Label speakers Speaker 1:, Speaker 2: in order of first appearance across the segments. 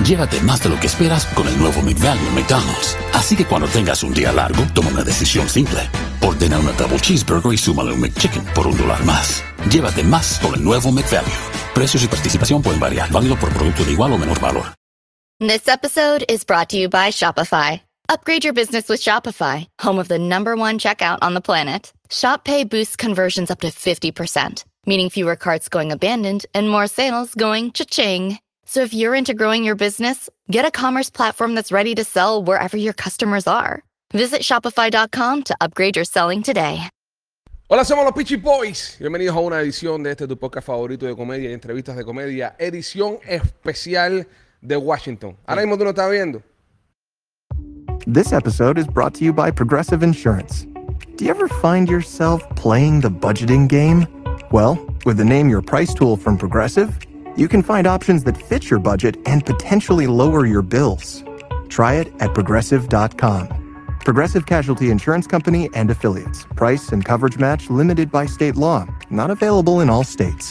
Speaker 1: Llévate más de lo que esperas con el nuevo McValue de McDonald's. Así que cuando tengas un día largo, toma una decisión simple. Ordena una Double Cheeseburger y súmale un McChicken por $1 más. Llévate más con el nuevo McValue. Precios y participación pueden variar. Válido por producto de igual o menor valor.
Speaker 2: This episode is brought to you by Shopify. Upgrade your business with Shopify, home of the #1 checkout on the planet. Shop Pay boosts conversions up to 50%, meaning fewer carts going abandoned and more sales going cha-ching. So if you're into growing your business, get a commerce platform that's ready to sell wherever your customers are. Visit shopify.com to upgrade your selling today.
Speaker 3: Hola, somos los Peachy Boys. Bienvenidos a una edición de tu podcast favorito de comedia y entrevistas de comedia, edición especial de Washington. Ahora mismo tú no estás viendo.
Speaker 4: This episode is brought to you by Progressive Insurance. Do you ever find yourself playing the budgeting game? Well, with the Name Your Price tool from Progressive, you can find options that fit your budget and potentially lower your bills. Try it at progressive.com. Progressive Casualty Insurance Company and Affiliates. Price and coverage match limited by state law. Not available in all states.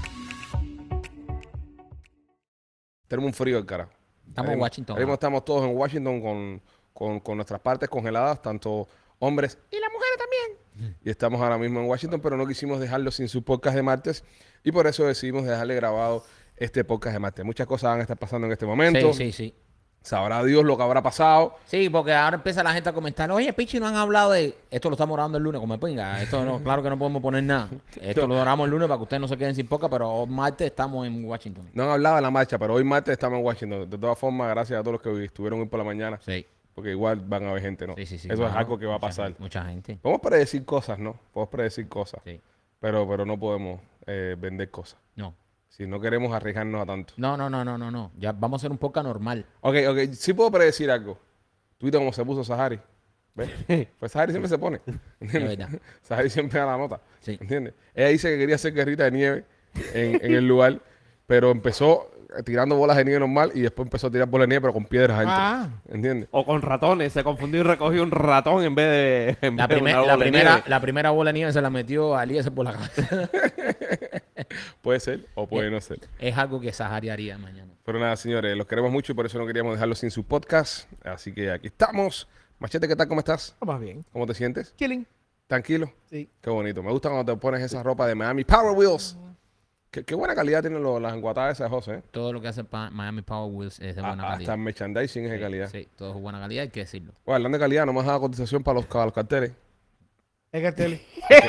Speaker 3: Tenemos un frío del carajo.
Speaker 5: Estamos en Washington.
Speaker 3: Ahora mismo estamos todos en Washington con nuestras partes congeladas, tanto hombres y las mujeres también. Y estamos ahora mismo en Washington, pero no quisimos dejarlo sin su podcast de martes y por eso decidimos dejarle grabado este podcast de martes. Muchas cosas van a estar pasando en este momento.
Speaker 5: Sí.
Speaker 3: Sabrá Dios lo que habrá pasado.
Speaker 5: Sí, porque ahora empieza la gente a comentar, oye, Pichi, no han hablado de... Esto lo estamos grabando el lunes, como pinga. Esto no, claro que no podemos poner nada. Esto lo grabamos el lunes para que ustedes no se queden sin podcast, pero hoy martes estamos en Washington.
Speaker 3: No han hablado de la marcha, pero hoy martes estamos en Washington. De todas formas, gracias a todos los que estuvieron hoy por la mañana.
Speaker 5: Sí.
Speaker 3: Porque igual van a haber gente, ¿no?
Speaker 5: Sí.
Speaker 3: Eso
Speaker 5: claro.
Speaker 3: es algo que va a pasar.
Speaker 5: Mucha gente.
Speaker 3: Podemos predecir cosas, ¿no? Podemos predecir cosas.
Speaker 5: Sí.
Speaker 3: Pero no podemos vender cosas.
Speaker 5: No.
Speaker 3: Si no queremos arriesgarnos a tanto.
Speaker 5: No. Ya vamos a hacer un podcast normal.
Speaker 3: Ok. Sí puedo predecir algo. ¿Tú viste cómo se puso Sahari? ¿Ves? Pues Sahari siempre se pone. ¿Entiendes?
Speaker 5: verdad.
Speaker 3: Sahari siempre da la nota.
Speaker 5: Sí.
Speaker 3: ¿Entiendes? Ella dice que quería hacer guerrita de nieve en el lugar, pero empezó tirando bolas de nieve normal y después empezó a tirar bolas de nieve pero con piedras adentro. ¿Entiendes?
Speaker 6: O con ratones, se confundió y recogió un ratón en vez de
Speaker 5: La primera bola de nieve se la metió a Eliezer por la cabeza.
Speaker 3: Puede ser o puede no ser.
Speaker 5: Es algo que Sahari haría mañana.
Speaker 3: Pero nada, señores, los queremos mucho y por eso no queríamos dejarlo sin su podcast. Así que aquí estamos. Machete, ¿qué tal? ¿Cómo estás?
Speaker 6: Más bien.
Speaker 3: ¿Cómo te sientes?
Speaker 6: Killing.
Speaker 3: ¿Tranquilo?
Speaker 6: Sí.
Speaker 3: Qué bonito. Me gusta cuando te pones esa ropa de Miami Power Wheels. Qué buena calidad tienen las enguatadas esas de José, ¿eh?
Speaker 5: Todo lo que hace Miami Power Wheels es de buena
Speaker 3: Hasta
Speaker 5: calidad.
Speaker 3: el merchandising es de calidad.
Speaker 5: Sí, todo es buena calidad, hay que decirlo.
Speaker 3: Bueno, hablando de calidad, no me has dado cotización para los carteles.
Speaker 6: Es cartel.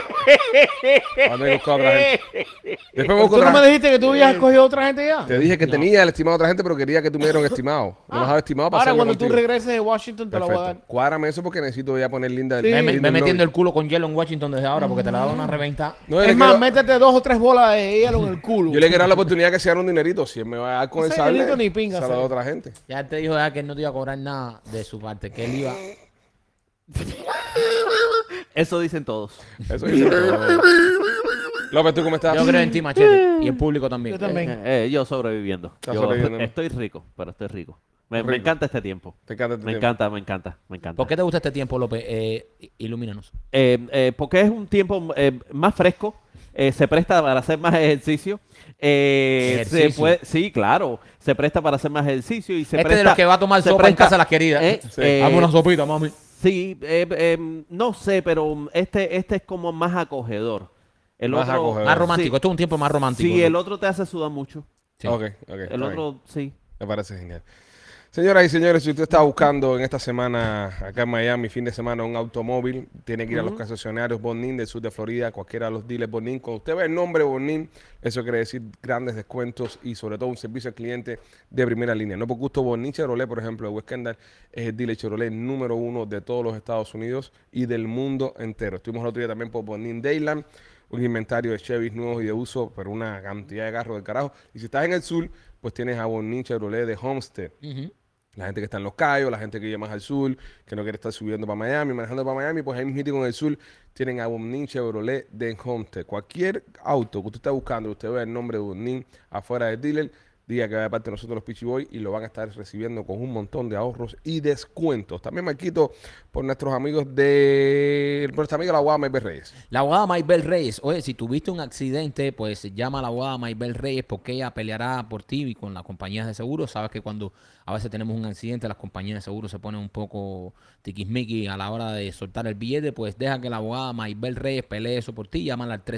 Speaker 3: ¿Dónde he buscado otra gente? Después me busco
Speaker 6: ¿Tú no
Speaker 3: otra
Speaker 6: me dijiste que tú habías escogido otra gente ya?
Speaker 3: Te dije que tenía el estimado de otra gente, pero quería que tú me dieras un estimado. No me has dado estimado para
Speaker 6: Ahora,
Speaker 3: hacerlo
Speaker 6: cuando tú
Speaker 3: contigo.
Speaker 6: regreses de Washington, te lo voy a dar.
Speaker 3: Perfecto. Cuádrame eso porque necesito ya poner linda.
Speaker 6: Sí.
Speaker 3: linda
Speaker 5: Ve metiendo
Speaker 3: lobby.
Speaker 5: el culo con hielo en Washington desde ahora porque te la da una reventa.
Speaker 3: No,
Speaker 6: Es más, métete 2 o 3 bolas de hielo en el culo.
Speaker 3: yo le quiero dar la oportunidad que se gane un dinerito. Si él me va a dar con
Speaker 6: No
Speaker 3: el
Speaker 6: sé,
Speaker 3: sable,
Speaker 6: dinerito ni pinga,
Speaker 3: se lo da a
Speaker 6: sé.
Speaker 3: otra gente.
Speaker 5: Ya él te dijo ya que él no te iba a cobrar nada de su parte, que él iba...
Speaker 6: Eso dicen todos.
Speaker 3: Eso dice todo. López, ¿tú cómo estás?
Speaker 5: Yo creo en ti, Machete, y el público también.
Speaker 6: Yo también.
Speaker 7: Yo sobreviviendo.
Speaker 3: Estás
Speaker 7: Yo
Speaker 3: sobreviviendo, ¿no?
Speaker 7: estoy rico, pero estoy rico. Me
Speaker 3: Rico.
Speaker 7: encanta este tiempo.
Speaker 3: Te encanta este
Speaker 7: Me
Speaker 3: tiempo.
Speaker 7: encanta.
Speaker 5: ¿Por qué te gusta este tiempo, López? Ilumínanos.
Speaker 7: Porque es un tiempo más fresco. Se presta para hacer más ejercicio.
Speaker 5: Ejercicio.
Speaker 7: Sí, claro. Se presta para hacer más ejercicio y se
Speaker 5: Este
Speaker 7: presta,
Speaker 5: de los que va a tomar
Speaker 7: se
Speaker 5: sopa en
Speaker 7: presta-
Speaker 5: casa las queridas. Dame una sopita, mami.
Speaker 7: Sí, no sé, pero este es como más acogedor. El
Speaker 3: Más
Speaker 7: otro,
Speaker 3: acogedor.
Speaker 5: Más romántico.
Speaker 7: Sí,
Speaker 5: Esto es un tiempo más romántico.
Speaker 7: sí, el otro te hace sudar mucho.
Speaker 5: Sí.
Speaker 3: Ok, está
Speaker 7: El
Speaker 3: bien.
Speaker 7: otro, sí.
Speaker 3: Me parece genial. Señoras y señores, si usted está buscando en esta semana, acá en Miami, fin de semana, un automóvil, tiene que ir a los concesionarios Bonin del sur de Florida, cualquiera de los dealers Bonin. Cuando usted ve el nombre Bonin, eso quiere decir grandes descuentos y sobre todo un servicio al cliente de primera línea. No por gusto, Bonin Chevrolet, por ejemplo, de West Kendall, es el dealer Chevrolet número 1 de todos los Estados Unidos y del mundo entero. Estuvimos el otro día también por Bonin Dayland, un inventario de Chevys nuevos y de uso, pero una cantidad de carros del carajo. Y si estás en el sur, pues tienes a Bonin Chevrolet de Homestead. La gente que está en Los Cayos, la gente que vive más al sur, que no quiere estar subiendo para Miami, manejando para Miami, pues ahí mismo en el sur tienen a Bonin Chevrolet de Homestead. Cualquier auto que usted está buscando, usted vea el nombre de Bonin afuera del dealer, diga que va de parte de nosotros los Peachy Boys y lo van a estar recibiendo con un montón de ahorros y descuentos. También Marquito, por nuestros amigos por nuestra amiga la abogada Maybel Reyes.
Speaker 5: La abogada Maybel Reyes. Oye, si tuviste un accidente, pues llama a la abogada Maybel Reyes porque ella peleará por ti y con las compañías de seguros. Sabes que cuando a veces tenemos un accidente, las compañías de seguros se ponen un poco tiquismiqui a la hora de soltar el billete. Pues deja que la abogada Maybel Reyes pelee eso por ti. Llámala al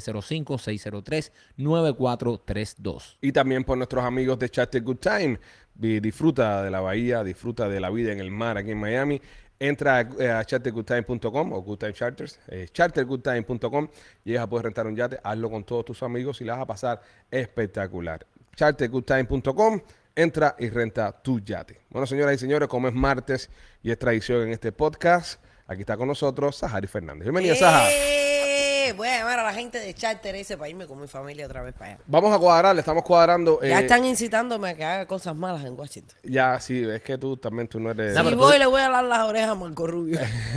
Speaker 5: 305-603-9432.
Speaker 3: Y también por nuestros amigos de Charter Good Time. Disfruta de la bahía, disfruta de la vida en el mar aquí en Miami. Entra a chartergoodtime.com o Good Time Charters, chartergoodtime.com y vas a poder rentar un yate. Hazlo con todos tus amigos y la vas a pasar espectacular. Chartergoodtime.com, entra y renta tu yate. Bueno, señoras y señores, como es martes y es tradición en este podcast, aquí está con nosotros Sahari Fernández. Bienvenida, Sahara.
Speaker 8: Voy a llamar a la gente de Charter ese para irme con mi familia otra vez para allá.
Speaker 3: Vamos a cuadrar, le estamos cuadrando.
Speaker 8: Ya están incitándome a que haga cosas malas en Washington.
Speaker 3: Ya, sí, es que tú no eres...
Speaker 8: Si voy, le voy a dar las orejas a Marco Rubio.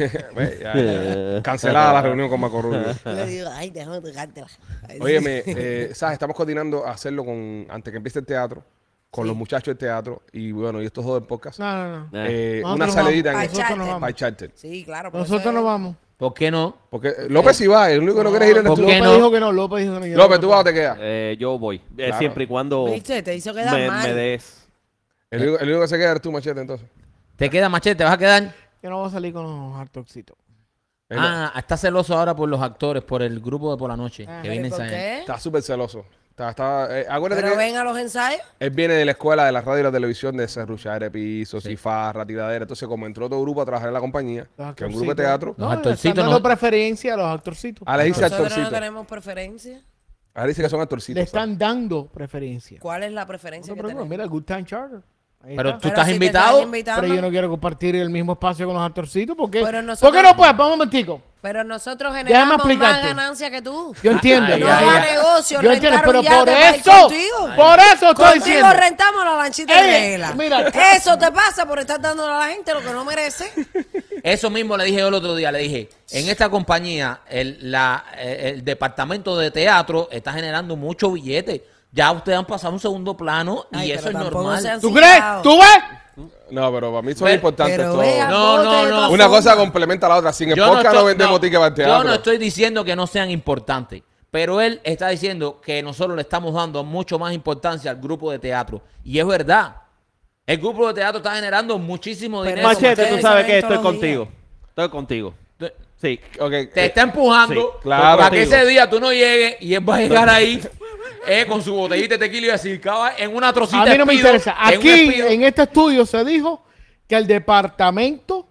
Speaker 3: Ya. Cancelada la reunión con Marco Rubio.
Speaker 8: Le digo, ay, déjame tocártela.
Speaker 3: Óyeme, Sahara, estamos coordinando a hacerlo antes que empiece el teatro, con los muchachos del teatro y bueno, y estos dos en podcast.
Speaker 9: No.
Speaker 3: Una
Speaker 9: Nosotros
Speaker 3: salidita
Speaker 8: vamos.
Speaker 3: en
Speaker 8: Para Charter.
Speaker 3: para Charter.
Speaker 8: Sí, claro. por
Speaker 9: Nosotros
Speaker 8: eso
Speaker 9: no
Speaker 8: es-
Speaker 9: vamos.
Speaker 5: ¿Por qué no?
Speaker 3: Porque López sí va, el único que no quiere ir en el
Speaker 5: ¿Por qué
Speaker 3: estudio.
Speaker 5: no?
Speaker 9: López dijo que no, López dijo que no. quiere.
Speaker 3: López, ¿tú vas o te quedas?
Speaker 7: Yo voy.
Speaker 3: Claro.
Speaker 7: Siempre y cuando
Speaker 8: ¿Viste? Te hizo quedar
Speaker 7: me
Speaker 8: mal.
Speaker 7: des.
Speaker 3: El único que se queda eres tú, Machete, entonces.
Speaker 5: ¿Te queda Machete? ¿Te vas a quedar?
Speaker 9: Yo no voy a salir con los actorcitos.
Speaker 5: Está celoso ahora por los actores, por el grupo de por la noche que
Speaker 8: ¿Pero
Speaker 5: viene
Speaker 8: por
Speaker 5: ensayando.
Speaker 8: qué?
Speaker 3: Está súper celoso. Acuérdate
Speaker 8: Pero
Speaker 3: que
Speaker 8: ven a los ensayos.
Speaker 3: él viene de la escuela de la radio y la televisión de serruchar de pisos, cifarra, tiradera. Entonces, como entró otro grupo a trabajar en la compañía,
Speaker 9: Los
Speaker 3: que es un grupo de
Speaker 9: actorcitos.
Speaker 3: teatro,
Speaker 5: Los
Speaker 9: No, le
Speaker 5: actorcitos
Speaker 9: están dando
Speaker 5: no-
Speaker 9: preferencia a los actorcitos.
Speaker 3: ahora dice
Speaker 8: Nosotros no
Speaker 3: actorcito.
Speaker 8: tenemos preferencia.
Speaker 3: Ahora dice que son actorcitos.
Speaker 9: Le están dando preferencia.
Speaker 8: ¿Cuál es la
Speaker 9: No
Speaker 8: preferencia
Speaker 9: te
Speaker 8: que
Speaker 9: preocupes,
Speaker 8: tenemos?
Speaker 9: mira, Good Time Charter. Ahí
Speaker 5: Pero
Speaker 9: está.
Speaker 5: tú estás
Speaker 8: si te
Speaker 5: invitado.
Speaker 8: invitando,
Speaker 9: Pero yo no quiero compartir el mismo espacio con los actorcitos. ¿Por qué?
Speaker 8: Pero nosotros-
Speaker 9: ¿Por qué no puedes? Vamos un momentico.
Speaker 8: pero nosotros
Speaker 9: Déjame
Speaker 8: generamos más
Speaker 9: explicarte.
Speaker 8: ganancia que tú.
Speaker 9: Yo entiendo.
Speaker 5: Ay,
Speaker 8: No
Speaker 5: ay,
Speaker 8: va
Speaker 5: ay.
Speaker 8: negocio
Speaker 9: Yo entiendo,
Speaker 8: rentar
Speaker 9: pero
Speaker 8: un yate
Speaker 9: por
Speaker 8: para ir
Speaker 9: eso,
Speaker 8: contigo.
Speaker 9: por eso estoy
Speaker 8: Contigo
Speaker 9: diciendo.
Speaker 8: rentamos la lanchita de
Speaker 9: Ey,
Speaker 8: regla.
Speaker 9: mira.
Speaker 8: Eso te pasa por estar dándole a la gente lo que no merece.
Speaker 5: Eso mismo le dije yo el otro día. Le dije, en esta compañía, el departamento de teatro está generando mucho billete. Ya ustedes han pasado a un segundo plano y
Speaker 8: Ay,
Speaker 5: eso
Speaker 8: pero
Speaker 5: es
Speaker 8: tampoco
Speaker 5: normal.
Speaker 8: se han
Speaker 9: ¿Tú crees?
Speaker 8: citado.
Speaker 9: ¿Tú ves?
Speaker 3: No, pero para mí son
Speaker 5: Pero-
Speaker 3: importantes
Speaker 8: Pero
Speaker 3: todos.
Speaker 8: vea,
Speaker 5: No,
Speaker 8: bote
Speaker 5: no,
Speaker 8: de
Speaker 5: no.
Speaker 8: todas
Speaker 3: Una cosa
Speaker 8: formas.
Speaker 3: complementa a la otra. Sin el
Speaker 5: Yo
Speaker 3: podcast no
Speaker 5: estoy-
Speaker 3: vendemos tickets para el teatro.
Speaker 5: Yo no estoy diciendo que no sean importantes, pero él está diciendo que nosotros le estamos dando mucho más importancia al grupo de teatro. Y es verdad. El grupo de teatro está generando muchísimo
Speaker 8: Pero
Speaker 5: dinero.
Speaker 7: Machete,
Speaker 8: ustedes
Speaker 7: tú sabes
Speaker 8: saben
Speaker 7: que estoy
Speaker 8: todos los
Speaker 7: contigo. Estoy contigo. Sí.
Speaker 3: Ok,
Speaker 5: Te está empujando
Speaker 7: Sí,
Speaker 3: claro.
Speaker 5: para que
Speaker 7: Contigo.
Speaker 5: ese día tú no llegues y él va a llegar ahí con su botellita de tequila y decir, "Cava, en una trocita
Speaker 9: A mí no me
Speaker 5: Speedo,
Speaker 9: interesa.
Speaker 5: en un
Speaker 9: Aquí,
Speaker 5: Speedo".
Speaker 9: en este estudio, se dijo que el departamento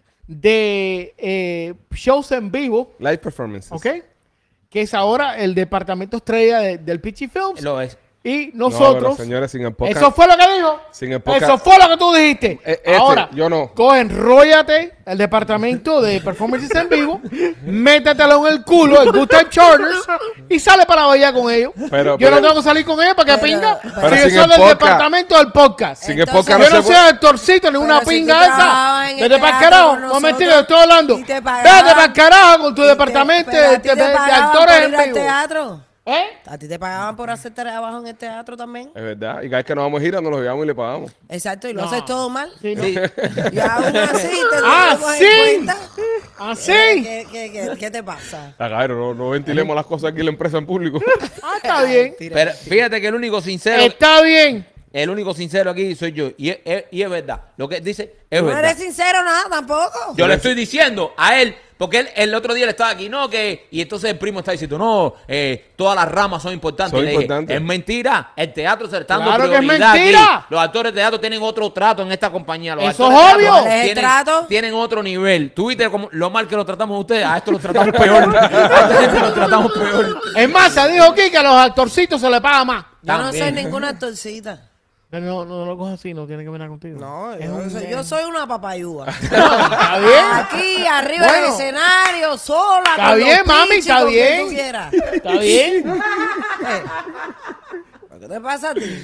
Speaker 9: de shows en vivo,
Speaker 3: live performances.
Speaker 9: ¿ok? Que es ahora el departamento estrella del Peachy Films.
Speaker 5: Lo es.
Speaker 9: Y
Speaker 3: No,
Speaker 9: nosotros.
Speaker 3: pero, señores, sin el podcast.
Speaker 9: Eso fue lo que dijo.
Speaker 3: Sin el podcast.
Speaker 9: Eso fue lo que tú dijiste. Ahora,
Speaker 3: yo no.
Speaker 9: cogen, róllate el departamento de performances en vivo, métetelo en el culo, el Good Time Charters, y sale para la bahía con ellos.
Speaker 3: Pero-
Speaker 9: yo no
Speaker 3: pero-
Speaker 9: tengo que salir con ellos para que
Speaker 8: pero-
Speaker 9: pinga.
Speaker 8: pero
Speaker 9: Si yo
Speaker 3: sin
Speaker 9: soy
Speaker 3: el
Speaker 9: del
Speaker 3: podcast-
Speaker 9: departamento del podcast.
Speaker 3: Sin el
Speaker 8: Entonces-
Speaker 3: podcast
Speaker 9: Yo
Speaker 3: no
Speaker 9: no
Speaker 3: se
Speaker 9: soy
Speaker 3: puede.
Speaker 9: actorcito ni una
Speaker 8: Pero si
Speaker 9: pinga
Speaker 8: tú
Speaker 9: esa.
Speaker 8: trabajabas en el
Speaker 9: Vete para el
Speaker 8: teatro
Speaker 9: carajo.
Speaker 8: con
Speaker 9: No
Speaker 8: nosotros
Speaker 9: mentira, estoy hablando.
Speaker 8: y te
Speaker 9: Vete
Speaker 8: pagaban-
Speaker 9: para el carajo con tu
Speaker 8: Y te-
Speaker 9: departamento
Speaker 8: pero a
Speaker 9: de
Speaker 8: ti te pagaban
Speaker 9: actores
Speaker 8: por
Speaker 9: en
Speaker 8: ir al
Speaker 9: vivo.
Speaker 8: teatro.
Speaker 9: ¿Eh?
Speaker 8: A ti te pagaban por hacer trabajo en el teatro también.
Speaker 3: Es verdad. Y cada vez que nos vamos a gira, nos lo llevamos y le pagamos.
Speaker 8: Exacto, y lo
Speaker 9: No.
Speaker 8: haces todo mal.
Speaker 9: Sí, no.
Speaker 5: Sí.
Speaker 8: Y aún así te
Speaker 9: Ah,
Speaker 8: tenemos
Speaker 9: sí.
Speaker 8: en cuenta.
Speaker 9: Así.
Speaker 8: ¿Qué te pasa?
Speaker 3: Ah, cabrón, no ventilemos las cosas aquí en la empresa en público.
Speaker 9: Ah, está bien.
Speaker 5: Pero fíjate que el único sincero,
Speaker 9: Está bien.
Speaker 5: el único sincero aquí soy yo. Y es verdad. Lo que él dice es
Speaker 8: No
Speaker 5: verdad.
Speaker 8: eres sincero nada tampoco.
Speaker 5: Yo le estoy diciendo a él, porque él el otro día le estaba aquí, no, que. Y entonces el primo está diciendo, no, todas las ramas son importantes.
Speaker 3: Son
Speaker 5: Y le dije,
Speaker 3: importantes.
Speaker 5: es mentira. El teatro se le está dando
Speaker 9: Claro que es
Speaker 5: prioridad
Speaker 9: mentira.
Speaker 5: aquí. Los actores de teatro tienen otro trato en esta compañía. Los
Speaker 9: Eso
Speaker 5: actores de
Speaker 9: es
Speaker 5: teatro
Speaker 9: obvio.
Speaker 8: ¿Cuál es el
Speaker 5: tienen,
Speaker 8: trato?
Speaker 5: tienen otro nivel. Tú viste como, lo mal que lo tratamos a ustedes. A esto lo tratamos peor. A esta gente lo tratamos peor.
Speaker 9: Es más, se dijo aquí que a los actorcitos se les paga más.
Speaker 8: Yo no soy
Speaker 5: También.
Speaker 8: ninguna actorcita.
Speaker 9: No lo cojas así, no tiene que venir contigo.
Speaker 8: No,
Speaker 9: Es
Speaker 8: yo,
Speaker 9: un-
Speaker 8: yo soy una papayúa.
Speaker 9: Está bien.
Speaker 8: Aquí, arriba del
Speaker 9: Bueno.
Speaker 8: escenario, sola.
Speaker 9: Está
Speaker 8: con
Speaker 9: bien,
Speaker 8: los
Speaker 9: mami,
Speaker 8: pinches,
Speaker 9: está
Speaker 8: con quien
Speaker 9: bien.
Speaker 8: tú quieras.
Speaker 9: Está bien.
Speaker 8: ¿Qué te pasa a ti?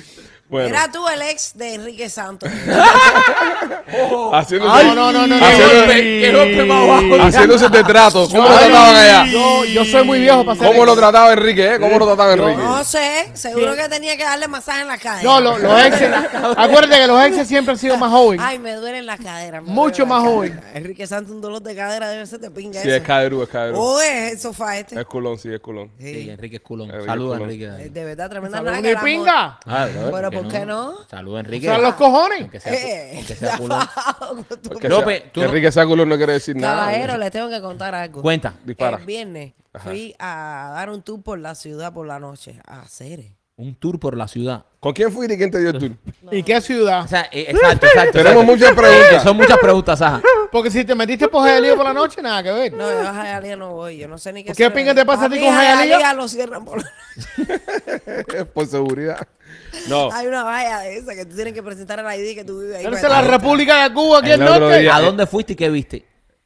Speaker 3: Bueno,
Speaker 8: Era tú el ex de Enrique Santos.
Speaker 3: haciéndose,
Speaker 9: No.
Speaker 5: Qué golpe más bajo.
Speaker 3: haciéndose este trato. ¿Cómo lo trataban allá?
Speaker 9: Yo soy muy viejo para hacer
Speaker 3: ¿Cómo lo
Speaker 9: eso.
Speaker 3: trataba Enrique, ¿Cómo lo trataba Enrique?
Speaker 8: No sé, seguro que tenía que darle masaje en la cadera.
Speaker 9: No, los exes. Acuérdate que los exes siempre han sido más jóvenes.
Speaker 8: Ay, me duelen las caderas. me
Speaker 9: Mucho
Speaker 8: duele la
Speaker 9: más
Speaker 8: cadera.
Speaker 9: joven.
Speaker 8: Enrique Santos, un dolor de cadera debe ser de pinga
Speaker 3: Sí,
Speaker 8: eso.
Speaker 3: es Caderú, es Caderú.
Speaker 8: O es el sofá este.
Speaker 3: Es culón, sí, es culón.
Speaker 5: Sí, Enrique es culón.
Speaker 3: Enrique
Speaker 5: Saludos,
Speaker 3: es culón.
Speaker 5: Enrique.
Speaker 8: De verdad, tremenda
Speaker 9: Saludos,
Speaker 8: nalga,
Speaker 9: ni
Speaker 8: la
Speaker 9: pinga.
Speaker 8: Pero ¿por qué no?
Speaker 5: Saludos, Enrique.
Speaker 9: Son los cojones.
Speaker 5: Aunque sea culón.
Speaker 3: Que
Speaker 5: López,
Speaker 3: sea-
Speaker 5: tú
Speaker 3: que
Speaker 5: no-
Speaker 3: Enrique sea culón no quiere decir nada.
Speaker 8: Caballero, le tengo que contar algo.
Speaker 5: Cuenta.
Speaker 3: Dispara.
Speaker 8: El viernes fui a dar un tour por la ciudad por la noche. A Ceres.
Speaker 5: Un tour por la ciudad.
Speaker 3: ¿Con quién fuiste y quién te dio el tour?
Speaker 9: ¿Y qué ciudad?
Speaker 5: O sea, exacto.
Speaker 3: Tenemos muchas preguntas.
Speaker 5: Son muchas preguntas, Saja.
Speaker 9: Porque si te metiste por Jayalía por la noche, nada que ver.
Speaker 8: No, yo a Jayalía no voy. Yo no sé ni qué.
Speaker 9: ¿Qué pinga te pasa a ti con Jayalía?
Speaker 8: Lo cierran por
Speaker 3: Por seguridad. No.
Speaker 8: Hay una valla de esa que tú tienes que presentar el ID que tú vives ahí.
Speaker 9: Eres
Speaker 8: para
Speaker 9: la
Speaker 8: entrar.
Speaker 9: República de Cuba aquí
Speaker 3: El
Speaker 9: al
Speaker 3: otro
Speaker 9: norte.
Speaker 3: día-
Speaker 5: ¿A dónde fuiste y qué viste?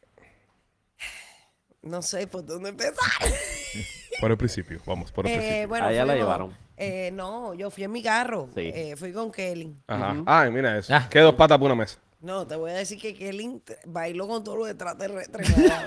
Speaker 8: No sé por dónde empezar.
Speaker 3: Por el principio, vamos, por el principio.
Speaker 8: Bueno,
Speaker 7: Allá la
Speaker 8: fuimos-
Speaker 7: llevaron.
Speaker 8: No, yo fui en mi carro.
Speaker 7: Sí.
Speaker 8: Fui con Kelly.
Speaker 3: Ajá. Ay, mira eso.
Speaker 5: Ah.
Speaker 3: ¿Qué dos patas por una mesa?
Speaker 8: No, te voy a decir que Kelly bailó con todos los extraterrestres.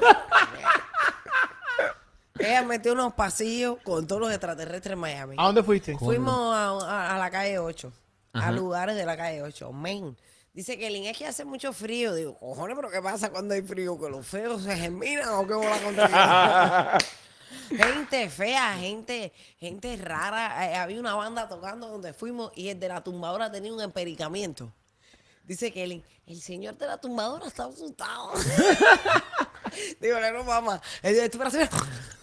Speaker 8: Ella metió unos pasillos con todos los extraterrestres en Miami.
Speaker 9: ¿A dónde fuiste?
Speaker 8: Fuimos a la calle 8,
Speaker 5: Ajá.
Speaker 8: a lugares de la calle 8. Men. Dice que es que hace mucho frío. Digo, cojones, pero ¿qué pasa cuando hay frío? ¿Que los feos se germinan o qué bola contigo? Gente fea, gente rara. Había una banda tocando donde fuimos y el de la tumbadora tenía un empericamiento. Dice que el señor de la tumbadora está asustado. Digo, no, mamá. Tú para hacer...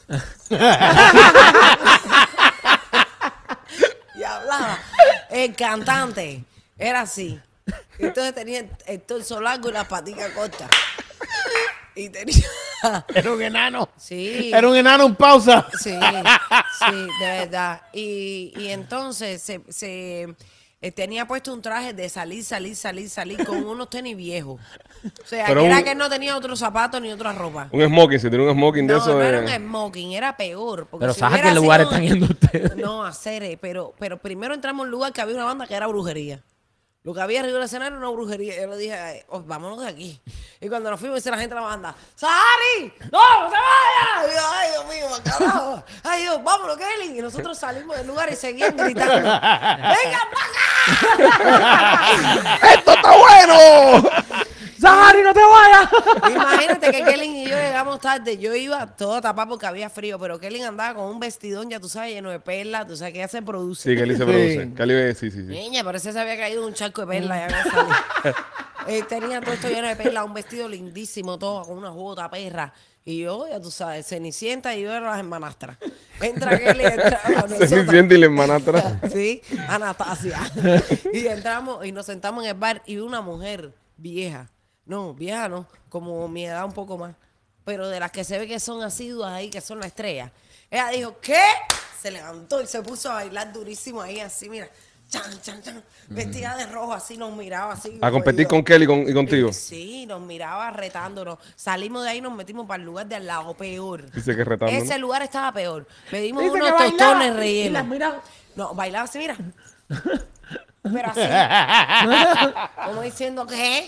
Speaker 8: Y hablaba. El cantante era así. Entonces tenía el torso largo y las paticas cortas. Y tenía...
Speaker 9: Era un enano.
Speaker 8: Sí.
Speaker 9: Era un enano en pausa.
Speaker 8: Sí, de verdad. Y entonces tenía puesto un traje de salir con unos tenis viejos. O sea,
Speaker 3: Pero
Speaker 8: que era
Speaker 3: un-
Speaker 8: que él no tenía otros zapatos ni otra ropa.
Speaker 3: Un smoking, si tiene un smoking de
Speaker 8: No,
Speaker 3: eso.
Speaker 8: no era un smoking, era peor. Porque
Speaker 5: Pero
Speaker 8: si
Speaker 5: Saja,
Speaker 8: hubiera
Speaker 5: ¿qué lugares
Speaker 8: sido-
Speaker 5: están yendo ustedes?
Speaker 8: No, a Ceres, pero primero entramos a un lugar que había una banda que era brujería. Lo que había arriba del escenario era una brujería. Yo le dije, "Ay, vámonos de aquí." Y cuando nos fuimos, dice la gente de la banda, ¡Sahari! ¡No, no te vayas! Y yo, ay, Dios mío, carajo. Ay, Dios, vámonos, Kelly. Y nosotros salimos del lugar y seguían gritando, ¡venga para
Speaker 3: ¡Esto está bueno!
Speaker 5: ¡Sahari, no te vayas!
Speaker 8: Imagínate que Kellen y yo llegamos tarde. Yo iba todo tapado porque había frío, pero Kellen andaba con un vestidón, ya tú sabes, lleno de perlas. Tú sabes que ella se produce.
Speaker 3: Sí, Kelly se produce. Kelly, sí.
Speaker 8: Niña, parece que se había caído un charco de perlas. Ya había salido. Tenía todo esto lleno de perlas, un vestido lindísimo, todo con una jota perra. Y yo, ya tú sabes, Cenicienta y yo era las hermanastras. Entra Kelly, entra
Speaker 3: Cenicienta y la hermanastra.
Speaker 8: Sí, Anastasia. Y entramos y nos sentamos en el bar y una mujer vieja. No, vieja no, como mi edad un poco más. Pero de las que se ve que son asiduas ahí, que son la estrella. Ella dijo, ¿qué? Se levantó y se puso a bailar durísimo ahí así, mira. Chan. Vestida de rojo, así nos miraba así.
Speaker 3: A competir con Kelly y contigo.
Speaker 8: Sí, nos miraba retándonos. Salimos de ahí y nos metimos para el lugar de al lado, peor.
Speaker 3: Dice que retando.
Speaker 8: Ese lugar estaba peor. Pedimos
Speaker 5: Dice
Speaker 8: unos
Speaker 5: que bailaba
Speaker 8: tostones
Speaker 5: y las
Speaker 8: rellenos.
Speaker 5: miraba.
Speaker 8: No, bailaba así, mira. Pero así. Como diciendo, ¿qué?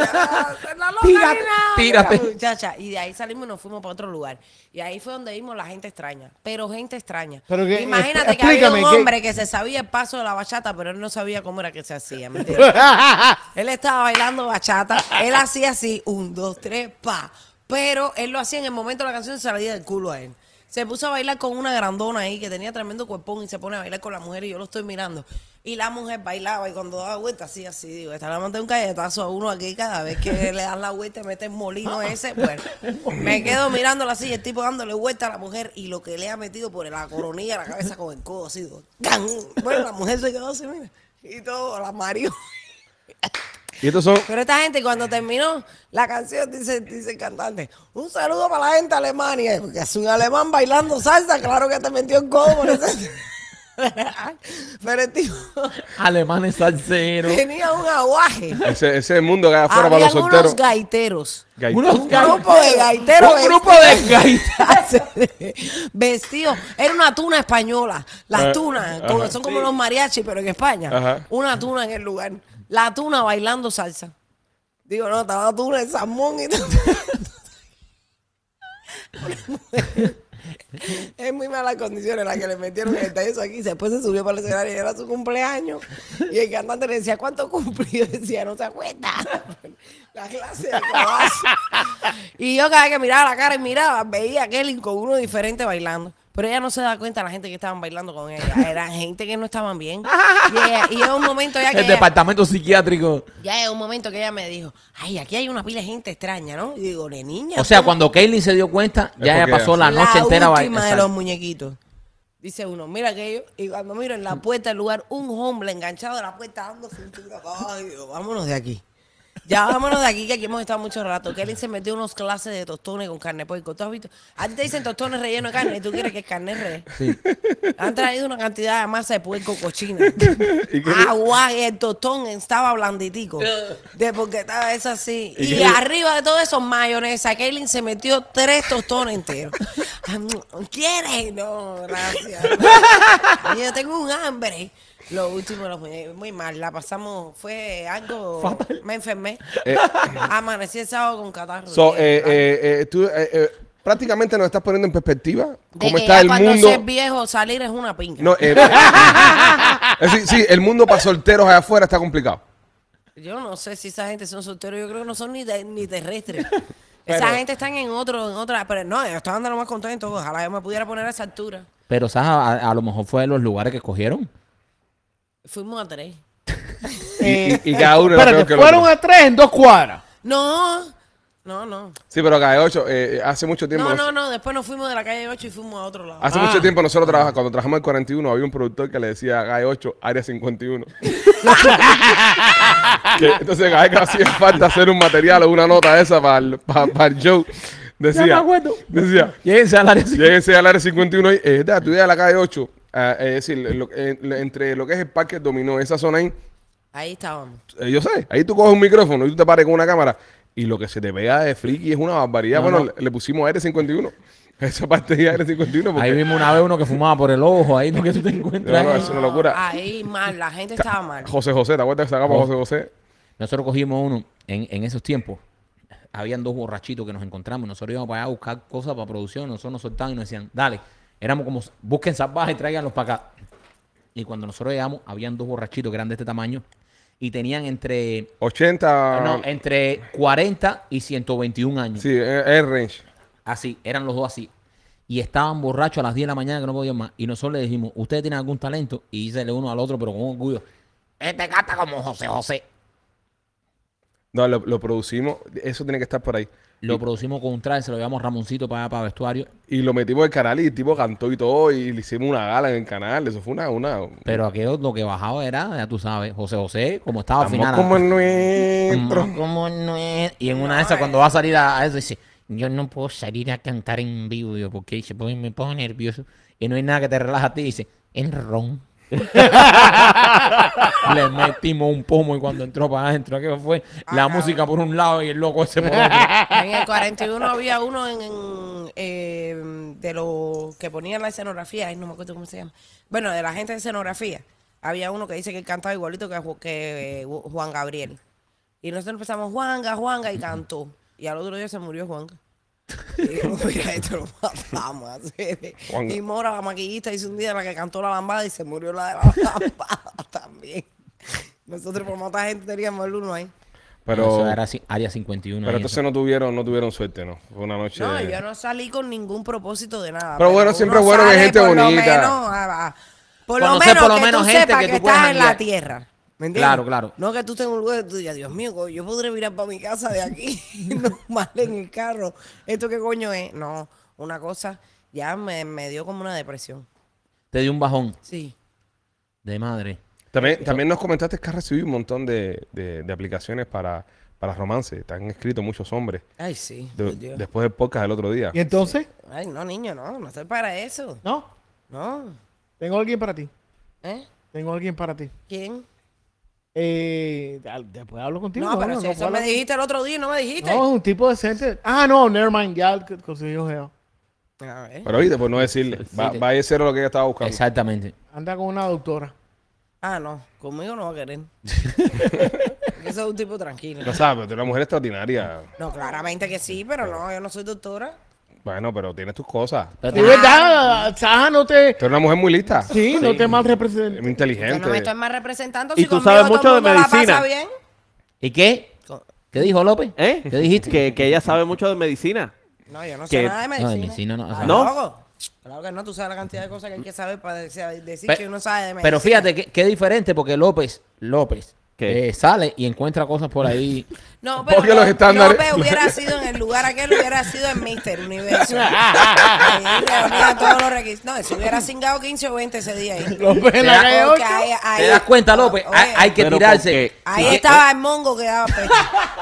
Speaker 5: Tírate.
Speaker 8: Muchacha. Y de ahí salimos y nos fuimos para otro lugar. Y ahí fue donde vimos la gente extraña. Pero gente extraña.
Speaker 9: Pero que-
Speaker 8: Imagínate que había un
Speaker 9: explícame,
Speaker 8: hombre que se sabía el paso de la bachata, pero él no sabía cómo era que se hacía. ¿Me entiendes? Él estaba bailando bachata. Él hacía así, 1, 2, 3, pa. Pero él lo hacía en el momento de la canción y se salía del culo a él. Se puso a bailar con una grandona ahí que tenía tremendo cuerpón y se pone a bailar con la mujer y yo lo estoy mirando. Y la mujer bailaba y cuando daba vuelta así, digo, esta le mandé un galletazo a uno aquí cada vez que le dan la vuelta y mete el molino ese. Bueno, me quedo mirándola así, el tipo dándole vuelta a la mujer y lo que le ha metido por la coronilla a la cabeza con el codo así. ¡Gan! Bueno, la mujer se quedó así, mira, y todo, la marió.
Speaker 3: Y estos son.
Speaker 8: Pero esta gente cuando terminó la canción dice el cantante, un saludo para la gente de Alemania, porque es un alemán bailando salsa, claro que te metió el codo por ese. Pero el tipo
Speaker 5: Alemanes salseros.
Speaker 8: tenía un aguaje.
Speaker 3: Ese es el mundo que hay afuera para los
Speaker 8: Habían
Speaker 3: solteros.
Speaker 8: unos gaiteros.
Speaker 5: Unos
Speaker 8: Un grupo de gaiteros.
Speaker 5: Un grupo de gaitas.
Speaker 8: Vestidos. Era una tuna española. Las tunas, como, son como los mariachis, pero en España.
Speaker 3: Ajá.
Speaker 8: Una tuna en el lugar. La tuna bailando salsa. Digo, no, estaba la tuna en salmón y todo. Es muy malas condiciones las que le metieron eso aquí. Después se subió para el escenario y era su cumpleaños. Y el cantante le decía, ¿cuánto cumplió? Decía, no se acuerda. La clase de codazo. Y yo cada vez que miraba la cara y miraba, veía a Kelly con uno diferente bailando. Pero ella no se da cuenta de la gente que estaban bailando con ella. Era gente que no estaban bien. Y es un momento ya que
Speaker 5: El departamento psiquiátrico.
Speaker 8: ya es un momento que ella me dijo, ay, aquí hay una pila de gente extraña, ¿no? Y digo, de niña.
Speaker 5: O sea,
Speaker 8: ¿cómo?
Speaker 5: cuando Kaylin se dio cuenta, ya
Speaker 3: porque
Speaker 5: ella pasó la noche entera
Speaker 8: La
Speaker 5: bailando.
Speaker 8: última de los muñequitos. Dice uno, mira aquello. Y cuando miro en la puerta del lugar, un hombre enganchado de la puerta dando cintura. Ay, Dios, vámonos de aquí. Ya vámonos de aquí, que aquí hemos estado mucho rato. Kelly se metió unos clases de tostones con carne puerco. ¿Tú has visto? A ti te dicen tostones rellenos de carne y tú quieres que es carne re.
Speaker 5: Sí.
Speaker 8: Han traído una cantidad de masa de puerco cochina. Agua, y el tostón estaba blanditico. De porque estaba eso así. Y arriba de todo eso, mayonesa. Kelly se metió 3 tostones enteros. ¿Quieres? No, gracias. Yo tengo un hambre. Lo último, muy mal. La pasamos, fue algo. Fatal. Me enfermé. Amanecí el sábado con catarro.
Speaker 3: Tú prácticamente nos estás poniendo en perspectiva
Speaker 8: De
Speaker 3: cómo
Speaker 8: que
Speaker 3: está
Speaker 8: ya
Speaker 3: el
Speaker 8: cuando
Speaker 3: mundo.
Speaker 8: seas viejo, salir es una pinga.
Speaker 3: No, es decir, sí, el mundo para solteros allá afuera está complicado.
Speaker 8: Yo no sé si esa gente son solteros. Yo creo que no son ni terrestres. Esa gente están en otra. Pero no, ellos estaban de lo más contentos. Ojalá yo me pudiera poner a esa altura.
Speaker 5: Pero, ¿sabes? A lo mejor fue de los lugares que escogieron.
Speaker 8: Fuimos a 3.
Speaker 3: Y cada uno era peor
Speaker 9: Espérate,
Speaker 3: que el
Speaker 9: fueron
Speaker 3: otro.
Speaker 9: a 3 en 2 cuadras.
Speaker 8: No.
Speaker 3: Sí, pero cada 8, hace mucho tiempo.
Speaker 8: No. Después nos fuimos de la calle 8 y fuimos a otro lado.
Speaker 3: Hace mucho tiempo nosotros trabajamos, cuando trabajamos en 41, había un productor que le decía Calle 8, Área 51. Entonces cada vez que hacía falta hacer un material o una nota de esa para el show, decía,
Speaker 5: Lléguense al área.
Speaker 3: lléguense al Área 51 y tú llegas a la calle 8, es decir, entre lo que es el Parque Dominó, esa zona ahí,
Speaker 8: Ahí estábamos.
Speaker 3: yo sé, ahí tú coges un micrófono y tú te pares con una cámara y lo que se te pega de friki es una barbaridad.
Speaker 5: No,
Speaker 3: bueno,
Speaker 5: no.
Speaker 3: Le pusimos Área 51. Esa parte de Área 51 porque
Speaker 5: Ahí vimos una vez uno que fumaba por el ojo, ahí no que tú te encuentras.
Speaker 3: No, es una locura.
Speaker 8: Ahí mal, la gente estaba mal.
Speaker 3: José, ¿te acuerdas que sacamos a José José?
Speaker 5: Nosotros cogimos uno en esos tiempos. Habían 2 borrachitos que nos encontramos. Nosotros íbamos para allá a buscar cosas para producción. Nosotros nos soltaban y nos decían, dale. Éramos como, busquen salvajes y tráiganlos para acá. Y cuando nosotros llegamos, habían 2 borrachitos que eran de este tamaño. Y tenían entre
Speaker 3: 80.
Speaker 5: no, entre 40 y 121 años.
Speaker 3: Sí, es range.
Speaker 5: Así, eran los dos así. Y estaban borrachos a las 10 de la mañana que no podían más. Y nosotros le dijimos, ¿ustedes tienen algún talento? Y dícele uno al otro, pero con orgullo. Este canta como José José.
Speaker 3: No, lo producimos. Eso tiene que estar por ahí.
Speaker 5: Lo producimos con un traje, se lo llevamos Ramoncito para allá, para vestuario.
Speaker 3: Y lo metimos en el canal y el tipo cantó y todo. Y le hicimos una gala en el canal. Eso fue una
Speaker 5: Pero aquello lo que bajaba era, ya tú sabes, José José, como estaba al
Speaker 3: Estamos
Speaker 5: final.
Speaker 3: como nuestro.
Speaker 5: Como no es. Y en una de esas, cuando va a salir a eso, dice, yo no puedo salir a cantar en vivo, yo, porque dice, pues, me pongo nervioso. Y no hay nada que te relaja a ti, dice, en ron. Le metimos un pomo y cuando entró para adentro, aquello fue la música por un lado y el loco ese por otro.
Speaker 8: En el 41 había uno de los que ponían la escenografía, ay, no me acuerdo cómo se llama. Bueno, de la gente de escenografía. Había uno que dice que él cantaba igualito que Juan Gabriel. Y nosotros empezamos, Juanga, y cantó. Y al otro día se murió Juanga. Y digo, mira, esto lo matamos.
Speaker 3: Juanga.
Speaker 8: Y Mora, la maquillista, hizo un día la que cantó la lambada y se murió la de la lambada también. Nosotros por matar gente teníamos el uno ahí.
Speaker 3: Pero,
Speaker 5: Eso era así, área 51.
Speaker 3: pero
Speaker 5: ahí,
Speaker 3: entonces no tuvieron suerte, ¿no? Fue una noche.
Speaker 8: No, yo no salí con ningún propósito de nada.
Speaker 3: Pero bueno, siempre es
Speaker 8: uno
Speaker 3: bueno ver
Speaker 8: sale
Speaker 3: gente
Speaker 8: por lo
Speaker 3: bonita.
Speaker 8: menos por lo
Speaker 5: Conocer
Speaker 8: menos
Speaker 5: por lo
Speaker 8: que
Speaker 5: menos
Speaker 8: tú
Speaker 5: gente
Speaker 8: sepas
Speaker 5: que
Speaker 8: que
Speaker 5: tú puedas
Speaker 8: estás en la
Speaker 5: janguear.
Speaker 8: tierra. ¿Me entiendes?
Speaker 5: Claro, claro.
Speaker 8: No que tú estés en un lugar y tú digas, Dios mío, yo podré mirar para mi casa de aquí, no mal en el carro. ¿Esto qué coño es? No, una cosa ya me dio como una depresión.
Speaker 5: Te dio un bajón
Speaker 8: Sí.
Speaker 5: de madre.
Speaker 3: También nos comentaste que has recibido un montón de aplicaciones para romance. Te han escrito muchos hombres.
Speaker 8: Ay, sí. por Dios.
Speaker 3: Después del podcast del otro día.
Speaker 9: ¿Y entonces?
Speaker 8: Ay, no, niño, no estoy para eso.
Speaker 9: No,
Speaker 8: No.
Speaker 9: tengo alguien para ti.
Speaker 8: ¿Eh?
Speaker 9: Tengo alguien para ti.
Speaker 8: ¿Quién?
Speaker 9: Después hablo contigo.
Speaker 8: No, pero
Speaker 9: bueno,
Speaker 8: si
Speaker 9: no
Speaker 8: eso
Speaker 9: puedo
Speaker 8: me
Speaker 9: hablar.
Speaker 8: dijiste el otro día y no me dijiste.
Speaker 9: No, es un tipo decente. Ah, no, never mind. Ya consiguió geo.
Speaker 8: A ver.
Speaker 3: Pero oíste, por no decirle. Va a ser lo que ella estaba buscando.
Speaker 5: Exactamente.
Speaker 9: Anda con una doctora.
Speaker 8: Ah, no. Conmigo no va a querer. Eso es un tipo tranquilo.
Speaker 3: No sabes, pero tú eres una mujer extraordinaria.
Speaker 8: No, claramente que sí, pero no, yo no soy doctora.
Speaker 3: Bueno, pero tienes tus cosas.
Speaker 5: Pero
Speaker 9: De verdad, Saja no te...
Speaker 3: Tú eres una mujer muy lista.
Speaker 9: Sí, no te mal representa.
Speaker 3: Muy
Speaker 8: Yo
Speaker 3: inteligente.
Speaker 8: no me estoy más representando.
Speaker 7: Y
Speaker 8: Si
Speaker 7: tú
Speaker 8: conmigo
Speaker 7: sabes
Speaker 8: todo
Speaker 7: mucho
Speaker 8: el
Speaker 7: de
Speaker 8: mundo la
Speaker 7: medicina.
Speaker 8: pasa bien.
Speaker 5: ¿Y qué? ¿Qué dijo López?
Speaker 7: ¿Eh?
Speaker 5: ¿Qué dijiste?
Speaker 7: Que ella sabe mucho de medicina.
Speaker 8: No, yo no sé
Speaker 7: Que-
Speaker 8: nada de
Speaker 5: No,
Speaker 8: medicina.
Speaker 5: de medicina no. o sea,
Speaker 7: ¿No?
Speaker 8: Loco. Claro que no, tú sabes la cantidad de cosas que hay que saber para decir
Speaker 5: Pe-
Speaker 8: que uno sabe de medicina.
Speaker 5: Pero fíjate que es diferente porque López
Speaker 7: ¿Qué?
Speaker 5: sale y encuentra cosas por ahí.
Speaker 8: No, pero
Speaker 3: Porque los estándares-
Speaker 8: López hubiera sido en el lugar aquel, hubiera sido en Mister Universo. Ahí reunía todos los requisitos. No, si hubiera cingado 15 o 20 ese día ahí.
Speaker 9: López en la calle
Speaker 8: Porque
Speaker 9: 8.
Speaker 8: ahí-
Speaker 5: ¿Te das cuenta, López?
Speaker 8: Oye,
Speaker 5: Hay que
Speaker 7: Pero
Speaker 5: tirarse.
Speaker 7: porque-
Speaker 8: ahí estaba el mongo que daba pecho.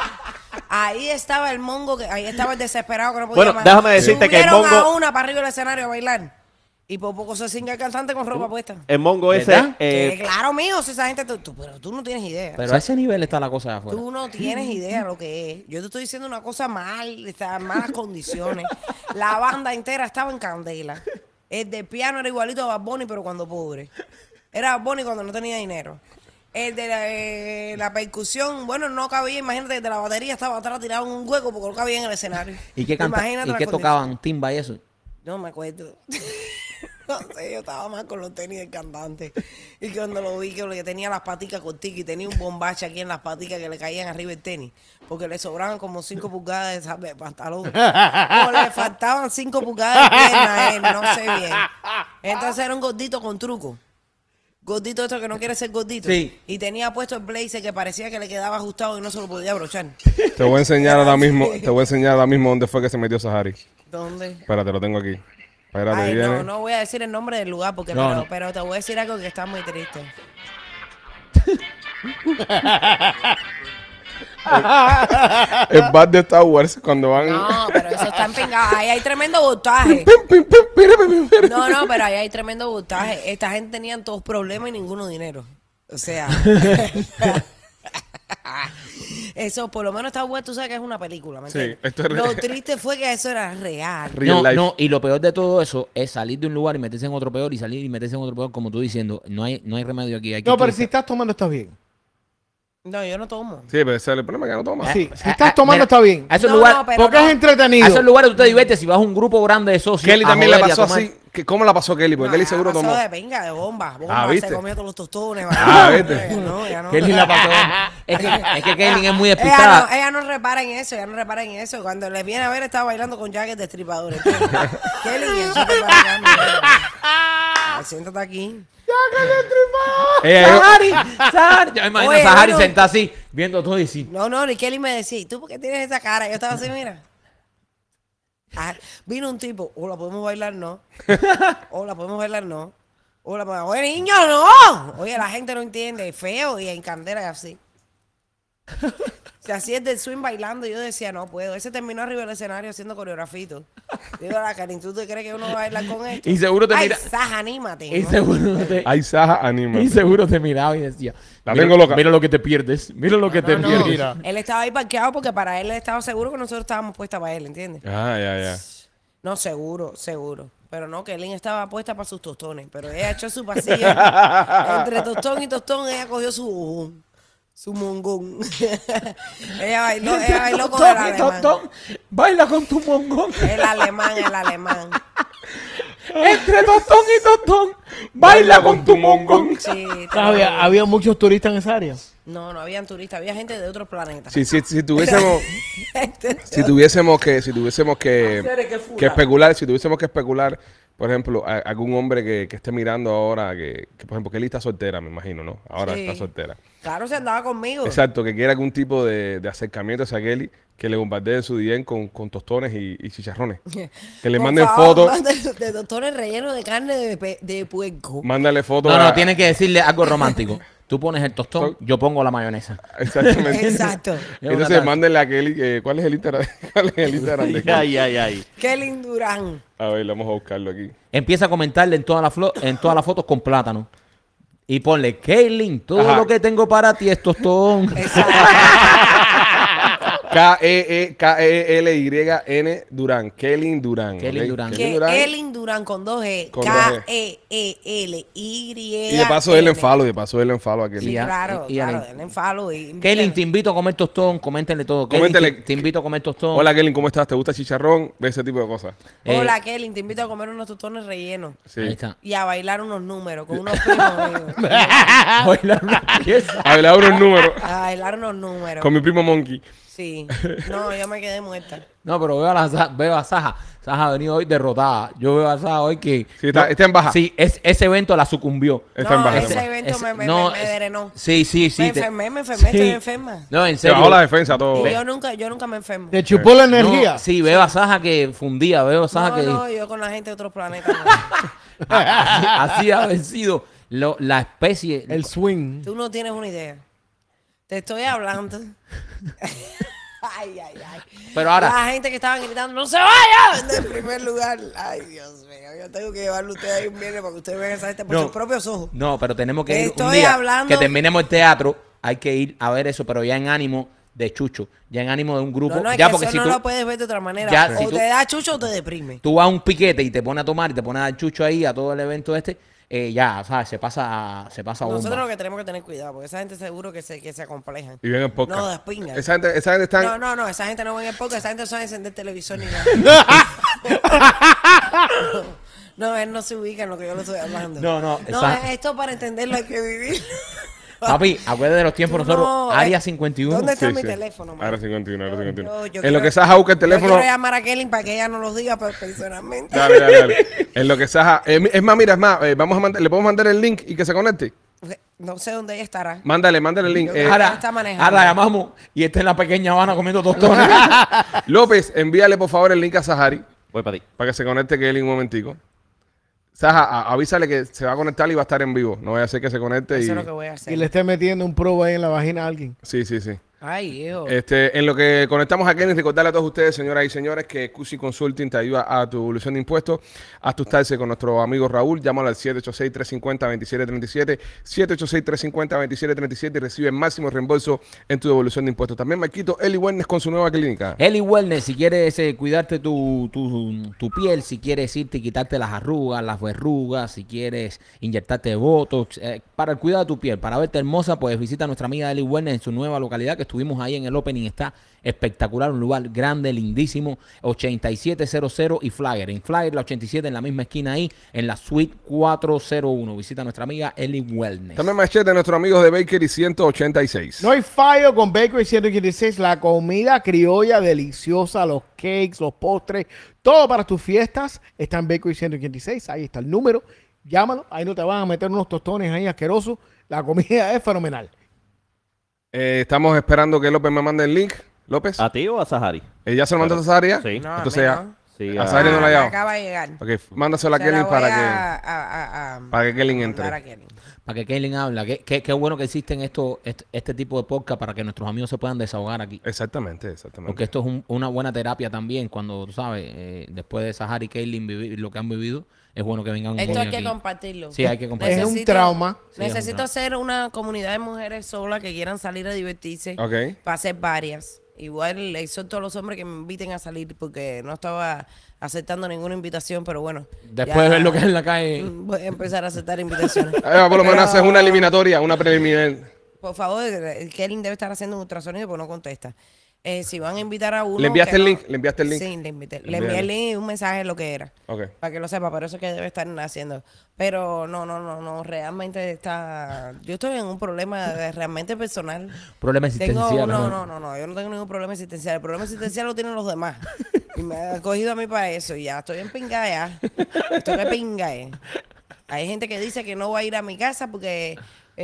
Speaker 8: Ahí estaba el mongo, ahí estaba el desesperado que no podía
Speaker 7: Bueno,
Speaker 8: más.
Speaker 7: déjame decirte que el
Speaker 8: Subieron
Speaker 7: mongo-
Speaker 8: a una para arriba del escenario a bailar. Y por poco se cinga el cantante con ropa puesta.
Speaker 7: El mongo ese.
Speaker 5: ¿Verdad?
Speaker 8: Que claro, mío, si esa gente, pero tú no tienes idea.
Speaker 5: Pero a ese nivel está la cosa de afuera.
Speaker 8: Tú no tienes idea lo que es. Yo te estoy diciendo una cosa mal, está en malas condiciones. La banda entera estaba en candela. El de piano era igualito a Bad Bunny, pero cuando pobre. Era Bad Bunny cuando no tenía dinero. El de la percusión, bueno, no cabía, imagínate, de la batería estaba atrás tirado en un hueco porque no cabía en el escenario.
Speaker 5: ¿Y qué,
Speaker 8: Imagínate
Speaker 5: ¿y
Speaker 8: las
Speaker 5: qué
Speaker 8: condiciones.
Speaker 5: tocaban? Timba y eso.
Speaker 8: No me acuerdo. No sé, yo estaba más con los tenis del cantante. Y cuando lo vi, que tenía las paticas corticas y tenía un bombache aquí en las paticas que le caían arriba el tenis. Porque le sobraban como 5 pulgadas de pantalón. No, le faltaban 5 pulgadas de pierna a él, no sé bien. Entonces era un gordito con truco. Gordito esto que no quiere ser gordito.
Speaker 5: Sí.
Speaker 8: Y tenía puesto el blazer que parecía que le quedaba ajustado y no se lo podía abrochar.
Speaker 3: Te voy a enseñar ahora mismo dónde fue que se metió Sahari.
Speaker 8: ¿Dónde?
Speaker 3: Espérate, lo tengo aquí. Espérate,
Speaker 8: Ay,
Speaker 3: viene.
Speaker 8: no voy a decir el nombre del lugar porque
Speaker 5: No, no.
Speaker 8: pero te voy a decir algo que está muy triste.
Speaker 3: El bar de Star Wars cuando van.
Speaker 8: No, pero eso está empingado. Ahí hay tremendo voltaje. No, pero ahí hay tremendo voltaje. Esta gente tenían todos problemas y ninguno dinero. O sea. Eso, por lo menos Star Wars, tú sabes que es una película, ¿me
Speaker 3: Sí,
Speaker 8: entiendes?
Speaker 3: esto es
Speaker 8: Lo
Speaker 3: real.
Speaker 8: triste fue que eso era real.
Speaker 3: Real
Speaker 5: No,
Speaker 3: life.
Speaker 5: no, y lo peor de todo eso es salir de un lugar y meterse en otro peor y salir y meterse en otro peor, como tú diciendo, no hay remedio aquí. Hay que
Speaker 9: No, pero
Speaker 5: utilizar-
Speaker 9: si estás tomando está bien.
Speaker 8: No, yo no tomo.
Speaker 3: Sí, pero ese es el problema que no toma.
Speaker 9: Sí, si estás tomando está bien.
Speaker 5: A esos
Speaker 8: No,
Speaker 5: lugares,
Speaker 8: no, pero
Speaker 9: Porque
Speaker 8: no.
Speaker 9: es entretenido.
Speaker 5: a esos lugares tú te diviertes si vas a un grupo grande de socios.
Speaker 3: Kelly
Speaker 5: a
Speaker 3: también le
Speaker 5: joder y a
Speaker 3: pasó
Speaker 5: tomar.
Speaker 3: así. ¿Cómo la pasó Kelly? Porque
Speaker 8: No,
Speaker 3: Kelly
Speaker 8: ya
Speaker 3: seguro
Speaker 8: pasó
Speaker 3: tomó.
Speaker 8: de venga, de bomba.
Speaker 3: ¿viste?
Speaker 8: Se comió todos los tostones.
Speaker 3: Ah, ¿viste?
Speaker 8: No, ya no.
Speaker 5: Kelly la pasó. es que Kelly es muy
Speaker 8: Ella
Speaker 5: despistada.
Speaker 8: no repara en eso, Cuando le viene a ver, estaba bailando con jacket de estripador. ¿Entiendes? Kelly, eso te va a ganar. Siéntate aquí.
Speaker 5: Sahari. Yo me imagino
Speaker 8: Oye,
Speaker 5: a Sahari
Speaker 8: bueno.
Speaker 5: sentada así, viendo todo y así.
Speaker 8: No, y Kelly me decía, ¿y tú por qué tienes esa cara? Yo estaba así, mira. Ah, vino un tipo, hola, ¿podemos bailar? No. Hola, ¿podemos bailar? No. Hola, oye, niño, no. Oye, la gente no entiende, es feo y en candela y así. Se hacía el del swing bailando y yo decía, no puedo. Ese terminó arriba del escenario haciendo coreografito. Digo, la Karin, ¿tú te crees que uno va a bailar con esto?
Speaker 5: Y seguro te
Speaker 8: Ay,
Speaker 5: mira.
Speaker 8: Saja, anímate.
Speaker 5: Y
Speaker 8: ¿no?
Speaker 5: seguro te,
Speaker 3: Ay, Saja, anima.
Speaker 5: y seguro te miraba y decía,
Speaker 3: La
Speaker 5: mira,
Speaker 3: tengo loca.
Speaker 5: mira lo que te pierdes. Mira lo que te
Speaker 8: No,
Speaker 5: pierdes.
Speaker 8: él estaba ahí parqueado porque para él estaba seguro que nosotros estábamos puestas para él, ¿entiendes?
Speaker 3: Ah, ya.
Speaker 8: No, seguro. Pero no, que Elin estaba puesta para sus tostones. Pero ella echó su pasillo. Entre tostón y tostón, ella cogió su mongón. ella bailó con el alemán.
Speaker 5: Tostón, baila con tu mongón.
Speaker 8: El alemán.
Speaker 5: Entre tostón y tostón, baila con tu mongón.
Speaker 8: Sí,
Speaker 9: Había muchos turistas en esa área.
Speaker 8: No habían turistas, había gente de otros planetas.
Speaker 3: Si tuviésemos que especular, por ejemplo, algún hombre que esté mirando ahora, que, por ejemplo, Kelly está soltera, me imagino, ¿no? Ahora
Speaker 8: Sí.
Speaker 3: está soltera.
Speaker 8: Claro, se andaba conmigo.
Speaker 3: Exacto, que quiera algún tipo de acercamiento hacia Kelly, que le bombardee su DM con tostones y chicharrones. Que le
Speaker 8: Por
Speaker 3: manden
Speaker 8: favor,
Speaker 3: fotos,
Speaker 8: manden de tostones rellenos de carne de puerco.
Speaker 3: mándale fotos.
Speaker 5: No, tiene que decirle algo romántico. Tú pones el tostón, yo pongo la mayonesa.
Speaker 3: Exactamente.
Speaker 8: Exacto.
Speaker 3: Entonces, mándenle a Kelly, ¿cuál es el Instagram? ¿Cuál es el Instagram de Kelly?
Speaker 7: Ay.
Speaker 8: Qué lindurán.
Speaker 3: A ver, vamos a buscarlo aquí.
Speaker 5: Empieza a comentarle en todas las fotos con plátano. Y ponle, Kaylin, todo
Speaker 3: Ajá.
Speaker 5: lo que tengo para ti es tostón.
Speaker 3: K-E-L-Y-N Durán. Kelly Durán.
Speaker 5: Kelly
Speaker 3: ¿ok?
Speaker 5: Durán.
Speaker 3: Kelly
Speaker 8: Que Elin Durán con 2 G.
Speaker 3: Con 2 G.
Speaker 8: K-E-E-L-Y.
Speaker 3: Y de paso él en follow, a Kelly.
Speaker 8: Sí,
Speaker 5: Y a-
Speaker 8: claro,
Speaker 5: y a-
Speaker 8: claro, denle en follow.
Speaker 5: Kelly, te invito a comer tostón, coméntenle todo. Kelly,
Speaker 3: Coméntele.
Speaker 5: te invito a comer tostón.
Speaker 3: Hola Kelly, ¿cómo estás? ¿Te gusta chicharrón? Ve ese tipo de cosas.
Speaker 8: Hola, Kelly, te invito a comer unos tostones rellenos
Speaker 3: Sí.
Speaker 5: Ahí está.
Speaker 8: y a bailar unos números con unos primos míos.
Speaker 5: Bailar una pieza.
Speaker 3: Habla unos números
Speaker 8: A bailar unos números.
Speaker 3: con mi primo Monkey.
Speaker 8: Sí. No, yo me quedé muerta.
Speaker 5: No, pero veo a Saja. Saja ha venido hoy derrotada. Yo veo a Saja hoy que...
Speaker 3: Sí, está en baja.
Speaker 5: Sí, ese evento la sucumbió.
Speaker 3: Está en
Speaker 8: No,
Speaker 3: baja.
Speaker 8: ese evento me drenó.
Speaker 5: Sí, sí, sí.
Speaker 8: Me enfermé, estoy enferma.
Speaker 5: No, en
Speaker 3: Se
Speaker 5: serio.
Speaker 3: bajó la defensa todo.
Speaker 8: Y yo nunca me enfermo.
Speaker 9: Te chupó la
Speaker 5: No,
Speaker 9: energía.
Speaker 5: sí, veo a Saja que fundía, veo a Saja
Speaker 8: No,
Speaker 5: que
Speaker 8: no, yo con la gente de otros planetas. no.
Speaker 5: así ha vencido la especie.
Speaker 9: El swing.
Speaker 8: Tú no tienes una idea. Te estoy hablando. Ay.
Speaker 5: Pero ahora,
Speaker 8: La gente que estaban gritando, ¡no se vayan! En primer lugar. Ay, Dios mío. Yo tengo que llevarlo a ustedes ahí un viernes para que ustedes vean esa gente por
Speaker 5: No.
Speaker 8: sus propios ojos.
Speaker 5: no, pero tenemos que ir un
Speaker 8: Estoy
Speaker 5: día
Speaker 8: hablando-
Speaker 5: que terminemos el teatro. Hay que ir a ver eso, pero ya en ánimo de chucho, ya en ánimo de un grupo.
Speaker 8: No, es
Speaker 5: ya
Speaker 8: que
Speaker 5: porque
Speaker 8: eso
Speaker 5: si
Speaker 8: no
Speaker 5: tú,
Speaker 8: lo puedes ver de otra manera.
Speaker 5: Ya,
Speaker 8: o
Speaker 5: si tú-
Speaker 8: te da chucho o te deprime.
Speaker 5: tú vas a un piquete y te pones a tomar y te pones a dar chucho ahí a todo el evento ya, ¿sabes? Se pasa a
Speaker 8: Nosotros
Speaker 5: bomba.
Speaker 8: lo que tenemos que tener cuidado, porque esa gente seguro que se acomplejan.
Speaker 3: Y ven el podcast.
Speaker 8: No, despingan.
Speaker 3: Esa gente está...
Speaker 8: No, esa gente no ve en el podcast, esa gente no sabe encender televisor ni nada. No, él no se ubica en lo que yo le estoy hablando.
Speaker 5: No,
Speaker 8: No,
Speaker 5: esa-
Speaker 8: esto para entenderlo hay que vivir.
Speaker 5: Papi, acuérdate de los tiempos nosotros.
Speaker 8: No,
Speaker 5: Área 51.
Speaker 8: ¿Dónde está
Speaker 3: Sí,
Speaker 8: mi
Speaker 3: sí.
Speaker 8: teléfono, man?
Speaker 3: Ahora 51, ahora 51.
Speaker 8: Yo
Speaker 3: En lo
Speaker 8: quiero-
Speaker 3: que Saja busca el teléfono...
Speaker 8: Yo quiero llamar a Kelly para que ella no los diga personalmente.
Speaker 3: Dale. En lo que Saja... es más, mira, vamos a le podemos mandar el link y que se conecte.
Speaker 8: No sé dónde ella estará.
Speaker 3: Mándale el link.
Speaker 8: Yo creo que
Speaker 5: Ahora,
Speaker 8: está manejando.
Speaker 5: ahora llamamos y está en la pequeña Habana comiendo tostones.
Speaker 3: López, envíale por favor el link a Sahari
Speaker 7: Voy para ti.
Speaker 3: para que se conecte Kelly un momentico. Saja, avísale que se va a conectar y va a estar en vivo. No vaya a ser que se conecte y...
Speaker 8: Eso es lo que voy a hacer.
Speaker 9: Y le esté metiendo un probo ahí en la vagina a alguien.
Speaker 3: Sí.
Speaker 8: Ay, hijo.
Speaker 3: En lo que conectamos a Kelly, recordarle a todos ustedes, señoras y señores, que QC Consulting te ayuda a tu evolución de impuestos. Haz tu taxes con nuestro amigo Raúl. Llámalo al 786-350-2737. 786-350-2737 y recibe el máximo reembolso en tu devolución de impuestos. También Marquito Eli Wellness con su nueva clínica.
Speaker 5: Eli Wellness, si quieres cuidarte tu piel, si quieres irte y quitarte las arrugas, las verrugas, si quieres inyectarte Botox, para el cuidado de tu piel, para verte hermosa, pues visita a nuestra amiga Eli Wellness en su nueva localidad, que estuvimos ahí en el opening. Está espectacular, un lugar grande, lindísimo, 8700 y Flagger. En Flagger, la 87, en la misma esquina ahí, en la suite 401. Visita a nuestra amiga Eli Wellness.
Speaker 3: También Machete, nuestros amigos de Bakery 186.
Speaker 9: No hay fallo con Bakery 186, la comida criolla deliciosa, los cakes, los postres, todo para tus fiestas está en Bakery 186. Ahí está el número, llámalo, ahí no te van a meter unos tostones ahí asquerosos. La comida es fenomenal.
Speaker 3: Estamos esperando que López me mande el link. López,
Speaker 7: ¿A ti o a Sahari?
Speaker 3: ¿ya se lo mandó a Sahari?
Speaker 7: Sí.
Speaker 8: No, a
Speaker 3: Entonces
Speaker 8: mí
Speaker 3: ya.
Speaker 8: no.
Speaker 7: Sí,
Speaker 3: A Sahari no la ha
Speaker 8: me
Speaker 3: llegado.
Speaker 8: acaba de llegar.
Speaker 3: Ok, mándaselo a
Speaker 8: Se
Speaker 3: Kelly
Speaker 8: la voy
Speaker 3: para que Kelly
Speaker 8: mandar
Speaker 3: entre.
Speaker 8: a Kelly.
Speaker 5: Para que Kaylin habla. Qué bueno que existen este tipo de podcast para que nuestros amigos se puedan desahogar aquí.
Speaker 3: Exactamente.
Speaker 5: Porque esto es una buena terapia también cuando, tú sabes, después de Sahara y Kaylin vivir lo que han vivido, es bueno que vengan un
Speaker 8: Esto
Speaker 5: coño
Speaker 8: hay que
Speaker 5: aquí.
Speaker 8: compartirlo.
Speaker 5: Sí, hay que compartirlo.
Speaker 9: Es un trauma.
Speaker 5: Sí, es un
Speaker 8: Necesito
Speaker 5: trauma.
Speaker 8: hacer una comunidad de mujeres solas que quieran salir a divertirse.
Speaker 3: Ok.
Speaker 8: Para hacer varias. Igual le exhorto a los hombres que me inviten a salir porque no estaba aceptando ninguna invitación, pero bueno.
Speaker 5: Después
Speaker 8: ya
Speaker 5: de ver lo que es en la calle.
Speaker 8: Voy a empezar a aceptar invitaciones.
Speaker 3: Por lo menos
Speaker 8: Pero,
Speaker 3: haces una eliminatoria, una preliminar.
Speaker 8: Por favor, Kelly debe estar haciendo un ultrasonido porque no contesta. Si van a invitar a uno...
Speaker 3: ¿Le enviaste
Speaker 8: que
Speaker 3: el
Speaker 8: no-
Speaker 3: link? ¿Le enviaste el link?
Speaker 8: Sí, le invité. Le
Speaker 3: Envíale.
Speaker 8: envié el link y un mensaje de lo que era.
Speaker 3: Ok.
Speaker 8: Para que lo sepa, pero eso es que debe estar haciendo. Pero no, realmente está... Yo estoy en un problema realmente personal.
Speaker 5: Problema existencial.
Speaker 8: No, yo no tengo ningún problema existencial. El problema existencial lo tienen los demás. Y me ha cogido a mí para eso. Y ya estoy en pinga ya. Estoy de pinga. Hay gente que dice que no va a ir a mi casa porque...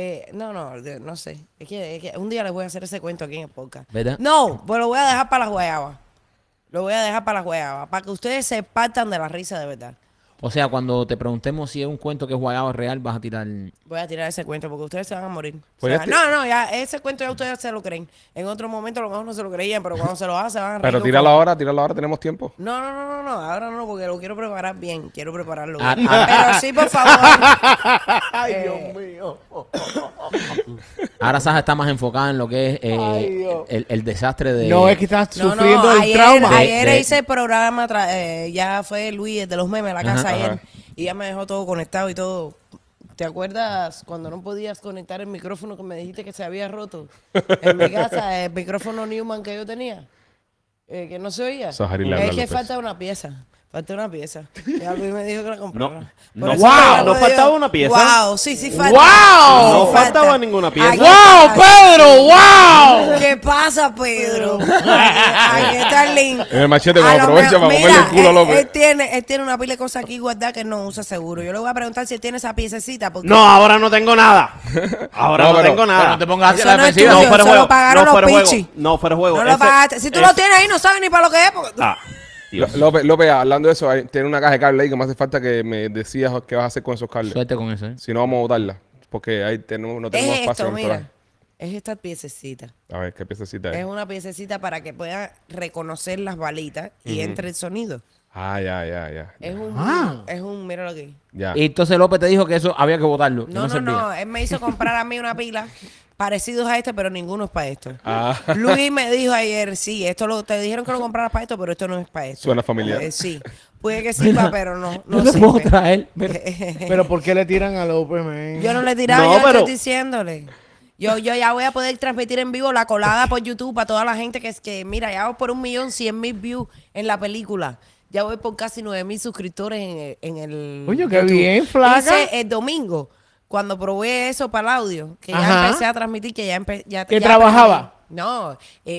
Speaker 8: no sé. Es que un día les voy a hacer ese cuento aquí en el podcast.
Speaker 5: ¿Verdad?
Speaker 8: No, pues lo voy a dejar para las guayabas. Lo voy a dejar para las guayabas. Para que ustedes se partan de la risa de verdad.
Speaker 5: O sea, cuando te preguntemos si es un cuento que es guayabo real, vas a tirar...
Speaker 8: Voy a tirar ese cuento porque ustedes se van a morir.
Speaker 3: Pues
Speaker 8: O sea,
Speaker 3: este-
Speaker 8: no, ya ese cuento ya ustedes se lo creen. En otro momento a lo mejor no se lo creían, pero cuando se lo hagan se van a reír.
Speaker 3: Pero
Speaker 8: con
Speaker 3: tíralo
Speaker 8: cojones.
Speaker 3: ahora, tenemos tiempo.
Speaker 8: No, ahora no, porque lo quiero preparar bien. Quiero prepararlo
Speaker 5: Ah,
Speaker 8: bien.
Speaker 5: ah.
Speaker 8: Pero sí, por favor.
Speaker 9: Ay, Dios mío.
Speaker 5: Ahora Saja está más enfocada en lo que es
Speaker 9: Ay, Dios.
Speaker 5: el desastre de...
Speaker 9: No, es que estás
Speaker 8: No,
Speaker 9: sufriendo el
Speaker 8: ayer,
Speaker 9: trauma.
Speaker 8: ayer hice el programa, ya fue Luis el de los memes a la casa
Speaker 5: Ajá.
Speaker 8: ayer.
Speaker 3: Ajá.
Speaker 8: Y ya me dejó todo conectado y todo. ¿Te acuerdas cuando no podías conectar el micrófono que me dijiste que se había roto? En mi casa, el micrófono Newman que yo tenía, que no se oía.
Speaker 3: Sahari
Speaker 8: Es
Speaker 3: Landa
Speaker 8: que
Speaker 3: López.
Speaker 8: falta una pieza. Falta una pieza. Ya Luis me dijo que la comprara.
Speaker 7: No,
Speaker 8: Por eso
Speaker 7: wow,
Speaker 8: me la
Speaker 7: no
Speaker 8: dio.
Speaker 7: faltaba una pieza.
Speaker 8: Wow, sí falta.
Speaker 9: Wow.
Speaker 7: No
Speaker 8: Sí
Speaker 7: faltaba ninguna pieza.
Speaker 8: Aquí
Speaker 9: ¡Wow,
Speaker 8: está.
Speaker 9: Pedro! ¡Wow!
Speaker 8: ¿Qué pasa, Pedro? Aquí está el link.
Speaker 3: El machete
Speaker 8: A
Speaker 3: cuando
Speaker 8: lo
Speaker 3: aprovecha
Speaker 8: mejor-
Speaker 3: para comerle el culo a López.
Speaker 8: Él tiene una pila de cosas aquí guardadas que no usa seguro. Yo le voy a preguntar si él tiene esa piececita. Porque
Speaker 7: No, ahora no tengo nada. Ahora
Speaker 3: No,
Speaker 7: no,
Speaker 3: pero-
Speaker 7: tengo nada.
Speaker 5: Pero no te pongas así
Speaker 8: Eso
Speaker 5: a la
Speaker 8: no es
Speaker 5: defensiva.
Speaker 8: tuyo.
Speaker 7: No, fuera
Speaker 8: eso
Speaker 7: juego.
Speaker 8: lo pagaron
Speaker 7: No, fuera
Speaker 8: los
Speaker 7: juego.
Speaker 8: pichis.
Speaker 7: No, fuera juego.
Speaker 8: no lo
Speaker 7: Ese-
Speaker 8: pagaste. Si tú lo tienes ahí, no sabes ni para lo que es. Porque...
Speaker 7: Ah, Dios.
Speaker 3: López, hablando de eso, tiene una caja de cable ahí que me hace falta que me decías qué vas a hacer con esos cables.
Speaker 5: Suerte con eso, ¿eh?
Speaker 3: Si no, vamos a botarla. Porque ahí no tenemos
Speaker 8: Es
Speaker 3: espacio
Speaker 8: esto,
Speaker 3: en el
Speaker 8: mira.
Speaker 3: total.
Speaker 8: Es esta piececita.
Speaker 3: A ver, ¿qué piececita
Speaker 8: Es
Speaker 3: es?
Speaker 8: una piececita para que pueda reconocer las balitas y entre el sonido.
Speaker 3: Ah, ya.
Speaker 8: Es un, míralo aquí.
Speaker 3: Ya.
Speaker 5: Y entonces López te dijo que eso había que botarlo. que
Speaker 8: No,
Speaker 5: servía.
Speaker 8: él me hizo comprar a mí una pila parecidos a este, pero ninguno es para esto.
Speaker 3: Ah.
Speaker 8: Luis me dijo ayer, sí, te dijeron que lo compraras para esto, pero esto no es para esto.
Speaker 3: Suena familiar.
Speaker 8: Sí, puede que sirva, pero no
Speaker 5: No te puedo
Speaker 8: sirve.
Speaker 5: traer. Pero...
Speaker 9: Pero ¿por qué le tiran a López, man?
Speaker 8: Yo no le he tirado,
Speaker 7: No,
Speaker 8: yo
Speaker 7: pero-
Speaker 8: estoy diciéndole. Yo ya voy a poder transmitir en vivo la colada por YouTube para toda la gente que mira, ya voy por 1.100.000 views en la película. Ya voy por casi 9.000 suscriptores en el
Speaker 9: Coño, qué
Speaker 8: YouTube.
Speaker 9: bien, flaca.
Speaker 8: Hice el domingo, cuando probé eso para el audio, que ya
Speaker 9: Ajá.
Speaker 8: empecé a transmitir, que ya empecé...
Speaker 9: ¿Que trabajaba?
Speaker 8: No,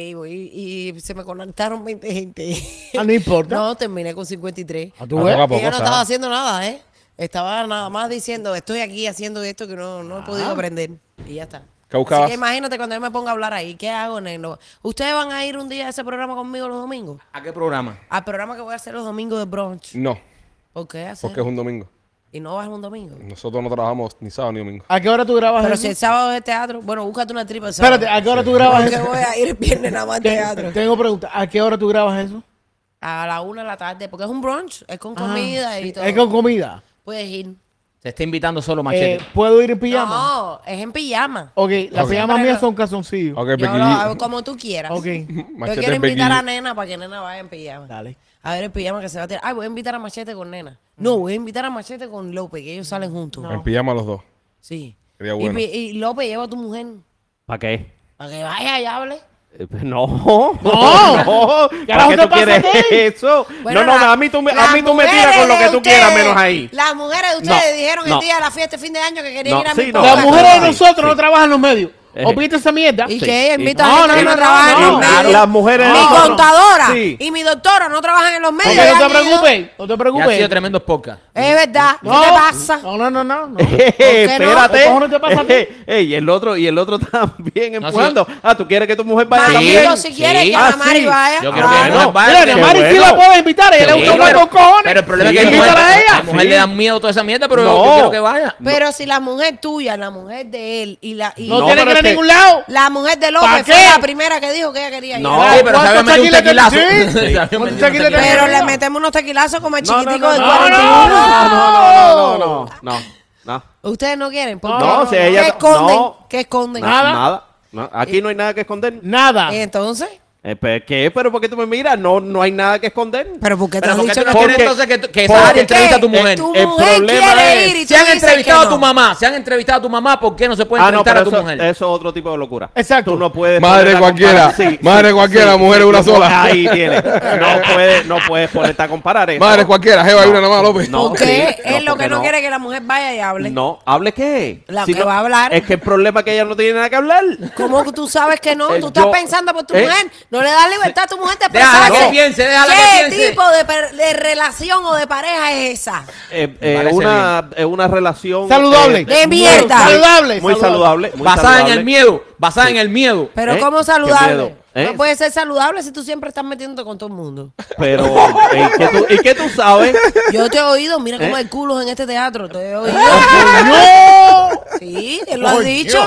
Speaker 8: y se me conectaron 20 gente.
Speaker 9: Ah, no importa.
Speaker 8: No, terminé con 53.
Speaker 9: ¿A tú
Speaker 3: Ah,
Speaker 9: ves?
Speaker 3: poco a
Speaker 8: Y
Speaker 3: poco,
Speaker 8: yo no
Speaker 3: ¿sabes?
Speaker 8: estaba haciendo nada, ¿eh? Estaba nada más diciendo, estoy aquí haciendo esto que no he podido aprender. Y ya está.
Speaker 3: ¿Qué buscabas?
Speaker 8: Así que imagínate cuando yo me ponga a hablar ahí, ¿qué hago, neno? ¿Ustedes van a ir un día a ese programa conmigo los domingos?
Speaker 5: ¿A qué programa?
Speaker 8: Al programa que voy a hacer los domingos de brunch.
Speaker 3: No,
Speaker 8: ¿Por qué hacer?
Speaker 3: porque es un domingo.
Speaker 8: Y no vas un domingo.
Speaker 3: Nosotros no trabajamos ni sábado ni domingo.
Speaker 9: ¿A qué hora tú grabas
Speaker 8: Pero
Speaker 9: eso?
Speaker 8: si el sábado es teatro, bueno, búscate una tripa el sábado.
Speaker 9: Espérate, ¿a qué hora tú grabas
Speaker 8: Porque
Speaker 9: eso?
Speaker 8: voy a ir el viernes nada más al teatro.
Speaker 9: Tengo pregunta. ¿A qué hora tú grabas eso?
Speaker 8: A la 1 de la tarde, porque es un brunch, es con comida
Speaker 9: Ah,
Speaker 8: y
Speaker 9: sí.
Speaker 8: todo.
Speaker 9: Es con comida.
Speaker 8: Puedes ir.
Speaker 5: Se está invitando solo Machete.
Speaker 9: ¿Puedo ir en pijama?
Speaker 8: No, es en pijama.
Speaker 9: Ok, las
Speaker 3: Ok.
Speaker 9: pijamas mías son calzoncillos.
Speaker 3: Ok,
Speaker 8: Yo
Speaker 3: Becky
Speaker 8: lo
Speaker 3: G.
Speaker 8: hago como tú quieras.
Speaker 9: Ok,
Speaker 8: Yo
Speaker 3: Machete
Speaker 8: quiero
Speaker 3: es Becky
Speaker 8: invitar a
Speaker 3: G.
Speaker 8: Nena para que Nena vaya en pijama.
Speaker 9: dale.
Speaker 8: A ver el pijama que se va a tirar. Ay, voy a invitar a Machete con Nena. No, voy a invitar a Machete con López, que ellos salen juntos.
Speaker 3: En pijama los dos.
Speaker 8: Sí.
Speaker 3: Sería bueno.
Speaker 8: Y López lleva a tu mujer
Speaker 7: ¿Para qué?
Speaker 8: para que vaya y hable.
Speaker 7: No.
Speaker 9: No.
Speaker 7: ¿Para
Speaker 9: Carajo,
Speaker 7: qué
Speaker 9: te
Speaker 7: tú
Speaker 9: pasa
Speaker 7: quieres
Speaker 9: a ti.
Speaker 7: eso?
Speaker 8: Bueno,
Speaker 7: no,
Speaker 8: la-
Speaker 7: a mí tú me
Speaker 8: las
Speaker 7: tiras
Speaker 8: mujeres
Speaker 7: con lo
Speaker 8: de
Speaker 7: que tú quieras,
Speaker 8: ustedes,
Speaker 7: menos ahí.
Speaker 8: Las mujeres de ustedes
Speaker 7: No,
Speaker 8: dijeron el
Speaker 7: no.
Speaker 8: día de la fiesta de fin de año que querían
Speaker 7: No,
Speaker 8: ir a
Speaker 7: sí,
Speaker 8: mi
Speaker 7: no.
Speaker 8: podcast.
Speaker 9: Las mujeres de
Speaker 7: Sí,
Speaker 9: nosotros
Speaker 7: sí.
Speaker 9: no trabajan en los medios. Olvídate esa mierda.
Speaker 8: Y
Speaker 7: Sí,
Speaker 8: que ella
Speaker 7: sí.
Speaker 8: invita
Speaker 9: No,
Speaker 8: a gente
Speaker 9: no,
Speaker 8: que
Speaker 9: no,
Speaker 8: trabaja en
Speaker 9: no,
Speaker 8: los
Speaker 9: no.
Speaker 8: medios.
Speaker 7: Las mujeres
Speaker 8: Mi
Speaker 7: no, no.
Speaker 8: contadora
Speaker 7: Sí.
Speaker 8: y mi doctora no trabajan en los
Speaker 9: Ok,
Speaker 8: medios.
Speaker 9: no
Speaker 8: ya
Speaker 9: te
Speaker 8: han ido.
Speaker 9: preocupes. No te
Speaker 5: Ya ha
Speaker 9: preocupes.
Speaker 5: sido tremendo podcast.
Speaker 8: Es verdad.
Speaker 9: No,
Speaker 8: ¿Qué te pasa?
Speaker 9: No.
Speaker 7: Espérate.
Speaker 9: ¿Cómo no te pasa a ti?
Speaker 7: Ey, y el otro también
Speaker 5: No,
Speaker 7: empujando. Ah, ¿tú quieres que tu mujer vaya
Speaker 5: Sí.
Speaker 7: también?
Speaker 8: Marido, si quieres
Speaker 5: Sí.
Speaker 8: que
Speaker 7: Ah,
Speaker 8: Ana Mari
Speaker 7: sí.
Speaker 8: vaya.
Speaker 5: Yo quiero
Speaker 8: Claro.
Speaker 5: que Ana Mari
Speaker 9: Mira,
Speaker 5: vaya.
Speaker 9: a Mari sí
Speaker 7: bueno.
Speaker 9: la puedo invitar. Ella le
Speaker 5: Sí,
Speaker 9: gusta
Speaker 5: pero-
Speaker 9: con cojones.
Speaker 5: Pero el problema
Speaker 7: Sí.
Speaker 5: es que
Speaker 9: Invítala a ella.
Speaker 5: la mujer
Speaker 7: Sí.
Speaker 5: le da miedo toda esa mierda, pero
Speaker 7: No.
Speaker 5: yo quiero que vaya.
Speaker 8: Pero si la mujer tuya, la mujer de él y la y
Speaker 9: No,
Speaker 7: No,
Speaker 9: tiene
Speaker 7: pero
Speaker 9: que ir a
Speaker 7: es que-
Speaker 9: ningún lado.
Speaker 8: la mujer de
Speaker 9: ¿Pa'
Speaker 8: López
Speaker 9: qué?
Speaker 8: fue la primera que dijo que ella quería ir.
Speaker 7: No.
Speaker 5: Sí, pero se había
Speaker 9: ¿Cuántos
Speaker 5: metido un
Speaker 9: tequilas
Speaker 5: tequilazo.
Speaker 9: te-
Speaker 5: Se
Speaker 9: sí?
Speaker 5: había
Speaker 9: ¿Cuántos
Speaker 5: metido un
Speaker 9: tequilas te-
Speaker 5: tequilazo.
Speaker 8: Pero le metemos unos tequilazos como el
Speaker 7: No, no,
Speaker 8: chiquitico
Speaker 7: no,
Speaker 8: del
Speaker 7: no,
Speaker 8: 41.
Speaker 7: no.
Speaker 8: Ustedes no quieren. ¿Por qué?
Speaker 7: No, si ella-
Speaker 8: ¿Qué esconden?
Speaker 7: no.
Speaker 8: ¿Qué esconden?
Speaker 9: Nada.
Speaker 7: No, aquí no hay nada que esconder.
Speaker 9: Nada.
Speaker 8: Entonces,
Speaker 7: ¿Qué? ¿Pero por qué tú me miras? No hay nada que esconder.
Speaker 8: ¿pero por qué te
Speaker 5: Pero
Speaker 8: has
Speaker 5: ¿por qué
Speaker 8: dicho
Speaker 5: tú no
Speaker 8: que
Speaker 5: quieres
Speaker 7: Porque-
Speaker 5: entonces que
Speaker 7: porque-
Speaker 5: Sahari entrevista a tu
Speaker 8: ¿Qué?
Speaker 5: mujer?
Speaker 8: Tu
Speaker 7: El
Speaker 8: mujer
Speaker 7: problema
Speaker 8: quiere
Speaker 7: es-
Speaker 8: ir y tú
Speaker 5: Se han
Speaker 8: dices
Speaker 5: entrevistado
Speaker 8: que
Speaker 5: a tu
Speaker 8: no.
Speaker 5: mamá, se han entrevistado a tu mamá, ¿por qué no se puede
Speaker 7: Ah, no,
Speaker 5: entrevistar
Speaker 7: pero
Speaker 5: a tu mujer?
Speaker 7: eso es otro tipo de locura.
Speaker 9: Exacto.
Speaker 7: Tú no puedes...
Speaker 3: Madre
Speaker 7: poner a
Speaker 3: cualquiera.
Speaker 7: comparar- Sí,
Speaker 3: Madre cualquiera, mujer es una
Speaker 7: tú-
Speaker 3: sola.
Speaker 7: Ahí tienes. No puedes ponerte a comparar eso.
Speaker 3: Madre cualquiera, jeva, hay una nada más, López.
Speaker 7: No.
Speaker 8: ¿Por qué?
Speaker 7: sí,
Speaker 8: Él lo
Speaker 7: ¿por
Speaker 8: que
Speaker 7: qué
Speaker 8: no
Speaker 7: no?
Speaker 8: quiere es que la mujer vaya y hable.
Speaker 7: No, ¿hable qué?
Speaker 8: La que va a hablar.
Speaker 7: Es que el problema es que ella no tiene nada que hablar.
Speaker 8: ¿Cómo que tú sabes que no? Tú estás
Speaker 7: Yo-
Speaker 8: pensando por tu
Speaker 7: ¿Eh?
Speaker 8: mujer. No le das libertad a tu mujer de
Speaker 5: Déjala
Speaker 8: expresarse.
Speaker 5: que piense, déjala que
Speaker 8: ¿Qué
Speaker 5: piense.
Speaker 8: tipo de relación o de pareja es esa?
Speaker 7: Una relación...
Speaker 9: Saludable.
Speaker 8: De mierda.
Speaker 9: Saludable.
Speaker 7: Muy saludable. Muy
Speaker 5: Basada en
Speaker 7: saludable.
Speaker 5: el miedo, basada en el miedo.
Speaker 8: Pero
Speaker 7: ¿Eh?
Speaker 8: ¿cómo
Speaker 7: ¿Qué
Speaker 8: saludable?
Speaker 7: miedo? ¿Eh?
Speaker 8: No puede ser saludable si tú siempre estás metiéndote con todo el mundo.
Speaker 7: Pero, ¿y qué tú sabes?
Speaker 8: Yo te he oído, mira cómo hay culos en este teatro. Te he oído. Sí, él lo ha dicho.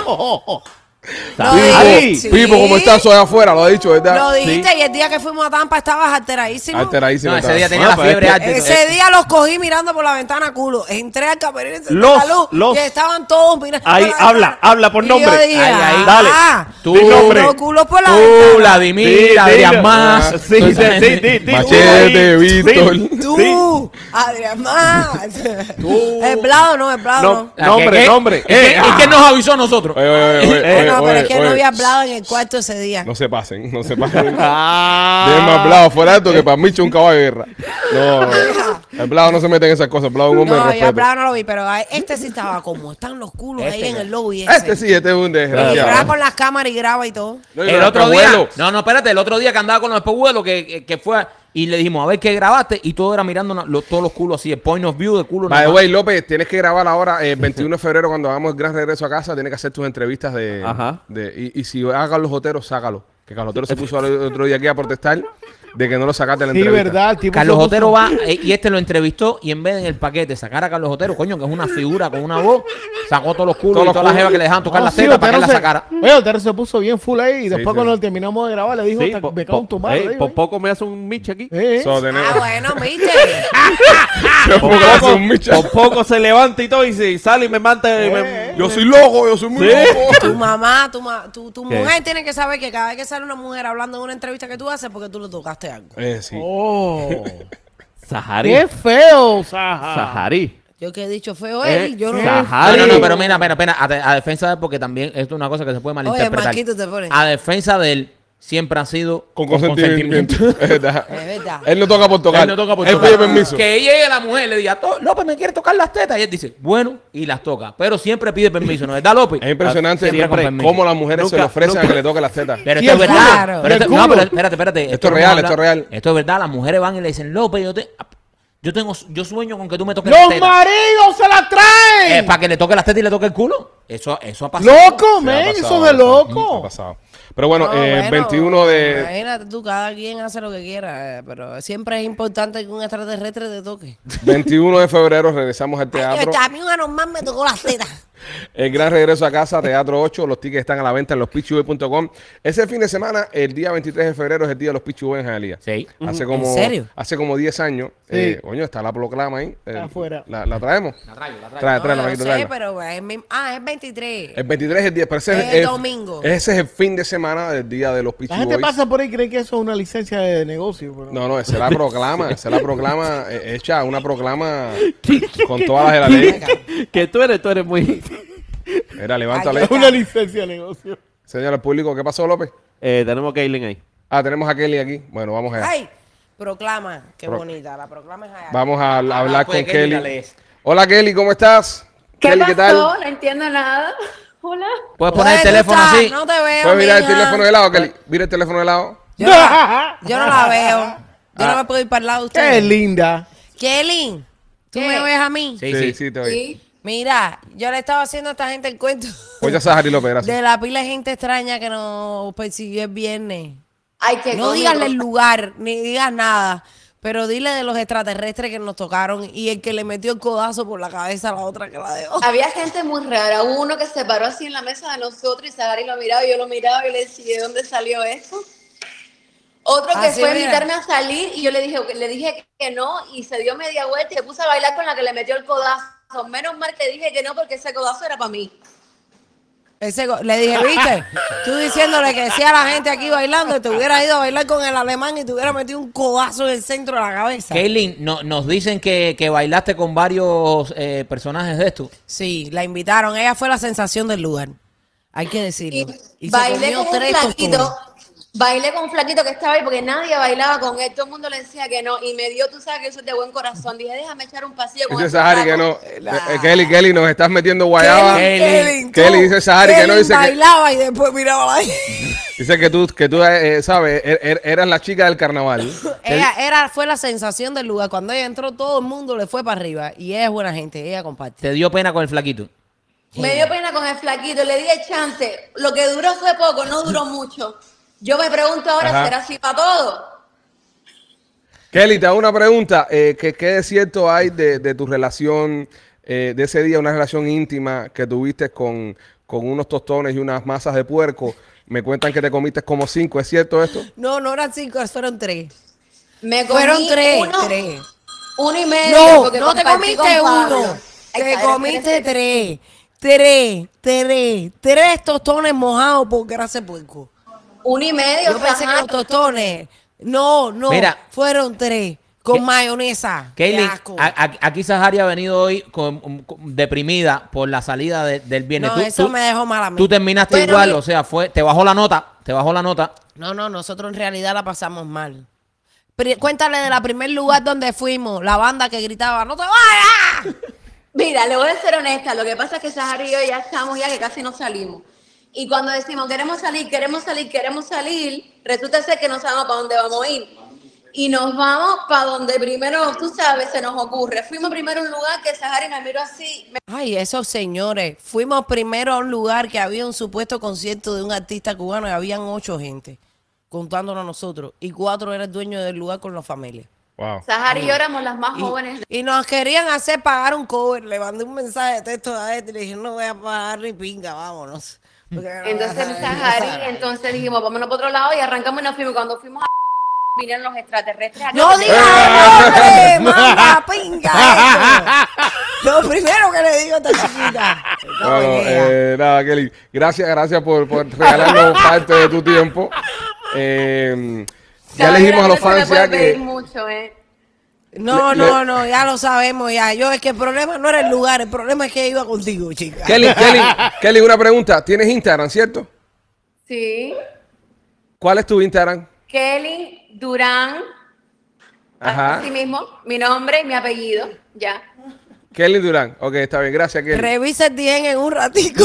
Speaker 8: Lo
Speaker 7: Sí.
Speaker 3: Pipo, como estás allá afuera, lo ha dicho, ¿verdad?
Speaker 8: Lo dijiste y el día que fuimos a Tampa estabas alteradísimo.
Speaker 3: Alteradísimo.
Speaker 5: No, ese día tenía
Speaker 7: Ah,
Speaker 5: la
Speaker 7: pues,
Speaker 5: fiebre alta.
Speaker 8: Ese día los cogí mirando por la ventana culo. Entré al camerino y encendí
Speaker 7: Los-
Speaker 8: la luz y estaban todos mirando.
Speaker 7: Ahí,
Speaker 8: por la ventana.
Speaker 7: habla por
Speaker 8: Y
Speaker 7: nombre.
Speaker 8: yo dije,
Speaker 5: Ahí,
Speaker 7: dale.
Speaker 5: Tú,
Speaker 7: Di nombre.
Speaker 8: los culos por la
Speaker 5: tú,
Speaker 8: ventana.
Speaker 5: Vladimir, Adrián Más.
Speaker 7: Sí,
Speaker 5: toda esa gente.
Speaker 7: sí.
Speaker 3: Machete, Víctor.
Speaker 8: Tú, Adrián Más. El Blado no, el Blado no.
Speaker 7: Nombre.
Speaker 5: ¿Y quién nos avisó a nosotros?
Speaker 3: Oye,
Speaker 8: No, pero es que no
Speaker 3: oye.
Speaker 8: había hablado en el cuarto ese día.
Speaker 3: No se pasen, no se pasen.
Speaker 7: Ah.
Speaker 3: Dejen más Blado fuera alto que para Micho un caballo de guerra. No, el Blado no se mete en esas cosas. El Blado es un hombre de
Speaker 8: No, yo el
Speaker 3: respeto.
Speaker 8: Blado no lo vi, pero este sí estaba como están los culos ahí en el lobby ese.
Speaker 3: Este sí, este es un
Speaker 8: Y graba
Speaker 3: desgraciado.
Speaker 8: con las cámaras y graba y todo.
Speaker 3: No, y
Speaker 5: El
Speaker 3: nuestro
Speaker 5: otro día,
Speaker 3: abuelo.
Speaker 5: no, espérate, el otro día que andaba con los espejuelos que fue y le dijimos, a ver qué grabaste, y todo era mirando todos los culos así, el point of view de culo.
Speaker 3: By the
Speaker 5: nomás.
Speaker 3: way, López, tienes que grabar ahora el 21 de febrero cuando hagamos el gran regreso a casa. Tienes que hacer tus entrevistas de...
Speaker 7: Ajá.
Speaker 3: Y si hagan los Oteros, sácalo. Que Carlos Otero se puso el otro día aquí a protestar de que no lo sacaste de la
Speaker 9: Sí,
Speaker 3: entrevista.
Speaker 9: verdad. el tipo
Speaker 5: Carlos
Speaker 9: se puso-
Speaker 5: Otero va y este lo entrevistó y en vez de en el paquete sacar a Carlos Otero, coño, que es una figura con una voz, sacó todos los culos
Speaker 3: Todos
Speaker 5: y
Speaker 3: los
Speaker 5: todas las
Speaker 3: culos.
Speaker 5: jevas que le dejaban tocar
Speaker 9: No,
Speaker 5: las
Speaker 9: sí,
Speaker 5: tetas para que él
Speaker 9: Otero
Speaker 5: la sacara.
Speaker 9: Oye, Otero se puso bien full ahí. Y después
Speaker 3: sí.
Speaker 9: cuando terminamos de grabar le dijo,
Speaker 7: Sí,
Speaker 9: me cago en tu madre. le dijo,
Speaker 7: por poco me hace un Mitch aquí.
Speaker 3: So, tenemos-
Speaker 8: Ah, bueno, viste.
Speaker 3: Por poco hace un Micha.
Speaker 7: Por poco se levanta y todo y se sale y me manda.
Speaker 3: Yo soy loco, yo soy muy
Speaker 7: Sí.
Speaker 3: loco.
Speaker 8: Tu mamá, tu
Speaker 7: ¿Qué?
Speaker 8: mujer tiene que saber que cada vez que sale una mujer hablando en una entrevista que tú haces, porque tú le tocaste algo.
Speaker 3: Sí.
Speaker 9: Oh,
Speaker 7: Sahari.
Speaker 9: qué feo, Saja.
Speaker 7: Sahari.
Speaker 8: Yo que he dicho feo él, yo no.
Speaker 7: Sahari.
Speaker 5: No, pero mira, a defensa de él, porque también esto es una cosa que se puede
Speaker 8: Oye,
Speaker 5: malinterpretar.
Speaker 8: Marquito te pone.
Speaker 5: A defensa de él, siempre ha sido
Speaker 3: Con consentimiento. Es verdad.
Speaker 8: Es verdad.
Speaker 3: Él no toca por tocar.
Speaker 5: Él no toca por
Speaker 3: Él
Speaker 5: tocar.
Speaker 3: pide permiso.
Speaker 5: Que llegue la mujer y le diga, López, ¿me quiere tocar las tetas? Y él dice, bueno, y las toca. Pero siempre pide permiso, ¿no es verdad, López?
Speaker 3: Es impresionante
Speaker 5: Siempre con permiso.
Speaker 3: cómo las mujeres se le ofrecen a que le toquen las tetas.
Speaker 5: Pero
Speaker 8: Y
Speaker 5: esto es
Speaker 8: el
Speaker 5: verdad.
Speaker 8: claro.
Speaker 5: Pero
Speaker 9: Y el
Speaker 5: esto- no,
Speaker 9: culo.
Speaker 5: pero espérate.
Speaker 3: Esto es
Speaker 5: no
Speaker 3: real,
Speaker 5: habla-
Speaker 3: esto es real.
Speaker 5: Esto es verdad. Las mujeres van y le dicen, López, yo sueño con que tú me toques las
Speaker 9: ¡Los
Speaker 5: tetas.
Speaker 9: maridos se la traen!
Speaker 5: Para que le toque las tetas y le toque el culo. Eso ha pasado.
Speaker 9: ¡Loco,
Speaker 3: Sí, ha
Speaker 9: men!
Speaker 3: pasado,
Speaker 9: Eso de
Speaker 3: ha
Speaker 9: loco.
Speaker 3: pasado. Pero bueno,
Speaker 8: No, bueno,
Speaker 3: 21 de...
Speaker 8: Imagínate tú, cada quien hace lo que quiera, pero siempre es importante que un extraterrestre te toque.
Speaker 3: 21 de febrero regresamos al teatro.
Speaker 8: A mí un anormal me tocó las tetas.
Speaker 3: El gran regreso a casa, Teatro 8. Los tickets están a la venta en lospitchyboy.com. Ese fin de semana, el día 23 de febrero, es el día de los Pitchyboy en Hialeah.
Speaker 5: Sí.
Speaker 3: ¿En
Speaker 8: serio?
Speaker 3: Hace como 10 años.
Speaker 9: Sí.
Speaker 3: Coño, está la proclama ahí.
Speaker 9: Está afuera.
Speaker 3: ¿La traemos?
Speaker 5: La traigo.
Speaker 3: Trae,
Speaker 8: No,
Speaker 3: la
Speaker 8: yo
Speaker 3: Marquito,
Speaker 8: sé,
Speaker 3: tráela.
Speaker 8: pero es es 23.
Speaker 3: El 23 es el día, pero ese
Speaker 8: Es el domingo.
Speaker 3: Ese es el fin de semana del día de los
Speaker 9: La
Speaker 3: Pitchy
Speaker 9: gente
Speaker 3: Boys.
Speaker 9: pasa por ahí y cree que eso es una licencia de negocio. Pero...
Speaker 3: No, esa es la proclama. Esa es la proclama hecha, una proclama con todas las de la ley.
Speaker 7: Que tú eres muy.
Speaker 3: Era, levántale.
Speaker 9: Es una licencia de negocio.
Speaker 3: Señor al público, ¿qué pasó, López?
Speaker 7: Tenemos a Kaylin ahí.
Speaker 3: Tenemos a Kelly aquí. Bueno, vamos allá.
Speaker 8: Ay, proclama, qué bonita. La proclama es allá.
Speaker 3: Vamos a hablar
Speaker 5: pues,
Speaker 3: con
Speaker 5: Kelly, la
Speaker 3: Kelly.
Speaker 5: lees.
Speaker 3: Hola, Kelly, ¿cómo estás?
Speaker 10: ¿Qué
Speaker 3: Kelly,
Speaker 10: pasó?
Speaker 3: ¿qué tal?
Speaker 10: No entiendo nada. Hola.
Speaker 5: Puedes poner el
Speaker 8: ¿Dónde
Speaker 5: teléfono
Speaker 8: estás?
Speaker 5: así.
Speaker 8: No te veo,
Speaker 3: ¿Puedes mirar el
Speaker 8: niña.
Speaker 3: teléfono de lado, Kelly? Mira el teléfono de lado.
Speaker 8: Yo no la veo. Yo no me puedo ir para el lado de ustedes.
Speaker 9: Qué linda.
Speaker 8: Kelly, ¿tú me ves a mí?
Speaker 5: Sí.
Speaker 3: te oí.
Speaker 10: Sí.
Speaker 8: Mira, yo le estaba haciendo a esta gente el cuento
Speaker 3: Oye, a Sahari López, gracias.
Speaker 8: de la pila de gente extraña que nos persiguió el viernes.
Speaker 10: Ay, qué
Speaker 8: No
Speaker 10: cómico.
Speaker 8: digas el lugar, ni digas nada, pero dile de los extraterrestres que nos tocaron y el que le metió el codazo por la cabeza a la otra que la dejó.
Speaker 10: Había gente muy rara. Hubo uno que se paró así en la mesa de nosotros y Sahari lo miraba y yo lo miraba y le decía, ¿de dónde salió esto? Otro que
Speaker 8: Así,
Speaker 10: fue a
Speaker 8: mira.
Speaker 10: invitarme a salir y yo le dije que no y se dio media vuelta y se puso a bailar con la que le metió el codazo. Menos mal que dije que no porque ese codazo era para mí.
Speaker 8: Le dije, viste, tú diciéndole que decía a la gente aquí bailando y te hubieras ido a bailar con el alemán y te hubieras metido un codazo en el centro de la cabeza.
Speaker 5: Kaylin, nos dicen que bailaste con varios personajes de esto.
Speaker 8: Sí, la invitaron. Ella fue la sensación del lugar. Hay que decirlo. Y se
Speaker 10: Bailé
Speaker 8: comió
Speaker 10: con un
Speaker 8: 3
Speaker 10: flaquito.
Speaker 8: tostones.
Speaker 10: Bailé con un flaquito que estaba ahí porque nadie bailaba con él. Todo el mundo le decía que no. Y me dio, tú sabes que yo soy de buen corazón. Dije, déjame echar un pasillo con
Speaker 3: Dice
Speaker 10: estos
Speaker 3: Sahari que
Speaker 10: tacos.
Speaker 3: no. Kelly, nos estás metiendo guayaba. Kelly dice Sahari que no, dice que...
Speaker 8: bailaba y después miraba ahí.
Speaker 3: Dice que tú sabes, eras la chica del carnaval.
Speaker 8: Ella fue la sensación del lugar. Cuando ella entró, todo el mundo le fue para arriba. Y ella es buena gente, ella comparte.
Speaker 5: Te dio pena con el flaquito.
Speaker 10: Me dio pena con el flaquito. Le di el chance. Lo que duró fue poco, no duró mucho. Yo me pregunto ahora,
Speaker 3: Ajá.
Speaker 10: ¿será así para todo?
Speaker 3: Kelly, te hago una pregunta. ¿Qué de cierto hay de tu relación, de ese día, una relación íntima que tuviste con unos tostones y unas masas de puerco? Me cuentan que te comiste como 5. ¿Es cierto esto?
Speaker 8: No, no eran 5, fueron 3.
Speaker 10: Me comí
Speaker 8: Fueron 3,
Speaker 10: uno,
Speaker 8: 3.
Speaker 10: 1,5.
Speaker 8: No,
Speaker 10: porque
Speaker 8: no te
Speaker 10: compartí
Speaker 8: comiste
Speaker 10: con Pablo.
Speaker 8: uno. Te
Speaker 10: Exageré,
Speaker 8: comiste
Speaker 10: exageré.
Speaker 8: 3 tostones mojados por grasa de puerco.
Speaker 10: 1,5.
Speaker 8: Yo pensé que los tostones, no,
Speaker 5: Mira.
Speaker 8: fueron 3 con
Speaker 5: ¿Qué?
Speaker 8: mayonesa. Qué
Speaker 5: Kaylin,
Speaker 8: asco.
Speaker 5: aquí Sahari ha venido hoy deprimida por la salida del viernes.
Speaker 8: No, eso me dejó mal a mí.
Speaker 5: Tú terminaste
Speaker 10: Bueno,
Speaker 5: igual,
Speaker 10: mira.
Speaker 5: o sea, te bajó la nota.
Speaker 8: No, nosotros en realidad la pasamos mal. Cuéntale de la primer lugar donde fuimos, la banda que gritaba, ¡no te vayas!
Speaker 10: Mira, le voy a ser honesta. Lo que pasa es que Sahara y yo ya estamos ya que casi no salimos. Y cuando decimos queremos salir, resulta ser que no sabemos para dónde vamos a ir. Y nos vamos para donde primero, tú sabes, se nos ocurre. Fuimos primero a un lugar que Sahara me miró así.
Speaker 8: Ay, esos señores, fuimos primero a un lugar que había un supuesto concierto de un artista cubano y habían 8 gente, contándonos a nosotros, y 4 era el dueño del lugar con la familia.
Speaker 3: Wow.
Speaker 10: Sahara y yo éramos las más jóvenes.
Speaker 8: Y nos querían hacer pagar un cover. Le mandé un mensaje de texto a él y le dije, no voy a pagar ni pinga, vámonos. Porque no
Speaker 10: Entonces
Speaker 8: vas a-
Speaker 10: Sahara, entonces dijimos, vámonos para otro lado y arrancamos y nos fuimos. Cuando fuimos a vinieron los extraterrestres. aquí.
Speaker 8: ¡No digas el nombre! ¡Manda pinga eso! Lo primero que le digo a esta chiquita. No me diga.
Speaker 3: Nada, Kelly. Gracias por regalarnos parte de tu tiempo. Ya le dijimos a los fans ya que...
Speaker 10: mucho,
Speaker 8: No, ya lo sabemos ya. Es que el problema no era el lugar, el problema es que iba contigo, chica.
Speaker 3: Kelly, una pregunta. ¿Tienes Instagram, cierto?
Speaker 10: Sí.
Speaker 3: ¿Cuál es tu Instagram?
Speaker 10: Kelly Durán.
Speaker 3: Ajá.
Speaker 10: Así mismo, mi nombre y mi apellido. Ya.
Speaker 3: Kelly Durán. Ok, está bien. Gracias, Kelly.
Speaker 8: Revisa el DM en un ratico.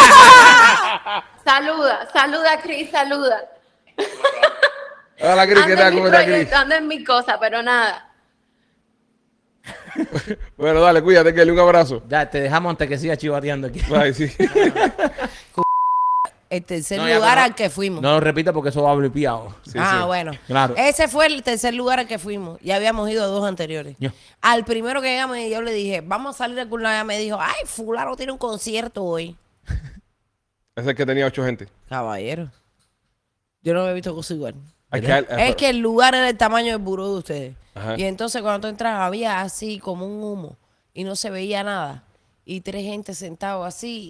Speaker 10: Saluda, Cris, saluda.
Speaker 3: Hola, Cris. ¿Qué
Speaker 10: Ando
Speaker 3: tal?
Speaker 10: en mi
Speaker 3: ¿Cómo estás, Cris?
Speaker 10: proyecto, ando en mi cosa, pero nada.
Speaker 3: Bueno, dale, cuídate, Kelly. Un abrazo.
Speaker 5: Ya, te dejamos antes que siga chivateando aquí.
Speaker 3: Bye, sí.
Speaker 8: El tercer
Speaker 5: No, ya,
Speaker 8: lugar
Speaker 5: pero no-
Speaker 8: al que fuimos.
Speaker 5: No lo repita porque eso va a blipeado.
Speaker 3: Sí,
Speaker 8: ah,
Speaker 3: sí.
Speaker 8: bueno.
Speaker 5: Claro.
Speaker 8: Ese fue el tercer lugar al que fuimos. Ya habíamos ido a 2 anteriores.
Speaker 5: Ya.
Speaker 8: Al primero que llegamos, yo le dije, vamos a salir de algún lado. Ella me dijo, ay, fulano tiene un concierto hoy.
Speaker 3: Es el que tenía 8 gente.
Speaker 8: Caballero. Yo no había visto cosa igual.
Speaker 3: Es
Speaker 8: que el lugar era el tamaño del buró de ustedes.
Speaker 3: Ajá.
Speaker 8: Y entonces cuando tú entras había así como un humo y no se veía nada. Y 3 gente sentados así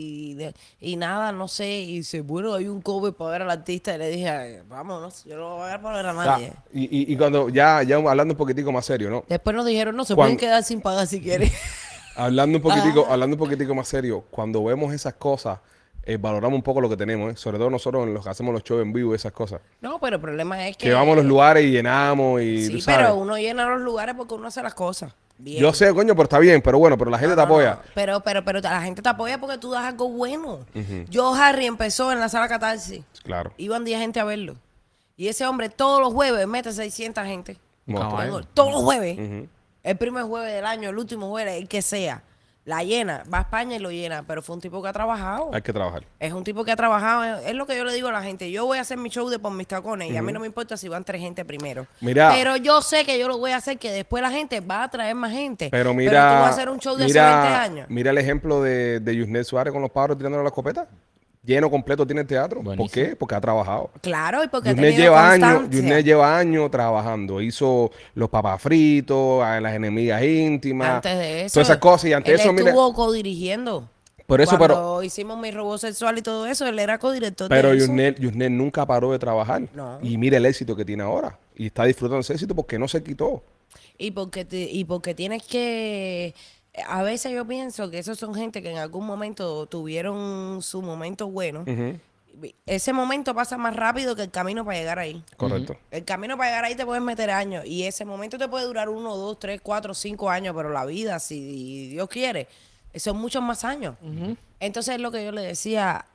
Speaker 8: y nada, no sé. Y dice, bueno, hay un cover para ver al artista. Y le dije, "Ay, vámonos, yo no voy a ver para ver a nadie.
Speaker 3: Y cuando ya hablando un poquitico más serio, ¿no?
Speaker 8: Después nos dijeron, no, se
Speaker 3: Cuando-
Speaker 8: pueden quedar sin pagar si quieren.
Speaker 3: Hablando un poquitico más serio, cuando vemos esas cosas, valoramos un poco lo que tenemos, ¿eh? Sobre todo nosotros los que hacemos los shows en vivo y esas cosas.
Speaker 8: No, pero el problema es
Speaker 3: Que vamos a los lugares y llenamos y
Speaker 8: Sí,
Speaker 3: tú sabes.
Speaker 8: pero uno llena los lugares porque uno hace las cosas. Bien.
Speaker 3: Yo sé, coño, pero está bien, pero bueno, pero la gente te apoya.
Speaker 8: Pero la gente te apoya porque tú das algo bueno. Yo, Harry, empezó en la sala Catarsis.
Speaker 3: Claro.
Speaker 8: Iban 10 gente a verlo. Y ese hombre todos los jueves mete 600 gente.
Speaker 3: Monstruo.
Speaker 8: Todos los jueves.
Speaker 3: Ujú.
Speaker 8: El primer jueves del año, el último jueves, el que sea. La llena. Va a España y lo llena. Pero fue un tipo que ha trabajado.
Speaker 3: Hay que trabajar.
Speaker 8: Es un tipo que ha trabajado. Es lo que yo le digo a la gente. Yo voy a hacer mi show de por mis tacones y a mí no me importa si van 3 gente primero.
Speaker 3: Mira.
Speaker 8: Pero yo sé que yo lo voy a hacer que después la gente va a traer más gente.
Speaker 3: Pero
Speaker 8: tú
Speaker 3: mira,
Speaker 8: vas a hacer un show de hace 20 años.
Speaker 3: mira el ejemplo de Yusnet Suárez con los pájaros tirándole la escopeta. Lleno completo tiene el teatro.
Speaker 5: Buenísimo.
Speaker 3: ¿Por qué? Porque ha trabajado.
Speaker 8: Claro, y porque ha
Speaker 3: Yusnet
Speaker 8: tenido
Speaker 3: lleva años,
Speaker 8: constancia.
Speaker 3: Yusnet lleva años trabajando. Hizo los papas fritos, a las enemigas íntimas.
Speaker 8: Antes de eso.
Speaker 3: Todas esas cosas. Y antes
Speaker 8: él
Speaker 3: de eso, mira.
Speaker 8: estuvo codirigiendo.
Speaker 3: Por eso,
Speaker 8: Cuando hicimos mi robot sexual y todo eso, él era codirector
Speaker 3: pero
Speaker 8: de eso.
Speaker 3: Yusnet nunca paró de trabajar.
Speaker 8: No.
Speaker 3: Y mira el éxito que tiene ahora. Y está disfrutando ese éxito porque no se quitó.
Speaker 8: Y porque tienes que... A veces yo pienso que esos son gente que en algún momento tuvieron su momento bueno.
Speaker 3: Ujú.
Speaker 8: Ese momento pasa más rápido que el camino para llegar ahí.
Speaker 3: Correcto.
Speaker 8: El camino para llegar ahí te puedes meter años. Y ese momento te puede durar 1, 2, 3, 4, 5 años. Pero la vida, si Dios quiere, son muchos más años. Entonces es lo que yo le decía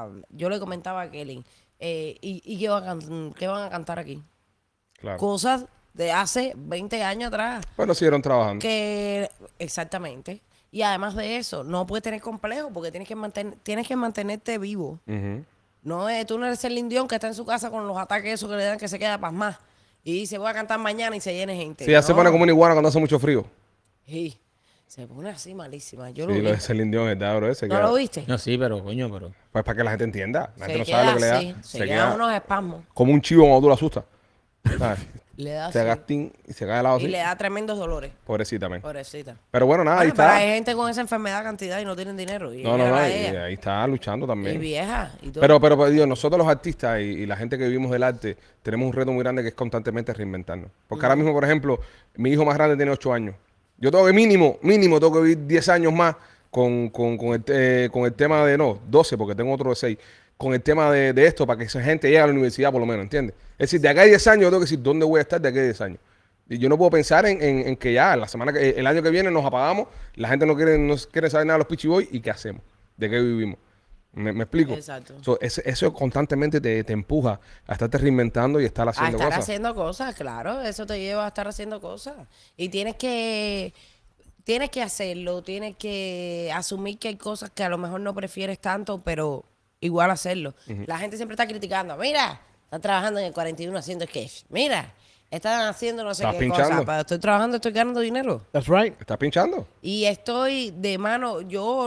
Speaker 8: yo le comentaba a Kelly. ¿Y qué van a cantar aquí?
Speaker 3: Claro.
Speaker 8: Cosas de hace 20 años atrás.
Speaker 3: Bueno, siguieron trabajando.
Speaker 8: Exactamente. Y además de eso, no puedes tener complejo porque tienes que mantenerte vivo.
Speaker 3: Ujú.
Speaker 8: Tú no eres el lindión que está en su casa con los ataques esos que le dan que se queda pasmado. Y dice, voy a cantar mañana y se llene gente.
Speaker 3: Sí, ya se
Speaker 8: No.
Speaker 3: pone como una iguana cuando hace mucho frío.
Speaker 8: Sí, se pone así malísima. Yo
Speaker 3: Sí,
Speaker 8: lo
Speaker 3: lo
Speaker 8: vi.
Speaker 3: de Celine Dion, el diablo ese.
Speaker 8: ¿No
Speaker 3: queda-
Speaker 8: lo viste?
Speaker 5: No, sí, pero coño, pero...
Speaker 3: Pues para que la gente entienda. La gente
Speaker 8: Se
Speaker 3: no
Speaker 8: queda
Speaker 3: sabe lo que le
Speaker 8: así,
Speaker 3: da.
Speaker 8: se
Speaker 3: Se
Speaker 8: quedan
Speaker 3: queda
Speaker 8: unos espasmos.
Speaker 3: como un chivo cuando tú lo asustas. ¿Sabes?
Speaker 8: Le da
Speaker 3: Se
Speaker 8: así.
Speaker 3: haga tin y se cae de lado
Speaker 8: Y
Speaker 3: así.
Speaker 8: le da tremendos dolores.
Speaker 3: Pobrecita, men.
Speaker 8: Pobrecita.
Speaker 3: Pero bueno, nada, ahí
Speaker 8: Bueno, pero
Speaker 3: está.
Speaker 8: hay gente con esa enfermedad cantidad y no tienen dinero. Y
Speaker 3: No,
Speaker 8: ella
Speaker 3: no, no.
Speaker 8: era
Speaker 3: Y
Speaker 8: ella.
Speaker 3: ahí está luchando
Speaker 8: Y
Speaker 3: también.
Speaker 8: vieja. Y todo.
Speaker 3: Pero digo, nosotros los artistas y la gente que vivimos del arte tenemos un reto muy grande que es constantemente reinventarnos. Porque ahora mismo, por ejemplo, mi hijo más grande tiene 8 años. Yo tengo que mínimo, tengo que vivir 10 años más con el tema de, no, 12 porque tengo otro de 6, con el tema de esto para que esa gente llegue a la universidad por lo menos, ¿entiendes? Es decir, de acá a 10 años yo tengo que decir dónde voy a estar de acá a 10 años. Y yo no puedo pensar en que ya el año que viene nos apagamos, la gente no quiere saber nada de los Peachy Boys y ¿qué hacemos? ¿De qué vivimos? ¿Me explico?
Speaker 8: Exacto.
Speaker 3: Eso constantemente te empuja a estarte reinventando y estar
Speaker 8: A
Speaker 3: haciendo
Speaker 8: estar
Speaker 3: cosas.
Speaker 8: haciendo cosas, claro. Eso te lleva a estar haciendo cosas. Y tienes que hacerlo, tienes que asumir que hay cosas que a lo mejor no prefieres tanto, pero igual hacerlo. La gente siempre está criticando. Mira, están trabajando en el 41 haciendo sketch. Mira, están haciendo no sé
Speaker 3: ¿Estás
Speaker 8: qué
Speaker 3: pinchando?
Speaker 8: cosa. Pero estoy trabajando, estoy ganando dinero.
Speaker 9: That's right.
Speaker 3: ¿Estás pinchando?
Speaker 8: Y estoy de mano.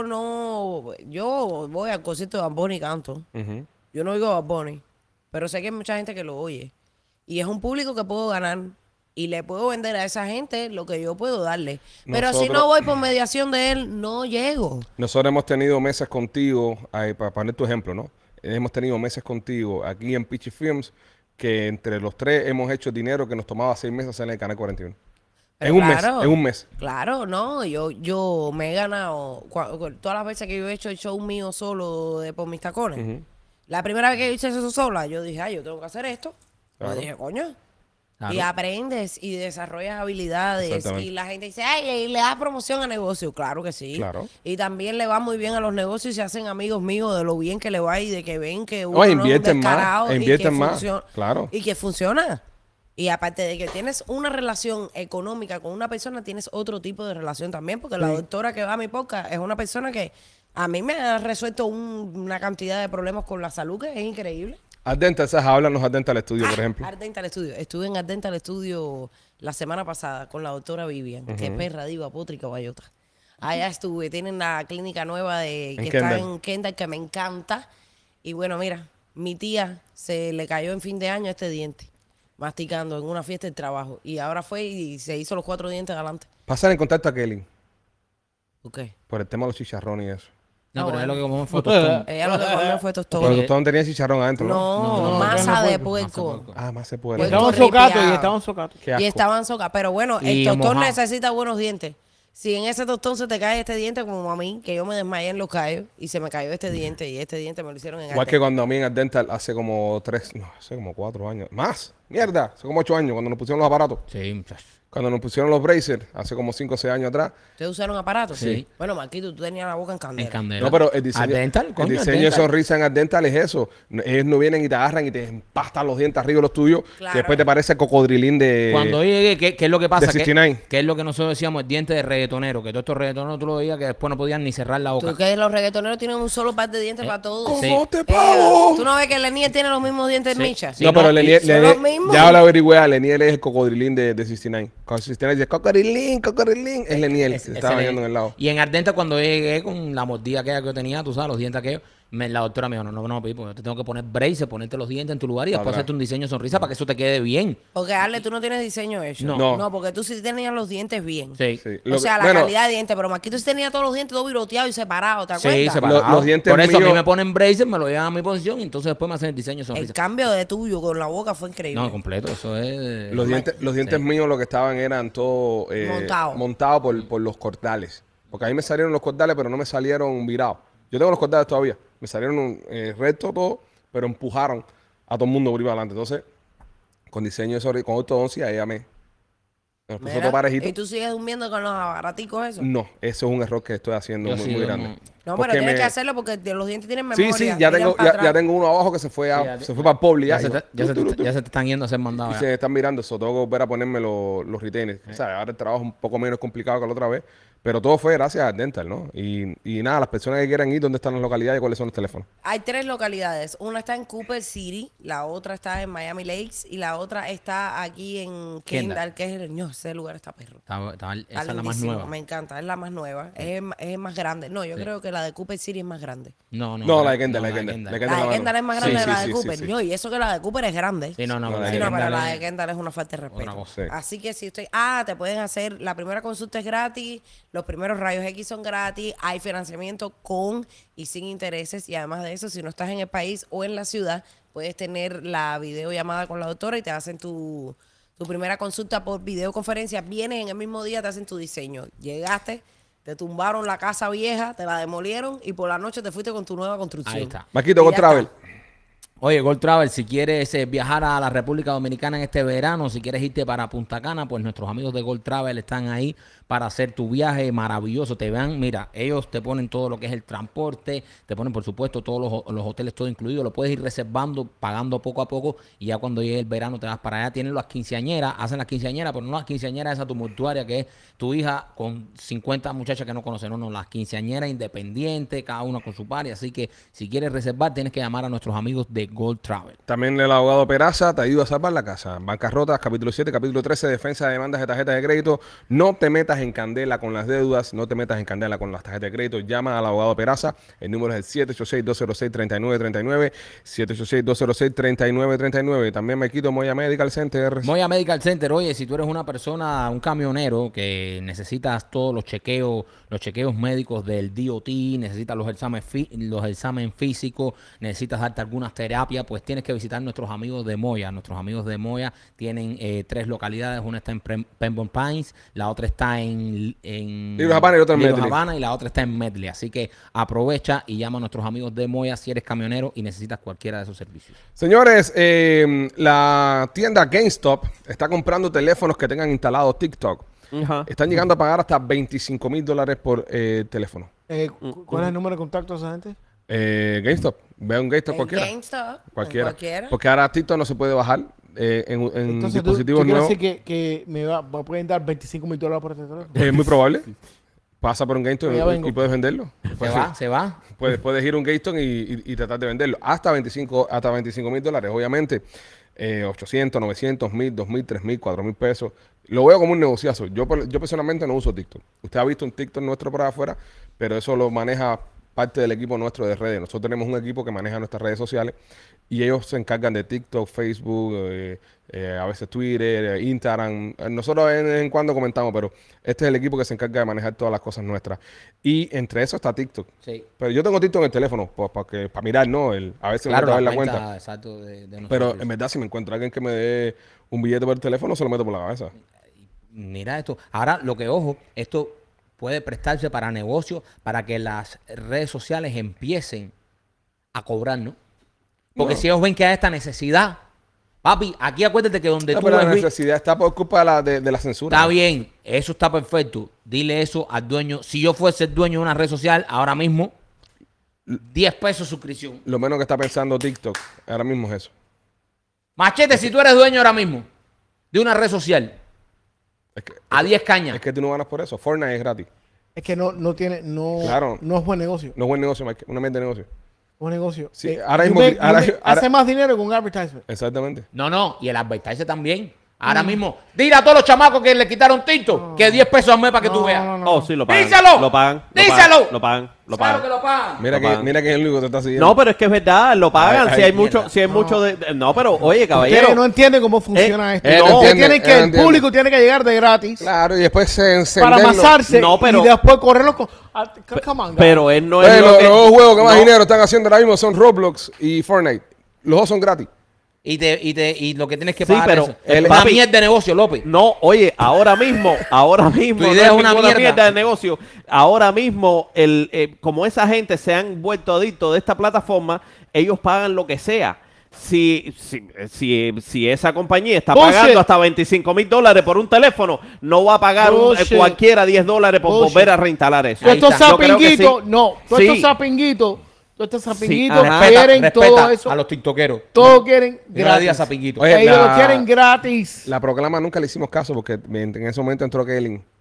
Speaker 8: Yo voy al concierto de Bad Bunny y canto.
Speaker 3: Ujú.
Speaker 8: Yo no oigo a Bad Bunny, pero sé que hay mucha gente que lo oye. Y es un público que puedo ganar. Y le puedo vender a esa gente lo que yo puedo darle. Pero si
Speaker 3: Nosotros-
Speaker 8: no voy por mediación de él, no llego.
Speaker 3: Nosotros hemos tenido meses contigo, para poner tu ejemplo, ¿no? Hemos tenido meses contigo aquí en Peachy Films que entre los tres hemos hecho dinero que nos tomaba 6 meses hacer en el Canal 41.
Speaker 8: Pero
Speaker 3: En un
Speaker 8: claro,
Speaker 3: mes, en un mes.
Speaker 8: Claro, no, yo me he ganado todas las veces que yo he hecho el show mío solo de por mis tacones.
Speaker 3: Ujú.
Speaker 8: La primera vez que yo hice eso sola, yo dije, ay, yo tengo que hacer esto.
Speaker 3: Claro.
Speaker 8: Yo dije, coño.
Speaker 5: Claro.
Speaker 8: Y aprendes y desarrollas habilidades.
Speaker 3: Exactamente.
Speaker 8: Y la gente dice, ay, y le das promoción a negocios. Claro que sí.
Speaker 3: Claro.
Speaker 8: Y también le va muy bien a los negocios y se hacen amigos míos de lo bien que le va y de que ven que uno
Speaker 3: No,
Speaker 8: no es un
Speaker 3: invierten más,
Speaker 8: descarado y
Speaker 3: invierten
Speaker 8: que
Speaker 3: más,
Speaker 8: funciona.
Speaker 3: claro.
Speaker 8: Y que funciona. Y aparte de que tienes una relación económica con una persona, tienes otro tipo de relación también. Porque la doctora que va a mi podcast es una persona que a mí me ha resuelto una cantidad de problemas con la salud que es increíble.
Speaker 3: Ardental, ¿sabes? Háblanos Ardental Studio, por ejemplo.
Speaker 8: Art Dental Studio. Estuve en Art Dental Studio la semana pasada con la doctora Vivian, que es perra, diva, pótrica, bayota. Allá estuve. Tienen la clínica nueva que está
Speaker 3: Kendall.
Speaker 8: en Kendall, que me encanta. Y bueno, mira, mi tía se le cayó en fin de año este diente, masticando en una fiesta de trabajo. Y ahora fue y se hizo los 4 dientes adelante.
Speaker 3: Pasar en contacto a Kelly
Speaker 8: Ok.
Speaker 3: por el tema de los chicharrones y eso.
Speaker 5: No, pero es
Speaker 8: bueno.
Speaker 5: lo que como fue tostón.
Speaker 8: Ella lo que comió fue
Speaker 3: Pero
Speaker 8: tostón.
Speaker 3: tostón tenía chicharrón adentro, ¿no?
Speaker 8: No,
Speaker 5: No,
Speaker 8: masa
Speaker 9: no,
Speaker 8: de
Speaker 9: no,
Speaker 8: puerco.
Speaker 3: Ah, más se puede.
Speaker 8: Pues
Speaker 9: Estaban
Speaker 8: ripiado.
Speaker 9: socatos y estaban socatos.
Speaker 3: Qué asco.
Speaker 8: Y estaban soca. Pero bueno, el
Speaker 5: Y
Speaker 8: tostón
Speaker 5: mojado.
Speaker 8: necesita buenos dientes. Si en ese tostón se te cae este diente, como a mí, que yo me desmayé en los callos y se me cayó este diente y este diente me lo hicieron en
Speaker 3: Igual
Speaker 8: arte.
Speaker 3: que cuando a mí en Ardental hace como 4 años. Más. Mierda. Hace como 8 años cuando nos pusieron los aparatos.
Speaker 5: Sí, muchachos.
Speaker 3: Cuando nos pusieron los bracers, hace como 5 o 6 años atrás.
Speaker 8: ¿Ustedes usaron aparatos?
Speaker 5: Sí.
Speaker 8: Bueno, Marquito, tú tenías la boca en candela.
Speaker 5: En candela.
Speaker 3: No, pero el diseño,
Speaker 5: Ardental,
Speaker 3: el
Speaker 5: coño,
Speaker 3: diseño de
Speaker 5: Ardental.
Speaker 3: sonrisa en Ardental es eso. Ellos no vienen y te agarran y te empastan los dientes arriba de los tuyos.
Speaker 8: Claro.
Speaker 3: Que después te parece el cocodrilín de...
Speaker 5: Cuando llegué, ¿qué es lo que pasa?
Speaker 3: de 69.
Speaker 5: ¿Qué es lo que nosotros decíamos? El diente de reggaetonero. Que todos estos reggaetoneros tú lo veías que después no podían ni cerrar la boca.
Speaker 8: Tú que los reggaetoneros tienen un solo par de dientes para todos.
Speaker 3: ¿Cómo
Speaker 5: Sí.
Speaker 3: te pago?
Speaker 8: ¿Tú no ves que Lenier tiene los mismos dientes de Micha?
Speaker 5: Sí,
Speaker 3: no, pero
Speaker 5: no,
Speaker 3: Leniel,
Speaker 8: son los mismos.
Speaker 3: ya lo averigüé, Leniel es el cocodrilín de 69. Cuando 69 dice cocodrilín, es Leniel, que se estaba bañando en el lado.
Speaker 5: Y en Ardenta cuando llegué con la mordida aquella que yo tenía, tú sabes, los dientes aquellos, la doctora me dijo, no, Pipo, yo te tengo que poner braces, ponerte los dientes en tu lugar y después
Speaker 3: Atrás.
Speaker 5: hacerte un diseño de sonrisa para que eso te quede bien.
Speaker 8: Porque, Ale, tú no tienes diseño hecho.
Speaker 5: No.
Speaker 3: No.
Speaker 8: porque tú sí tenías los dientes bien.
Speaker 5: Sí.
Speaker 3: Sí.
Speaker 8: O sea, la
Speaker 3: Bueno,
Speaker 8: calidad de dientes. Pero Marquito sí tenía todos los dientes todo viroteados y separados, ¿te
Speaker 5: Sí,
Speaker 8: acuerdas?
Speaker 5: separado.
Speaker 3: Los dientes
Speaker 5: Por eso a mí
Speaker 3: míos-
Speaker 5: me ponen braces, me lo llevan a mi posición y entonces después me hacen el diseño de
Speaker 8: El
Speaker 5: sonrisa.
Speaker 8: cambio de tuyo con la boca fue increíble.
Speaker 5: No, completo, eso es...
Speaker 3: Los dientes
Speaker 5: Sí.
Speaker 3: míos lo que estaban eran todos
Speaker 8: Montado.
Speaker 3: por los cordales. Porque a mí me salieron los cordales, pero no me salieron virados. Yo tengo los cordales todavía. Me salieron rectos todo, pero empujaron a todo el mundo por ahí para adelante. Entonces, con diseño de sonrisa, con ortodoncia, ella me puso
Speaker 8: Mira,
Speaker 3: todo parejito.
Speaker 8: ¿y tú sigues durmiendo con los aparaticos esos?
Speaker 3: No, eso es un error que estoy haciendo
Speaker 5: Yo
Speaker 3: muy,
Speaker 5: sí
Speaker 3: muy
Speaker 5: duermo.
Speaker 3: grande.
Speaker 8: No,
Speaker 3: Porque
Speaker 8: pero tienes
Speaker 3: me-
Speaker 8: que hacerlo porque los dientes tienen
Speaker 3: Sí,
Speaker 8: memoria.
Speaker 3: sí, ya
Speaker 8: tiran
Speaker 3: tengo,
Speaker 8: para
Speaker 3: ya
Speaker 8: atrás.
Speaker 3: tengo uno abajo que se fue para el Publi.
Speaker 5: Ya se te están yendo a ser mandados.
Speaker 3: Y se están mirando eso. Tengo que volver a ponerme los retainers. O sea, ahora el trabajo es un poco menos complicado que la otra vez, Pero todo fue gracias a Dental, ¿no? Y nada, las personas que quieran ir, ¿dónde están las localidades y cuáles son los teléfonos?
Speaker 8: Hay 3 localidades. Una está en Cooper City, la otra está en Miami Lakes y la otra está aquí en Kendall, que es ese lugar está perro.
Speaker 5: Esa es la más
Speaker 8: lindísimo,
Speaker 5: nueva.
Speaker 8: me encanta, es la más nueva. Es más grande. No, yo creo que la de Cooper City es más grande.
Speaker 5: No,
Speaker 3: La de Kendall, la de Kendall.
Speaker 8: La de Kendall es más grande que la de Cooper.
Speaker 3: Sí.
Speaker 8: No, y eso que la de Cooper es grande.
Speaker 5: Sí, no,
Speaker 3: No,
Speaker 5: la
Speaker 8: Sí,
Speaker 5: de
Speaker 8: no, pero
Speaker 5: Kendall
Speaker 8: la
Speaker 5: es-
Speaker 8: de Kendall es una falta de respeto.
Speaker 5: Otra cosa.
Speaker 3: Sí.
Speaker 8: Así que si usted... te pueden hacer... La primera consulta es gratis, los primeros rayos X son gratis, hay financiamiento con y sin intereses y además de eso, si no estás en el país o en la ciudad, puedes tener la videollamada con la doctora y te hacen tu primera consulta por videoconferencia. Vienes en el mismo día, te hacen tu diseño. Llegaste, te tumbaron la casa vieja, te la demolieron y por la noche te fuiste con tu nueva construcción.
Speaker 5: Ahí está.
Speaker 3: Maquito,
Speaker 8: Y
Speaker 3: con
Speaker 8: ya
Speaker 3: Travel.
Speaker 8: está.
Speaker 5: Oye, Gold Travel, si quieres viajar a la República Dominicana en este verano, si quieres irte para Punta Cana, pues nuestros amigos de Gold Travel están ahí para hacer tu viaje maravilloso. Te vean, mira, ellos te ponen todo lo que es el transporte, te ponen, por supuesto, todos los hoteles, todo incluido. Lo puedes ir reservando, pagando poco a poco y ya cuando llegue el verano te vas para allá. Tienen las quinceañeras, hacen las quinceañeras, pero no las quinceañeras esa tumultuaria que es tu hija con 50 muchachas que no conocen. No, las quinceañeras independientes, cada una con su par. Así que si quieres reservar, tienes que llamar a nuestros amigos de Gold Travel.
Speaker 3: También el abogado Peraza te ayuda a salvar la casa. Bancarrotas, capítulo 7, capítulo 13, defensa de demandas de tarjetas de crédito. No te metas en candela con las deudas, no te metas en candela con las tarjetas de crédito. Llama al abogado Peraza. El número es el 786-206-3939. 786-206-3939. También me quito Moya Medical Center.
Speaker 5: Moya Medical Center, oye, si tú eres una persona, un camionero que necesitas todos los chequeos médicos del DOT, necesitas los exámenes físicos, necesitas darte algunas terapias, pues tienes que visitar nuestros amigos de Moya. Nuestros amigos de Moya tienen 3 localidades, una está en Pembroke Pines, la otra está en
Speaker 3: Little Havana y otra en
Speaker 5: Little
Speaker 3: Medley.
Speaker 5: Havana y la otra está en Medley. Así que aprovecha y llama a nuestros amigos de Moya si eres camionero y necesitas cualquiera de esos servicios.
Speaker 3: Señores, la tienda GameStop está comprando teléfonos que tengan instalado TikTok.
Speaker 7: Ajá.
Speaker 3: Están llegando a pagar hasta $25,000 por teléfono.
Speaker 9: ¿Cuál es el número de contacto de esa gente?
Speaker 3: GameStop. Ve un GameStop
Speaker 8: En
Speaker 3: cualquiera.
Speaker 8: GameStop,
Speaker 3: Cualquiera.
Speaker 8: en cualquiera.
Speaker 3: Porque ahora TikTok no se puede bajar en
Speaker 9: Entonces,
Speaker 3: dispositivos
Speaker 9: ¿tú quieres
Speaker 3: nuevos.
Speaker 9: decir que me pueden dar $25,000 por este teléfono?
Speaker 3: Es muy probable. Pasa por un GameStop
Speaker 9: Ya vengo.
Speaker 3: y puedes venderlo.
Speaker 5: Se va.
Speaker 3: Puedes ir a un GameStop y tratar de venderlo. Hasta $25,000, obviamente. 800, 900, 1000, 2000, 3000, 4000 pesos. Lo veo como un negociazo. Yo personalmente no uso TikTok. Usted ha visto un TikTok nuestro por afuera, pero eso lo maneja parte del equipo nuestro de redes. Nosotros tenemos un equipo que maneja nuestras redes sociales y ellos se encargan de TikTok, Facebook, a veces Twitter, Instagram. Nosotros de vez en cuando comentamos, pero este es el equipo que se encarga de manejar todas las cosas nuestras. Y entre eso está TikTok.
Speaker 5: Sí.
Speaker 3: Pero yo tengo TikTok en el teléfono para mirar, ¿no? A veces
Speaker 5: Claro,
Speaker 3: me meto a ver
Speaker 5: la
Speaker 3: la
Speaker 5: cuenta,
Speaker 3: cuenta.
Speaker 5: exacto, de nosotros.
Speaker 3: Pero en verdad, si me encuentro alguien que me dé un billete por el teléfono, se lo meto por la cabeza.
Speaker 5: Mira esto. Ahora, esto puede prestarse para negocios, para que las redes sociales empiecen a cobrar, ¿no? Porque si ellos ven que hay esta necesidad, papi, aquí acuérdate que donde
Speaker 3: No,
Speaker 5: tú
Speaker 3: pero la
Speaker 5: ves,
Speaker 3: necesidad está por culpa de la censura.
Speaker 5: está bien, eso está perfecto. Dile eso al dueño. Si yo fuese el dueño de una red social, ahora mismo, 10 pesos suscripción.
Speaker 3: Lo menos que está pensando TikTok ahora mismo es eso.
Speaker 5: Machete, si tú eres dueño ahora mismo de una red social,
Speaker 3: Es que,
Speaker 5: a 10 cañas.
Speaker 3: es que tú no ganas por eso. Fortnite es gratis.
Speaker 9: Es que no
Speaker 3: Claro.
Speaker 9: es buen negocio.
Speaker 3: No es buen negocio, Mike. Una mierda de negocio.
Speaker 9: Buen negocio.
Speaker 3: Sí, ahora mismo- ahora-
Speaker 9: hace más dinero con un advertisement.
Speaker 3: Exactamente.
Speaker 5: No, y el advertiser también. Ahora mismo, dile a todos los chamacos que le quitaron TikTok que 10 pesos al mes para que tú veas.
Speaker 7: Oh, sí, lo pagan.
Speaker 5: ¡Díselo!
Speaker 7: Lo pagan.
Speaker 5: ¡Díselo!
Speaker 7: Lo pagan. Lo
Speaker 5: Claro
Speaker 7: pagan.
Speaker 5: que lo pagan.
Speaker 3: Mira
Speaker 7: Lo
Speaker 3: que,
Speaker 7: pagan.
Speaker 3: mira que es el único que te está siguiendo.
Speaker 7: No, pero es que es verdad, lo pagan.
Speaker 3: Ay,
Speaker 7: si hay
Speaker 3: ay,
Speaker 7: mucho,
Speaker 5: mierda.
Speaker 7: si hay mucho de. No, pero oye, caballero.
Speaker 9: Ustedes no entienden cómo funciona esto.
Speaker 3: él
Speaker 9: No,
Speaker 3: entiende,
Speaker 9: tienen que,
Speaker 3: él
Speaker 9: el
Speaker 3: entiende.
Speaker 9: público tiene que llegar de gratis
Speaker 3: Claro, y después se
Speaker 9: para
Speaker 3: encenderlo.
Speaker 9: amasarse
Speaker 7: No, pero-
Speaker 9: y después correrlo con... Come on, guys.
Speaker 7: Pero él no
Speaker 3: Oye,
Speaker 7: es.
Speaker 3: los dos juegos que más
Speaker 7: no.
Speaker 3: dinero están haciendo ahora mismo son Roblox y Fortnite. Los dos son gratis.
Speaker 5: Y lo que tienes que
Speaker 7: Sí,
Speaker 5: pagar
Speaker 7: pero
Speaker 5: es
Speaker 7: el
Speaker 5: una
Speaker 7: papi-
Speaker 5: mierda de negocio, López.
Speaker 7: No, oye, ahora mismo
Speaker 5: Tu idea
Speaker 7: no
Speaker 5: es una
Speaker 7: ninguna
Speaker 5: mierda.
Speaker 7: de negocio. Ahora mismo, como esa gente se han vuelto adictos de esta plataforma, ellos pagan lo que sea. Si esa compañía está
Speaker 9: Bullshit.
Speaker 7: pagando hasta $25,000 por un teléfono, no va a pagar
Speaker 9: Bullshit.
Speaker 7: cualquiera $10 por
Speaker 9: Bullshit.
Speaker 7: volver a reinstalar eso.
Speaker 9: Todos estos
Speaker 7: Yo creo que sí.
Speaker 9: sapinguitos, no, todos
Speaker 7: Sí.
Speaker 9: estos sapinguitos
Speaker 7: ajá.
Speaker 9: quieren todo
Speaker 5: Respeta
Speaker 9: eso.
Speaker 5: a los tiktokeros.
Speaker 9: Todos quieren
Speaker 5: Y no le digas
Speaker 9: gratis.
Speaker 5: sapinguito.
Speaker 3: Oye,
Speaker 9: Ellos
Speaker 3: la-
Speaker 9: lo quieren gratis.
Speaker 3: La proclama nunca le hicimos caso porque en ese momento entró Kaylin.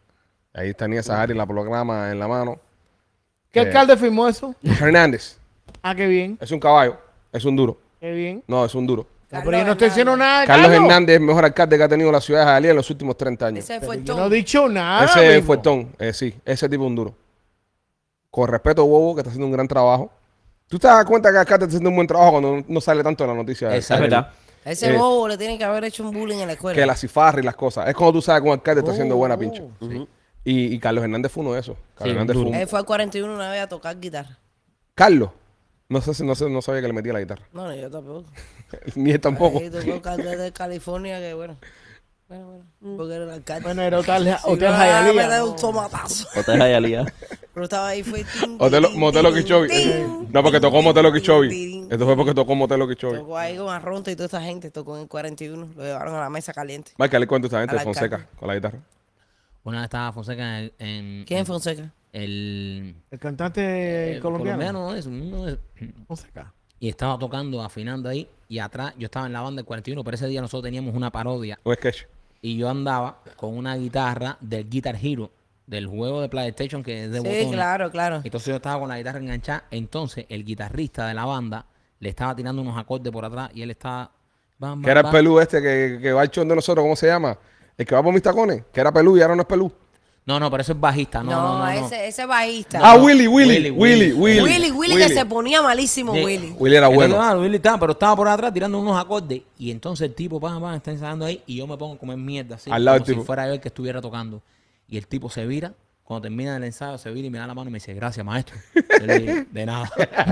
Speaker 3: Ahí tenía Sahari en la programa en la mano.
Speaker 9: ¿Qué alcalde firmó eso?
Speaker 3: Hernández.
Speaker 9: Ah, qué bien,
Speaker 3: Es un caballo. Es un duro.
Speaker 9: qué bien.
Speaker 3: No, es un duro.
Speaker 9: No, pero yo no estoy diciendo nada de
Speaker 3: Carlos Hernández es el mejor alcalde que ha tenido la ciudad de Jalía en los últimos 30 años.
Speaker 8: Ese fue el
Speaker 9: Yo no he dicho nada.
Speaker 3: Ese
Speaker 9: amigo.
Speaker 3: fuertón, sí, ese tipo es un duro. Con respeto, Bobo, que está haciendo un gran trabajo. ¿Tú te das cuenta que el alcalde está haciendo un buen trabajo cuando no sale tanto en la noticia?
Speaker 5: Exacto.
Speaker 7: Es verdad.
Speaker 8: Ese bobo le tiene que haber hecho un bullying en la escuela.
Speaker 3: Que la cifarra y las cosas. Es cuando tú sabes que un alcalde está haciendo buena pincho.
Speaker 5: Sí.
Speaker 3: Y Carlos Hernández fue uno de esos. Carlos
Speaker 5: Sí,
Speaker 3: Hernández fue
Speaker 5: duro.
Speaker 3: un-
Speaker 8: Él fue al 41 una vez a tocar guitarra.
Speaker 3: Carlos. No sabía que le metía la guitarra.
Speaker 8: No, no, yo tampoco.
Speaker 3: Ni él tampoco.
Speaker 8: Ahí tocó alcalde de California, que bueno. Porque era el alcalde.
Speaker 9: Bueno, era Hotel
Speaker 8: Si no, me
Speaker 9: Hialeah,
Speaker 8: da
Speaker 9: ¿no?
Speaker 8: un tomatazo.
Speaker 7: Hotel Hialeah.
Speaker 8: Pero estaba ahí, fue...
Speaker 3: Motelo Kichobi. No, porque tocó Motelo Kichobi. Esto fue porque tocó Motelo Kichobi.
Speaker 8: Tocó ahí con Arronte y toda esa gente. Tocó en el 41. Lo llevaron a la mesa caliente.
Speaker 3: Mike, le cuento a esta gente de
Speaker 8: Al
Speaker 3: Fonseca
Speaker 8: alcalde.
Speaker 3: con la guitarra.
Speaker 5: Una vez estaba Fonseca en
Speaker 8: ¿Quién es Fonseca?
Speaker 5: el
Speaker 9: El cantante colombiano.
Speaker 5: ¿no? Es uno de-
Speaker 9: Fonseca.
Speaker 5: y estaba tocando, afinando ahí, y atrás yo estaba en la banda del 41, pero ese día nosotros teníamos una parodia,
Speaker 3: Un sketch.
Speaker 5: y yo andaba con una guitarra del Guitar Hero, del juego de PlayStation que es de
Speaker 8: Sí,
Speaker 5: botones.
Speaker 8: claro, claro.
Speaker 5: Entonces yo estaba con la guitarra enganchada, entonces el guitarrista de la banda le estaba tirando unos acordes por atrás, y él estaba... bam,
Speaker 3: Que era el
Speaker 5: bam.
Speaker 3: pelú este que va al show de nosotros, ¿cómo se llama? El que va por mis tacones, que era pelú y ahora no es pelú.
Speaker 5: No, pero eso es bajista, no.
Speaker 8: Ese bajista.
Speaker 3: Ah, Willy
Speaker 8: Willy, que se ponía malísimo,
Speaker 5: Sí.
Speaker 8: Willy.
Speaker 3: Willy era bueno.
Speaker 5: Willy estaba, pero estaba por atrás tirando unos acordes. Y entonces el tipo, está ensayando ahí. Y yo me pongo a comer mierda así.
Speaker 3: Al lado
Speaker 5: como
Speaker 3: del
Speaker 5: si
Speaker 3: tipo.
Speaker 5: fuera yo el que estuviera tocando. Y el tipo se vira. Cuando termina el ensayo, se vira y me da la mano y me dice, gracias, maestro. Yo le dije, de nada.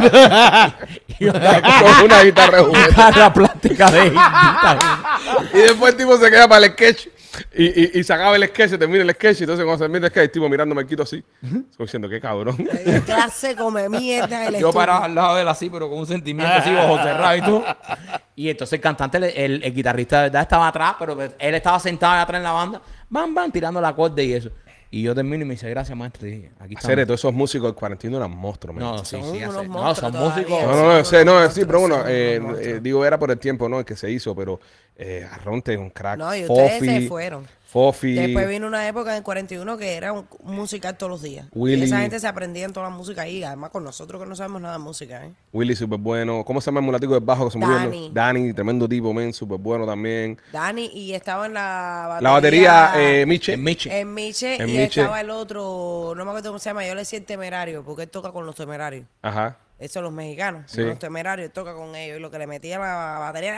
Speaker 5: y yo
Speaker 3: Con una guitarra de juguete.
Speaker 5: guitarra plástica de guitarra.
Speaker 3: Y después el tipo se queda para el sketch. Y se acaba el sketch, se termina el sketch. Y entonces cuando se termina el sketch, el tipo mirándome el quito así. Estoy diciendo, qué cabrón.
Speaker 8: Qué clase come mierda el
Speaker 5: Yo
Speaker 8: estudio.
Speaker 5: paraba al lado de él así, pero con un sentimiento así, ojos cerrados y todo. Y entonces el cantante, el guitarrista de verdad estaba atrás, pero él estaba sentado allá atrás en la banda, tirando la acorde y eso. Y yo termino y me dice, gracias, maestro. Y dije, aquí
Speaker 3: Hacer
Speaker 5: estamos.
Speaker 3: todos esos músicos del 41 eran monstruos, man.
Speaker 5: No, sí,
Speaker 8: Son
Speaker 5: sí,
Speaker 8: unos
Speaker 5: no,
Speaker 8: monstruos
Speaker 5: son
Speaker 8: todavía.
Speaker 5: músicos.
Speaker 3: Sí, pero bueno, digo, era por el tiempo, ¿no? El que se hizo, pero Arronte es un crack.
Speaker 8: No, y ustedes
Speaker 3: Fofi,
Speaker 8: se fueron.
Speaker 3: Fofi.
Speaker 8: Después vino una época en el 41 que era un musical todos los días.
Speaker 3: Willy.
Speaker 8: Y esa gente se aprendía en toda la música ahí. Además, con nosotros que no sabemos nada de música, ¿eh?
Speaker 3: Willy, súper bueno. ¿Cómo se llama el mulatico del bajo que se murió?
Speaker 8: Dani.
Speaker 3: Dani, tremendo tipo, men, súper bueno también.
Speaker 8: Dani, y estaba en la
Speaker 3: La batería, Miche.
Speaker 5: En Miche.
Speaker 8: En Miche,
Speaker 3: En
Speaker 8: y
Speaker 3: Miche.
Speaker 8: estaba el otro, no me acuerdo cómo se llama, yo le decía el Temerario, porque él toca con los Temerarios.
Speaker 3: Ajá.
Speaker 8: Eso los mexicanos,
Speaker 3: Sí.
Speaker 8: los Temerarios, él toca con ellos. Y lo que le metía a la batería,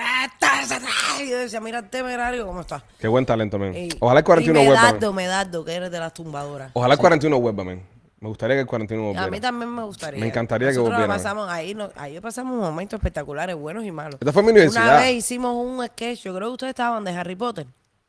Speaker 8: y yo decía, mira el Temerario, ¿cómo está?
Speaker 3: Qué buen talento, men.
Speaker 8: Y-
Speaker 3: Ojalá el 41
Speaker 8: y
Speaker 3: vuelva,
Speaker 8: Medardo,
Speaker 3: men.
Speaker 8: Medardo, que eres de las tumbadoras.
Speaker 3: Ojalá el 41 vuelva, men. Me gustaría que el 41 volviera.
Speaker 8: A mí también me gustaría.
Speaker 3: Me encantaría que
Speaker 8: Nosotros la
Speaker 3: volviera.
Speaker 8: pasamos ahí, ahí pasamos momentos espectaculares, buenos y malos.
Speaker 3: Esta fue mi universidad.
Speaker 8: Una vez hicimos un sketch, yo creo que ustedes estaban de Harry Potter.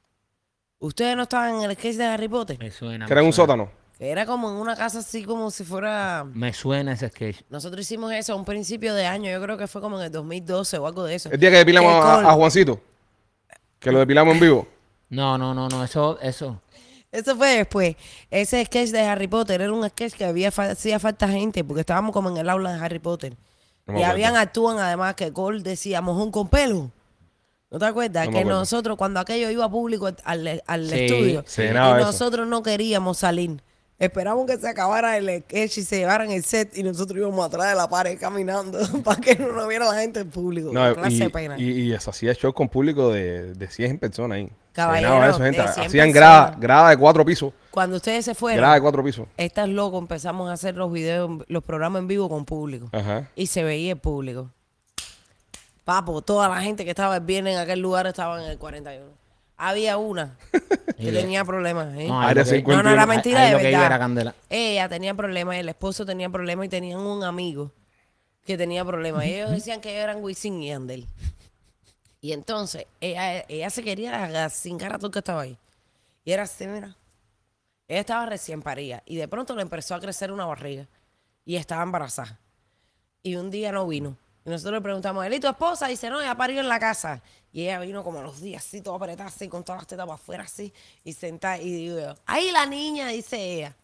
Speaker 8: Ustedes no estaban en el sketch de Harry Potter.
Speaker 5: Me suena.
Speaker 3: Que era en un sótano.
Speaker 8: Que era como en una casa así como si fuera...
Speaker 5: Me suena ese sketch.
Speaker 8: Nosotros hicimos eso a un principio de año, yo creo que fue como en el 2012 o algo de eso.
Speaker 3: El día que depilamos
Speaker 8: Que con-
Speaker 3: a Juancito. Que lo depilamos en vivo.
Speaker 5: No, eso.
Speaker 8: Eso fue después. Ese sketch de Harry Potter era un sketch que hacía falta gente porque estábamos como en el aula de Harry Potter.
Speaker 3: No me
Speaker 8: Y
Speaker 3: acuerdo.
Speaker 8: actúan además que Cole decía mojón con pelo. ¿No te acuerdas?
Speaker 3: No me
Speaker 8: Que
Speaker 3: acuerdo.
Speaker 8: nosotros cuando aquello iba público al
Speaker 5: Sí,
Speaker 8: estudio
Speaker 3: se
Speaker 8: y
Speaker 3: llenaba eso.
Speaker 8: nosotros no queríamos salir. Esperamos que se acabara el sketch y se llevaran el set y nosotros íbamos atrás de la pared caminando para que no nos viera la gente en público.
Speaker 3: No,
Speaker 8: Qué clase de pena.
Speaker 3: y se hacía show con público de 100 personas ahí.
Speaker 8: Caballero,
Speaker 3: Se llenaba eso, gente.
Speaker 8: de 100
Speaker 3: Hacían
Speaker 8: personas.
Speaker 3: grada de 4 pisos.
Speaker 8: Cuando ustedes se
Speaker 3: Grada
Speaker 8: fueron,
Speaker 3: de 4 pisos.
Speaker 8: estas locos empezamos a hacer los videos, los programas en vivo con público.
Speaker 3: Ajá.
Speaker 8: Y se veía el público. Papo, toda la gente que estaba el viernes en aquel lugar estaba en el 41. Había una que tenía problemas. ¿eh?
Speaker 5: No,
Speaker 3: Área
Speaker 5: ahí lo que-
Speaker 3: 51.
Speaker 8: No, era mentira
Speaker 5: ahí
Speaker 8: de
Speaker 5: lo que iba
Speaker 8: verdad.
Speaker 5: era candela.
Speaker 8: Ella tenía problemas, el esposo tenía problemas y tenían un amigo que tenía problemas. Ellos decían que ellos eran Wisin y Yandel. Y entonces ella se quería cingar a todo el que estaba ahí. Y era así, mira. Ella estaba recién parida y de pronto le empezó a crecer una barriga y estaba embarazada. Y un día no vino. Y nosotros le preguntamos, ¿y tu esposa? Dice, no, ella parió en la casa. Y ella vino como a los días así, toda apretada así, con todas las tetas para afuera así, y sentada. Y digo yo, ahí la niña, dice ella.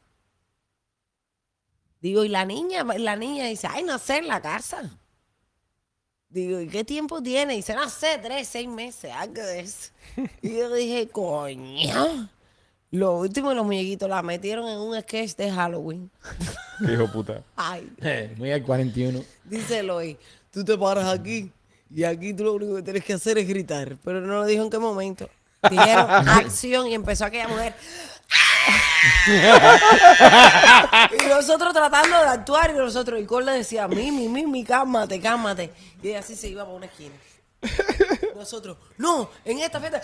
Speaker 8: Digo, y la niña dice, ay, no sé, en la casa. Digo, ¿y qué tiempo tiene? Dice, no sé, 3, 6 meses, algo de eso. Y yo dije, coño. Lo último de los muñequitos la metieron en un sketch de Halloween.
Speaker 3: Hijo de puta.
Speaker 8: Ay,
Speaker 5: Muy al 41.
Speaker 8: dice Eloy, tú te paras aquí y aquí tú lo único que tienes que hacer es gritar. Pero no lo dijo en qué momento. Dijeron acción y empezó aquella mujer. Y nosotros tratando de actuar y nosotros, y Cole le decía, Mimi, cálmate, cálmate. Y ella así se iba para una esquina. Nosotros, no, en esta fiesta.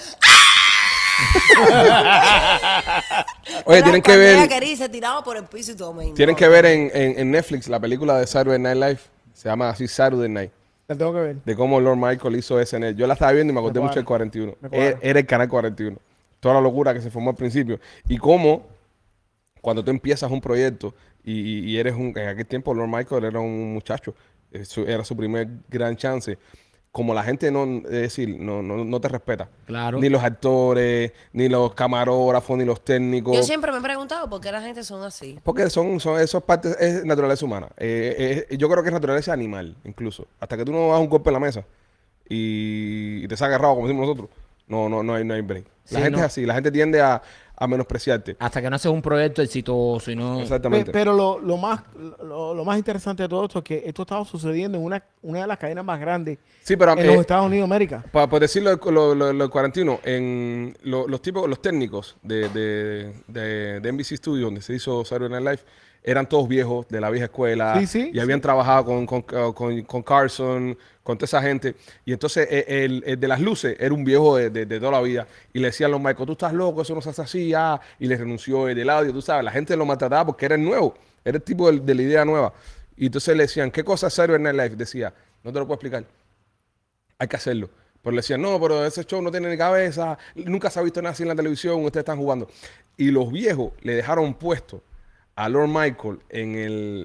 Speaker 3: Oye, tienen que ver.
Speaker 8: Ella quería y se tiraba por el piso y todo.
Speaker 3: Tienen que ver en Netflix la película de Saturday Night Live. Se llama así Saturday Night.
Speaker 9: La tengo que ver.
Speaker 3: De cómo Lord Michael hizo SNL. Yo la estaba viendo y me acordé mucho del 41.
Speaker 9: Me cuadra.
Speaker 3: Era el canal 41. Toda la locura que se formó al principio. Y cómo, cuando tú empiezas un proyecto y eres en aquel tiempo Lord Michael era un muchacho. Era su primer gran chance. Como la gente es decir, no te respeta.
Speaker 5: Claro.
Speaker 3: Ni los actores, ni los camarógrafos, ni los técnicos.
Speaker 8: Yo siempre me he preguntado por qué la gente son así.
Speaker 3: Porque son esos partes, es naturaleza humana. Yo creo que es naturaleza animal, incluso. Hasta que tú no das un golpe en la mesa y te sacas rabo, como decimos nosotros, no hay break. La
Speaker 5: Sí,
Speaker 3: gente
Speaker 5: no.
Speaker 3: es así, la gente tiende a menospreciarte.
Speaker 5: Hasta que no haces un proyecto exitoso y no...
Speaker 3: Exactamente.
Speaker 9: Pero lo más interesante de todo esto es que esto estaba sucediendo en una de las cadenas más grandes
Speaker 3: Sí, pero
Speaker 9: en los Estados Unidos de América.
Speaker 3: por decirlo lo 41, en los técnicos de NBC Studios, donde se hizo Saturday Night Live, eran todos viejos de la vieja escuela y habían trabajado con Carson, con toda esa gente. Y entonces el de las luces era un viejo de toda la vida. Y le decían a los Michael, tú estás loco, eso no se hace así, ya. Y le renunció el del audio, tú sabes. La gente lo maltrataba porque era el nuevo, era el tipo de la idea nueva. Y entonces le decían, ¿qué cosa es Saturday Night Live? Decía, no te lo puedo explicar. Hay que hacerlo. Pero le decían, no, pero ese show no tiene ni cabeza, nunca se ha visto nada así en la televisión, ustedes están jugando. Y los viejos le dejaron puesto a Lord Michael en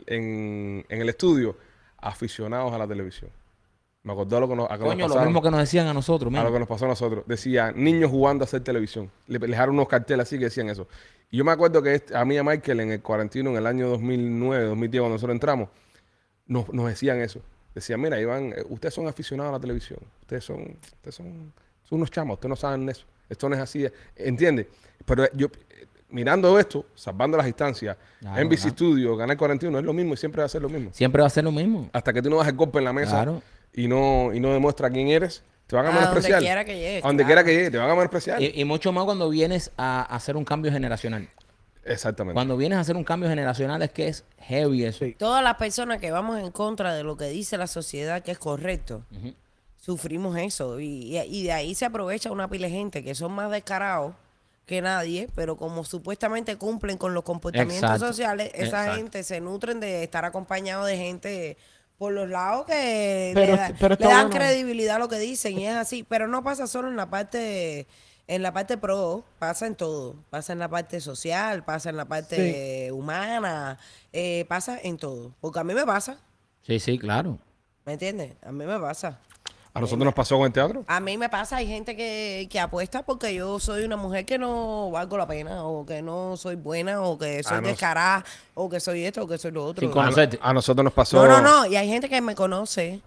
Speaker 3: el estudio, aficionados a la televisión. Me acordó lo que nos
Speaker 5: Coño, lo
Speaker 3: pasaba,
Speaker 5: mismo que nos decían a nosotros,
Speaker 3: a
Speaker 5: man.
Speaker 3: lo que nos pasó a nosotros. Decía, niños jugando a hacer televisión. Le dejaron unos carteles así que decían eso. Y yo me acuerdo que a mí y a Michael en el 41, en el añño 2009, 2010, cuando nosotros entramos, nos decían eso. Decían, mira, Iván, ustedes son aficionados a la televisión. Ustedes son unos chamos, ustedes no saben eso. Esto no es así, ¿entiendes? Pero yo, mirando esto, salvando las instancias,
Speaker 5: Claro,
Speaker 3: NBC
Speaker 5: claro.
Speaker 3: Studio, Canal 41, es lo mismo y siempre va a ser lo mismo.
Speaker 5: Siempre va a ser lo mismo.
Speaker 3: Hasta que tú no das el golpe en la mesa
Speaker 5: Claro.
Speaker 3: y no demuestras quién eres, te van a
Speaker 8: A
Speaker 3: menospreciar.
Speaker 8: donde quiera que llegues,
Speaker 3: A donde
Speaker 8: claro.
Speaker 3: quiera que llegue, te van a menospreciar.
Speaker 5: Y mucho más cuando vienes a hacer un cambio generacional.
Speaker 3: Exactamente.
Speaker 5: Cuando vienes a hacer un cambio generacional es que es heavy eso.
Speaker 8: Todas las personas que vamos en contra de lo que dice la sociedad que es correcto, sufrimos eso. Y de ahí se aprovecha una pila de gente que son más descarados que nadie, pero como supuestamente cumplen con los comportamientos
Speaker 5: Exacto.
Speaker 8: sociales, esa
Speaker 5: Exacto.
Speaker 8: gente se nutren de estar acompañados de gente por los lados que
Speaker 9: Pero
Speaker 8: le
Speaker 9: está
Speaker 8: dan
Speaker 9: bueno.
Speaker 8: credibilidad a lo que dicen y es así. Pero no pasa solo en la parte pro, pasa en todo. Pasa en la parte social, pasa en la parte humana, pasa en todo. Porque a mí me pasa,
Speaker 5: Sí, sí, claro.
Speaker 8: ¿me entiendes? A mí me pasa.
Speaker 3: A nosotros nos pasó con el teatro.
Speaker 8: A mí me pasa, hay gente que apuesta porque yo soy una mujer que no valgo la pena, o que no soy buena, o que soy
Speaker 3: no.
Speaker 8: descarada, o que soy esto, o que soy lo otro.
Speaker 5: Sin conocerte.
Speaker 3: A nosotros nos pasó.
Speaker 8: No, y hay gente que me conoce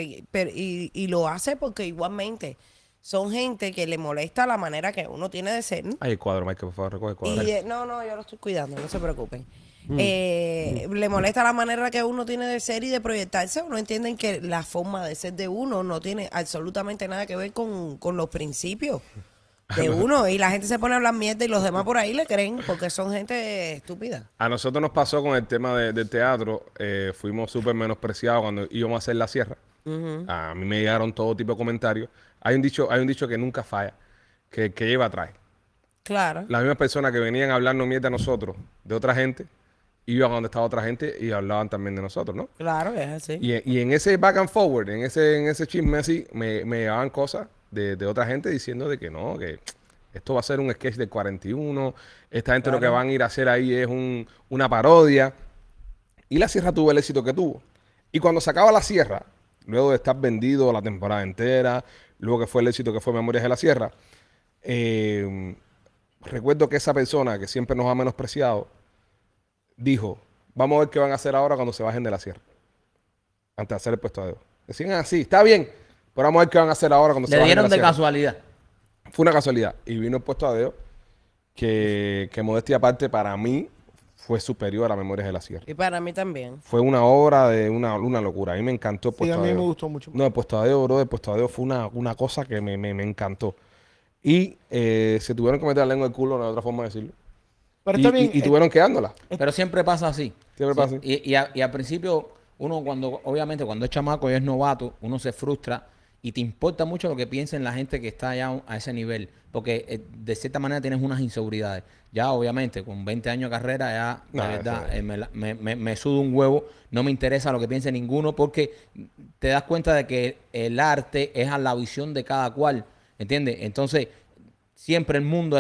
Speaker 8: y lo hace porque igualmente son gente que le molesta la manera que uno tiene de ser.
Speaker 3: Ay, el cuadro, Michael, por favor, recoge el cuadro.
Speaker 8: Y no, yo lo estoy cuidando, no se preocupen. Le molesta la manera que uno tiene de ser y de proyectarse. Uno entiende que la forma de ser de uno no tiene absolutamente nada que ver con los principios de uno. Y la gente se pone a hablar mierda y los demás por ahí le creen porque son gente estúpida.
Speaker 3: A nosotros nos pasó con el tema del teatro. Fuimos súper menospreciados cuando íbamos a hacer la sierra. A mí me llegaron todo tipo de comentarios. Hay un dicho que nunca falla, que el que lleva trae.
Speaker 8: Claro.
Speaker 3: Las mismas personas que venían a hablarnos mierda a nosotros, de otra gente, iban a donde estaba otra gente y hablaban también de nosotros, ¿no?
Speaker 8: Claro, es así.
Speaker 3: Y en ese back and forward, en ese chisme así, me llevaban cosas de otra gente diciendo de que no, que esto va a ser un sketch del 41, esta gente lo que van a ir a hacer ahí es una parodia. Y la sierra tuvo el éxito que tuvo. Y cuando se acaba la sierra, luego de estar vendido la temporada entera, luego que fue el éxito que fue Memorias de la Sierra, recuerdo que esa persona que siempre nos ha menospreciado, dijo, vamos a ver qué van a hacer ahora cuando se bajen de la sierra. Antes de hacer el puesto a dedo. Decían así, está bien, pero vamos a ver qué van a hacer ahora cuando se
Speaker 5: Le
Speaker 3: bajen de
Speaker 5: dieron
Speaker 3: la
Speaker 5: de
Speaker 3: sierra.
Speaker 5: casualidad.
Speaker 3: Fue una casualidad. Y vino el puesto a dedo, que modestia aparte, para mí fue superior a Memorias de la Sierra.
Speaker 8: Y para mí también.
Speaker 3: Fue una obra de una locura. A mí me encantó
Speaker 9: Sí,
Speaker 3: Puesto
Speaker 9: a mí me
Speaker 3: Adeo.
Speaker 9: gustó mucho.
Speaker 3: No, el Puesto Adeo, bro, el Puesto Adeo fue una cosa que me encantó. Y se tuvieron que meter la lengua en el culo, no hay otra forma de decirlo.
Speaker 9: Pero
Speaker 3: Y,
Speaker 9: está bien.
Speaker 3: y tuvieron que dándola.
Speaker 5: Pero siempre pasa así.
Speaker 3: Siempre pasa así.
Speaker 5: Y al principio, uno obviamente cuando es chamaco y es novato, uno se frustra y te importa mucho lo que piensen la gente que está ya a ese nivel. Porque de cierta manera tienes unas inseguridades. Ya obviamente con 20 años de carrera ya
Speaker 3: No,
Speaker 5: de verdad
Speaker 3: eso
Speaker 5: me sudo un huevo. No me interesa lo que piense ninguno porque te das cuenta de que el arte es a la visión de cada cual. ¿Entiendes? Entonces siempre el mundo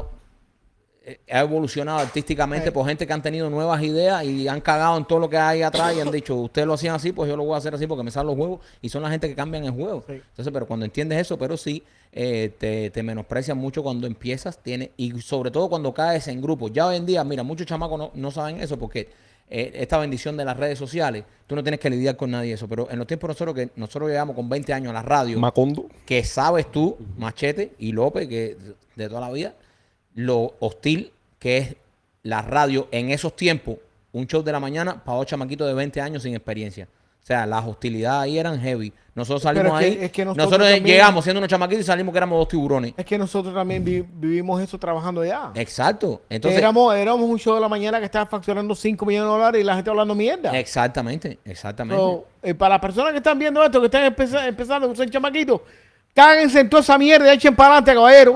Speaker 5: ha evolucionado artísticamente por gente que han tenido nuevas ideas y han cagado en todo lo que hay atrás y han dicho, ustedes lo hacían así, pues yo lo voy a hacer así porque me salen los juegos y son la gente que cambian el juego.
Speaker 9: Sí.
Speaker 5: Entonces, pero cuando entiendes eso, pero sí, te menosprecian mucho cuando empiezas, y sobre todo cuando caes en grupos. Ya hoy en día, mira, muchos chamacos no saben eso porque esta bendición de las redes sociales, tú no tienes que lidiar con nadie eso, pero en los tiempos nosotros llegamos con 20 años a la radio,
Speaker 3: Macondo.
Speaker 5: que sabes tú, Machete y López, que de toda la vida, lo hostil que es la radio en esos tiempos, un show de la mañana para 2 chamaquitos de 20 años sin experiencia. O sea, las hostilidades ahí eran heavy. Nosotros salimos
Speaker 9: Pero es que-
Speaker 5: ahí,
Speaker 9: es que
Speaker 5: nosotros
Speaker 9: también-
Speaker 5: llegamos siendo unos chamaquitos y salimos que éramos 2 tiburones.
Speaker 9: Es que nosotros también vivimos eso trabajando allá.
Speaker 5: Exacto.
Speaker 9: Que
Speaker 5: Entonces,
Speaker 9: éramos un show de la mañana que estaba facturando $5 millones y la gente hablando mierda.
Speaker 5: exactamente.
Speaker 9: So, para las personas que están viendo esto, que están empezando, que son chamaquitos, cáguense en toda esa mierda y echen para adelante, caballero.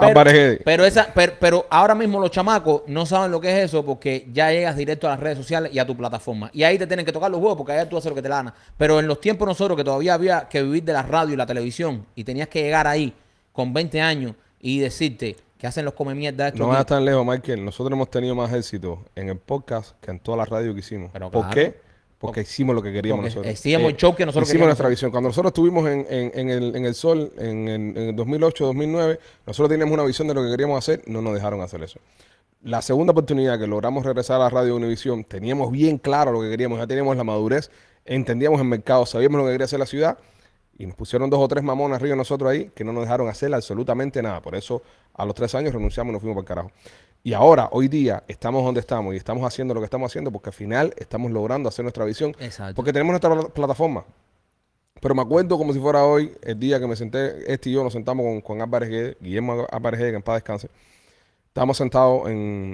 Speaker 5: Pero ahora mismo los chamacos no saben lo que es eso porque ya llegas directo a las redes sociales y a tu plataforma. Y ahí te tienen que tocar los huevos porque allá tú haces lo que te la gana. Pero en los tiempos nosotros que todavía había que vivir de la radio y la televisión y tenías que llegar ahí con 20 años y decirte que hacen los come mierda estos
Speaker 3: No vas a
Speaker 5: aquí.
Speaker 3: estar lejos, Michael. Nosotros hemos tenido más éxito en el podcast que en toda la radio que hicimos.
Speaker 5: Pero
Speaker 3: ¿Por
Speaker 5: claro.
Speaker 3: qué? Porque hicimos lo que queríamos
Speaker 5: Porque
Speaker 3: nosotros.
Speaker 5: hacíamos el show que nosotros
Speaker 3: hicimos
Speaker 5: queríamos
Speaker 3: nuestra
Speaker 5: hacer.
Speaker 3: visión. Cuando nosotros estuvimos en el Sol, en el 2008, 2009, nosotros teníamos una visión de lo que queríamos hacer. No nos dejaron hacer eso. La segunda oportunidad que logramos regresar a la radio Univisión, teníamos bien claro lo que queríamos. Ya teníamos la madurez, entendíamos el mercado, sabíamos lo que quería hacer la ciudad. Y nos pusieron 2 o 3 mamones arriba de nosotros ahí que no nos dejaron hacer absolutamente nada. Por eso, a los 3 años renunciamos y nos fuimos para el carajo. Y ahora, hoy día, estamos donde estamos y estamos haciendo lo que estamos haciendo porque al final estamos logrando hacer nuestra visión.
Speaker 5: Exacto.
Speaker 3: Porque tenemos nuestra plataforma. Pero me acuerdo como si fuera hoy, el día que me senté, y yo nos sentamos con Álvarez Guedes, Guillermo Álvarez Guedes, que en paz descanse. Estábamos sentados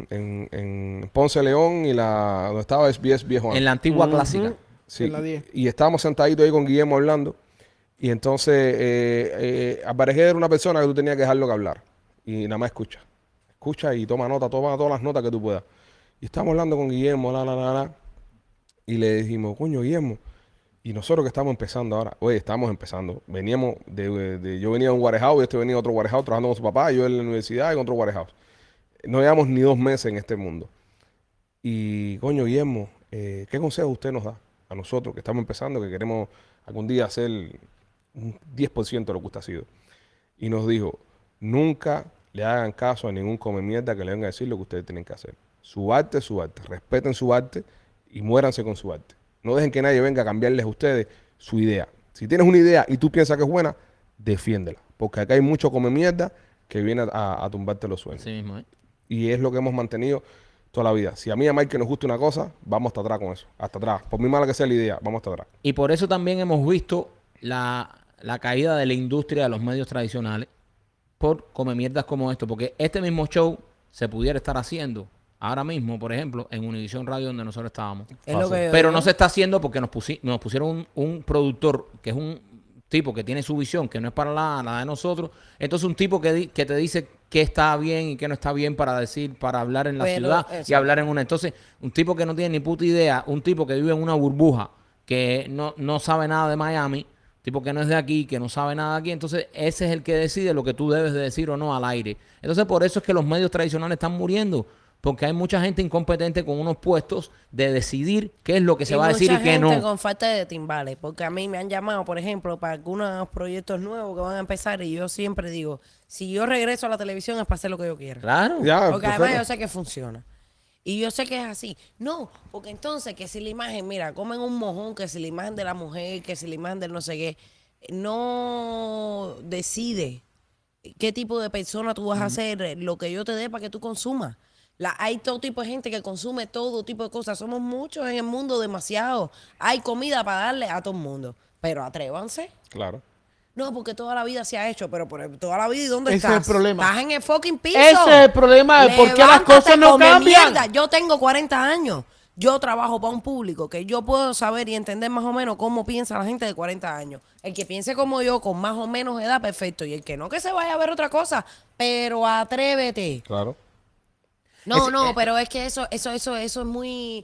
Speaker 3: en Ponce León y donde estaba SBS Viejo.
Speaker 5: En la antigua clásica.
Speaker 3: Sí,
Speaker 9: En la 10.
Speaker 3: y estábamos sentaditos ahí con Guillermo hablando. Y entonces, Álvarez Guedes era una persona que tú tenías que dejarlo que hablar. Y nada más escucha. Escucha y toma nota, toma todas las notas que tú puedas. Y estábamos hablando con Guillermo, y le dijimos, coño, Guillermo. Y nosotros que estamos empezando ahora, oye, estamos empezando. Veníamos yo venía de un warehouse, y este venía de otro warehouse trabajando con su papá, yo en la universidad y en otro warehouse. No llevamos ni 2 meses en este mundo. Y, coño, Guillermo, ¿qué consejo usted nos da a nosotros que estamos empezando, que queremos algún día hacer un 10% de lo que usted ha sido? Y nos dijo, nunca le hagan caso a ningún come mierda que le venga a decir lo que ustedes tienen que hacer. Su arte es su arte. Respeten su arte y muéranse con su arte. No dejen que nadie venga a cambiarles a ustedes su idea. Si tienes una idea y tú piensas que es buena, defiéndela. Porque acá hay mucho come mierda que viene a tumbarte los sueños.
Speaker 5: Así mismo, ¿eh?
Speaker 3: Y es lo que hemos mantenido toda la vida. Si a mí y a Mike nos gusta una cosa, vamos hasta atrás con eso. Hasta atrás. Por muy mala que sea la idea, vamos hasta atrás.
Speaker 5: Y por eso también hemos visto la caída de la industria de los medios tradicionales por come mierdas como esto. Porque este mismo show se pudiera estar haciendo ahora mismo, por ejemplo, en Univisión Radio donde nosotros estábamos.
Speaker 8: Es lo que yo
Speaker 5: Pero
Speaker 8: digo.
Speaker 5: no se está haciendo porque nos pusieron un productor que es un tipo que tiene su visión, que no es para la de nosotros. Entonces un tipo que te dice qué está bien y qué no está bien para hablar en la
Speaker 8: Pero,
Speaker 5: ciudad y
Speaker 8: exacto.
Speaker 5: hablar en una. Entonces, un tipo que no tiene ni puta idea, un tipo que vive en una burbuja, que no sabe nada de Miami, tipo que no es de aquí, que no sabe nada de aquí. Entonces, ese es el que decide lo que tú debes de decir o no al aire. Entonces, por eso es que los medios tradicionales están muriendo. Porque hay mucha gente incompetente con unos puestos de decidir qué es lo que se va a decir y qué
Speaker 8: mucha gente
Speaker 5: no.
Speaker 8: con falta de timbales, porque a mí me han llamado, por ejemplo, para algunos proyectos nuevos que van a empezar y yo siempre digo, si yo regreso a la televisión es para hacer lo que yo quiera.
Speaker 5: Claro.
Speaker 3: Ya,
Speaker 8: Porque
Speaker 3: perfecto.
Speaker 8: además yo sé que funciona. Y yo sé que es así. No, porque entonces que si la imagen, mira, comen un mojón, que si la imagen de la mujer, que si la imagen del no sé qué, no decide qué tipo de persona tú vas a ser, lo que yo te dé para que tú consumas. Hay todo tipo de gente que consume todo tipo de cosas. Somos muchos en el mundo, demasiado. Hay comida para darle a todo el mundo. Pero atrévanse.
Speaker 3: Claro.
Speaker 8: No, porque toda la vida se ha hecho, pero por toda la vida, ¿y dónde
Speaker 9: Ese
Speaker 8: estás?
Speaker 9: es el problema.
Speaker 8: Estás en el fucking piso.
Speaker 9: Ese es el problema de por qué las
Speaker 8: Levántate,
Speaker 9: cosas no
Speaker 8: come
Speaker 9: cambian.
Speaker 8: mierda. Yo tengo 40 años. Yo trabajo para un público que yo puedo saber y entender más o menos cómo piensa la gente de 40 años. El que piense como yo, con más o menos edad, perfecto. Y el que no, que se vaya a ver otra cosa. Pero atrévete.
Speaker 3: Claro.
Speaker 8: No, pero es que eso es muy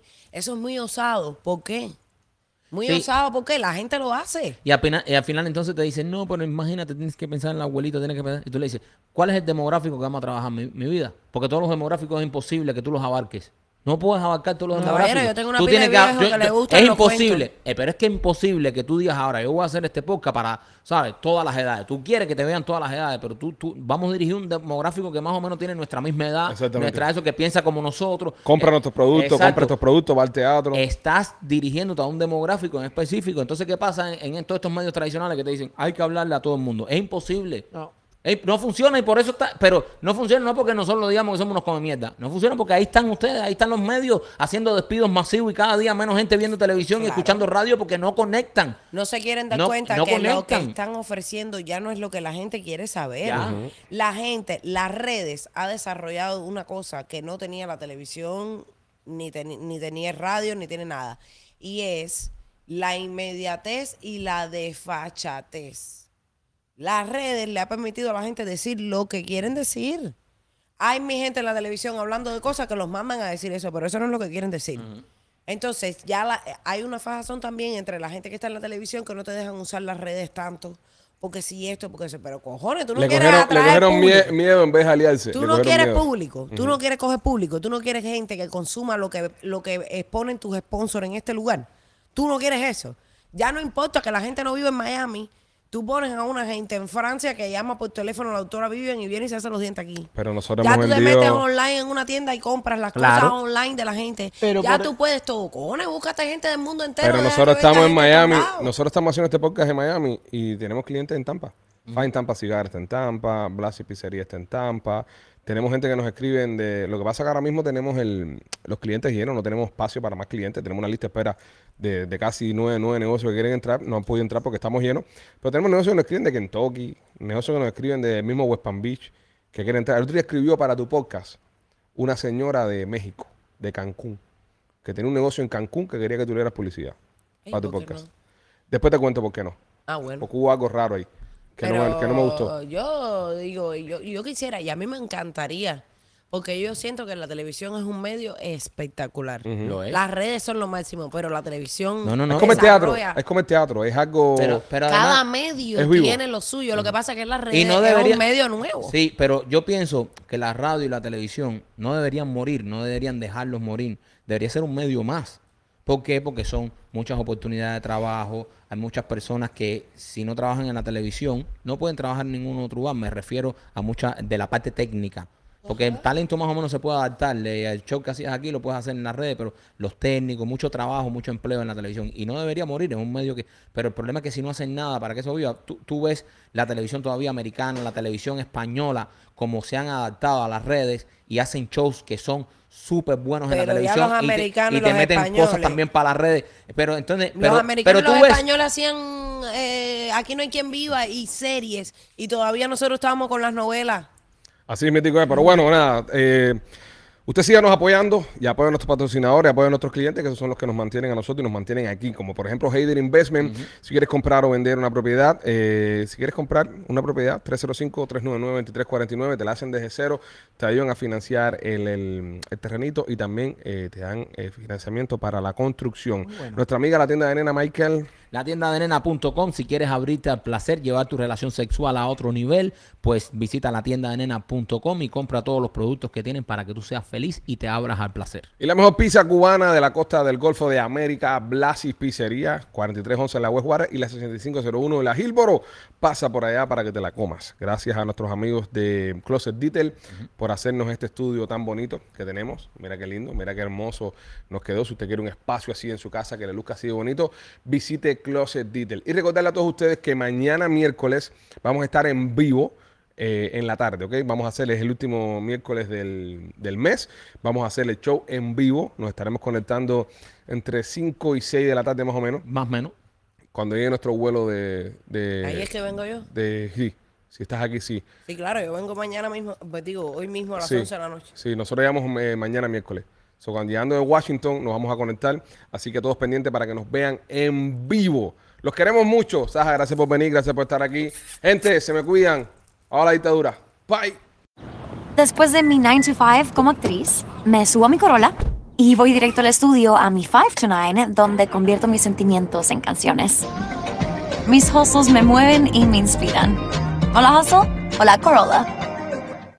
Speaker 8: osado. ¿Por qué? Muy
Speaker 5: Sí.
Speaker 8: osado porque la gente lo hace.
Speaker 5: Y al final entonces te dicen, no, pero imagínate, tienes que pensar en el abuelito, tienes que pensar. Y tú le dices, ¿cuál es el demográfico que vamos a trabajar mi vida? Porque todos los demográficos es imposible que tú los abarques. No puedes abarcar todos los
Speaker 8: Caballero,
Speaker 5: demográficos.
Speaker 8: yo tengo una
Speaker 5: Tú
Speaker 8: pila de
Speaker 5: tienes
Speaker 8: viejos que le gustan
Speaker 5: es
Speaker 8: los
Speaker 5: imposible,
Speaker 8: cuentos.
Speaker 5: pero es que es imposible que tú digas ahora, yo voy a hacer este podcast para, ¿sabes? Todas las edades. Tú quieres que te vean todas las edades, pero tú vamos a dirigir un demográfico que más o menos tiene nuestra misma edad,
Speaker 3: Exactamente.
Speaker 5: nuestra eso que piensa como nosotros.
Speaker 3: Compra nuestros productos,
Speaker 5: exacto.
Speaker 3: compra estos productos, va al teatro.
Speaker 5: Estás dirigiéndote a un demográfico en específico. Entonces, ¿qué pasa en todos estos medios tradicionales que te dicen, hay que hablarle a todo el mundo? Es imposible. No funciona y por eso está, pero no funciona no porque nosotros lo digamos que somos unos come mierda, no funciona porque ahí están ustedes, ahí están los medios haciendo despidos masivos y cada día menos gente viendo televisión y escuchando radio porque no conectan.
Speaker 8: No se quieren dar
Speaker 5: No-
Speaker 8: cuenta
Speaker 5: no
Speaker 8: que lo que
Speaker 5: conectan.
Speaker 8: están ofreciendo ya no es lo que la gente quiere saber.
Speaker 5: Ya.
Speaker 8: La gente, las redes ha desarrollado una cosa que no tenía la televisión, ni tenía el radio, ni tiene nada. Y es la inmediatez y la desfachatez. Las redes le ha permitido a la gente decir lo que quieren decir. Hay mi gente en la televisión hablando de cosas que los mandan a decir eso, pero eso no es lo que quieren decir. Entonces, hay una fajazón también entre la gente que está en la televisión que no te dejan usar las redes tanto. Porque si esto, porque eso. Pero cojones, tú no
Speaker 3: Le
Speaker 8: quieres
Speaker 3: cogieron,
Speaker 8: atraer
Speaker 3: le cogieron
Speaker 8: público.
Speaker 3: miedo en vez de aliarse.
Speaker 8: Tú
Speaker 3: Le
Speaker 8: no
Speaker 3: cogieron
Speaker 8: quieres
Speaker 3: miedo.
Speaker 8: público, tú no quieres coger público, tú no quieres gente que consuma lo que exponen tus sponsors en este lugar. Tú no quieres eso. Ya no importa que la gente no vive en Miami. Tú pones a una gente en Francia que llama por teléfono a la doctora Vivian y viene y se hace los dientes aquí.
Speaker 3: Pero nosotros
Speaker 8: Ya
Speaker 3: hemos
Speaker 8: tú te
Speaker 3: vendido...
Speaker 8: metes online en una tienda y compras las
Speaker 5: Claro.
Speaker 8: cosas online de la gente.
Speaker 9: Pero
Speaker 8: ya
Speaker 9: por-
Speaker 8: tú puedes todo. Cojones, búscate gente del mundo entero.
Speaker 3: Pero
Speaker 8: deja
Speaker 3: nosotros
Speaker 8: que venga
Speaker 3: estamos en
Speaker 8: gente de todos
Speaker 3: Miami,
Speaker 8: lados.
Speaker 3: nosotros estamos haciendo este podcast en Miami y tenemos clientes en Tampa. Fine Tampa Cigar está en Tampa, Blasi Pizzería está en Tampa. Tenemos gente que nos escriben de... Lo que pasa es que ahora mismo tenemos los clientes llenos, no tenemos espacio para más clientes. Tenemos una lista de espera de casi nueve negocios que quieren entrar. No han podido entrar porque estamos llenos. Pero tenemos negocios que nos escriben de Kentucky, negocios que nos escriben del mismo West Palm Beach, que quieren entrar. El otro día escribió para tu podcast una señora de México, de Cancún, que tenía un negocio en Cancún que quería que tú le dieras publicidad
Speaker 8: Ey,
Speaker 3: para tu
Speaker 8: ¿por qué
Speaker 3: podcast.
Speaker 8: no?
Speaker 3: Después te cuento por qué no.
Speaker 8: Ah, bueno.
Speaker 3: Porque hubo algo raro ahí que no me gustó.
Speaker 8: Yo digo, yo quisiera, y a mí me encantaría, porque yo siento que la televisión es un medio espectacular.
Speaker 5: Lo es.
Speaker 8: Las redes son lo máximo, pero la televisión
Speaker 5: No, no, no.
Speaker 3: Es como el teatro,
Speaker 8: desarrolla-
Speaker 3: es como el teatro, es algo...
Speaker 5: Pero
Speaker 8: Cada
Speaker 5: además,
Speaker 8: medio
Speaker 3: es vivo.
Speaker 8: tiene lo suyo. Lo que pasa es que las redes
Speaker 5: y no
Speaker 8: es
Speaker 5: debería,
Speaker 8: un medio nuevo.
Speaker 5: Sí, pero yo pienso que la radio y la televisión no deberían morir, no deberían dejarlos morir. Debería ser un medio más. ¿Por qué? Porque son muchas oportunidades de trabajo. Hay muchas personas que si no trabajan en la televisión no pueden trabajar en ningún otro lugar. Me refiero a mucha de la parte técnica. Porque el talento más o menos se puede adaptar. El show que hacías aquí lo puedes hacer en las redes, pero los técnicos, mucho trabajo, mucho empleo en la televisión. Y no debería morir, es un medio que... Pero el problema es que si no hacen nada para que eso viva, tú ves la televisión todavía americana, la televisión española, como se han adaptado a las redes y hacen shows que son súper buenos en la
Speaker 8: Pero ya
Speaker 5: televisión
Speaker 8: los
Speaker 5: y te-
Speaker 8: americanos
Speaker 5: y
Speaker 8: y
Speaker 5: te
Speaker 8: los
Speaker 5: meten
Speaker 8: españoles.
Speaker 5: cosas también para las redes. Pero entonces,
Speaker 8: Los
Speaker 5: pero
Speaker 8: americanos y
Speaker 5: tú
Speaker 8: los
Speaker 5: ves...
Speaker 8: españoles hacían Aquí no hay quien viva y series. Y todavía nosotros estábamos con las novelas.
Speaker 3: Así es, mítico. Pero bueno, nada. Usted síganos apoyando y apoya a nuestros patrocinadores, apoya a nuestros clientes, que esos son los que nos mantienen a nosotros y nos mantienen aquí. Como por ejemplo Hayden Investment. Si quieres comprar o vender una propiedad, si quieres comprar una propiedad, 305-399-2349, te la hacen desde cero, te ayudan a financiar el terrenito y también te dan financiamiento para la construcción. Nuestra amiga la tienda de nena Michael.
Speaker 5: La tienda de nena.com, si quieres abrirte al placer, llevar tu relación sexual a otro nivel, pues visita la tienda de nena.com y compra todos los productos que tienen para que tú seas feliz y te abras al placer.
Speaker 3: Y la mejor pizza cubana de la costa del Golfo de América, Blasis Pizzería, 4311 en la West Water y la 6501 en la Hillboro. Pasa por allá para que te la comas. Gracias a nuestros amigos de Closet Detail por hacernos este estudio tan bonito que tenemos. Mira qué lindo, mira qué hermoso nos quedó. Si usted quiere un espacio así en su casa que le luzca así de bonito, visite Closet Detail. Y recordarle a todos ustedes que mañana miércoles vamos a estar en vivo en la tarde, ¿ok? Vamos a hacerles el último miércoles del mes. Vamos a hacer el show en vivo. Nos estaremos conectando entre 5 y 6 de la tarde más o menos.
Speaker 5: Más o menos.
Speaker 3: Cuando llegue nuestro vuelo
Speaker 8: Ahí es que vengo yo.
Speaker 3: Sí, si estás aquí, sí.
Speaker 8: Sí, claro, yo vengo mañana mismo, pues digo, hoy mismo a las
Speaker 3: Sí,
Speaker 8: 11 de la noche.
Speaker 3: Sí, nosotros llegamos mañana miércoles. Cuando llegando de Washington nos vamos a conectar. Así que todos pendientes para que nos vean en vivo. Los queremos mucho. Saja, gracias por venir, gracias por estar aquí. Gente, se me cuidan. Ahora la dictadura. Bye.
Speaker 11: Después de mi 9 to 5 como actriz, me subo a mi Corolla y voy directo al estudio a mi 5 to 9, donde convierto mis sentimientos en canciones. Mis hustles me mueven y me inspiran. Hola, hustle. Hola, Corolla.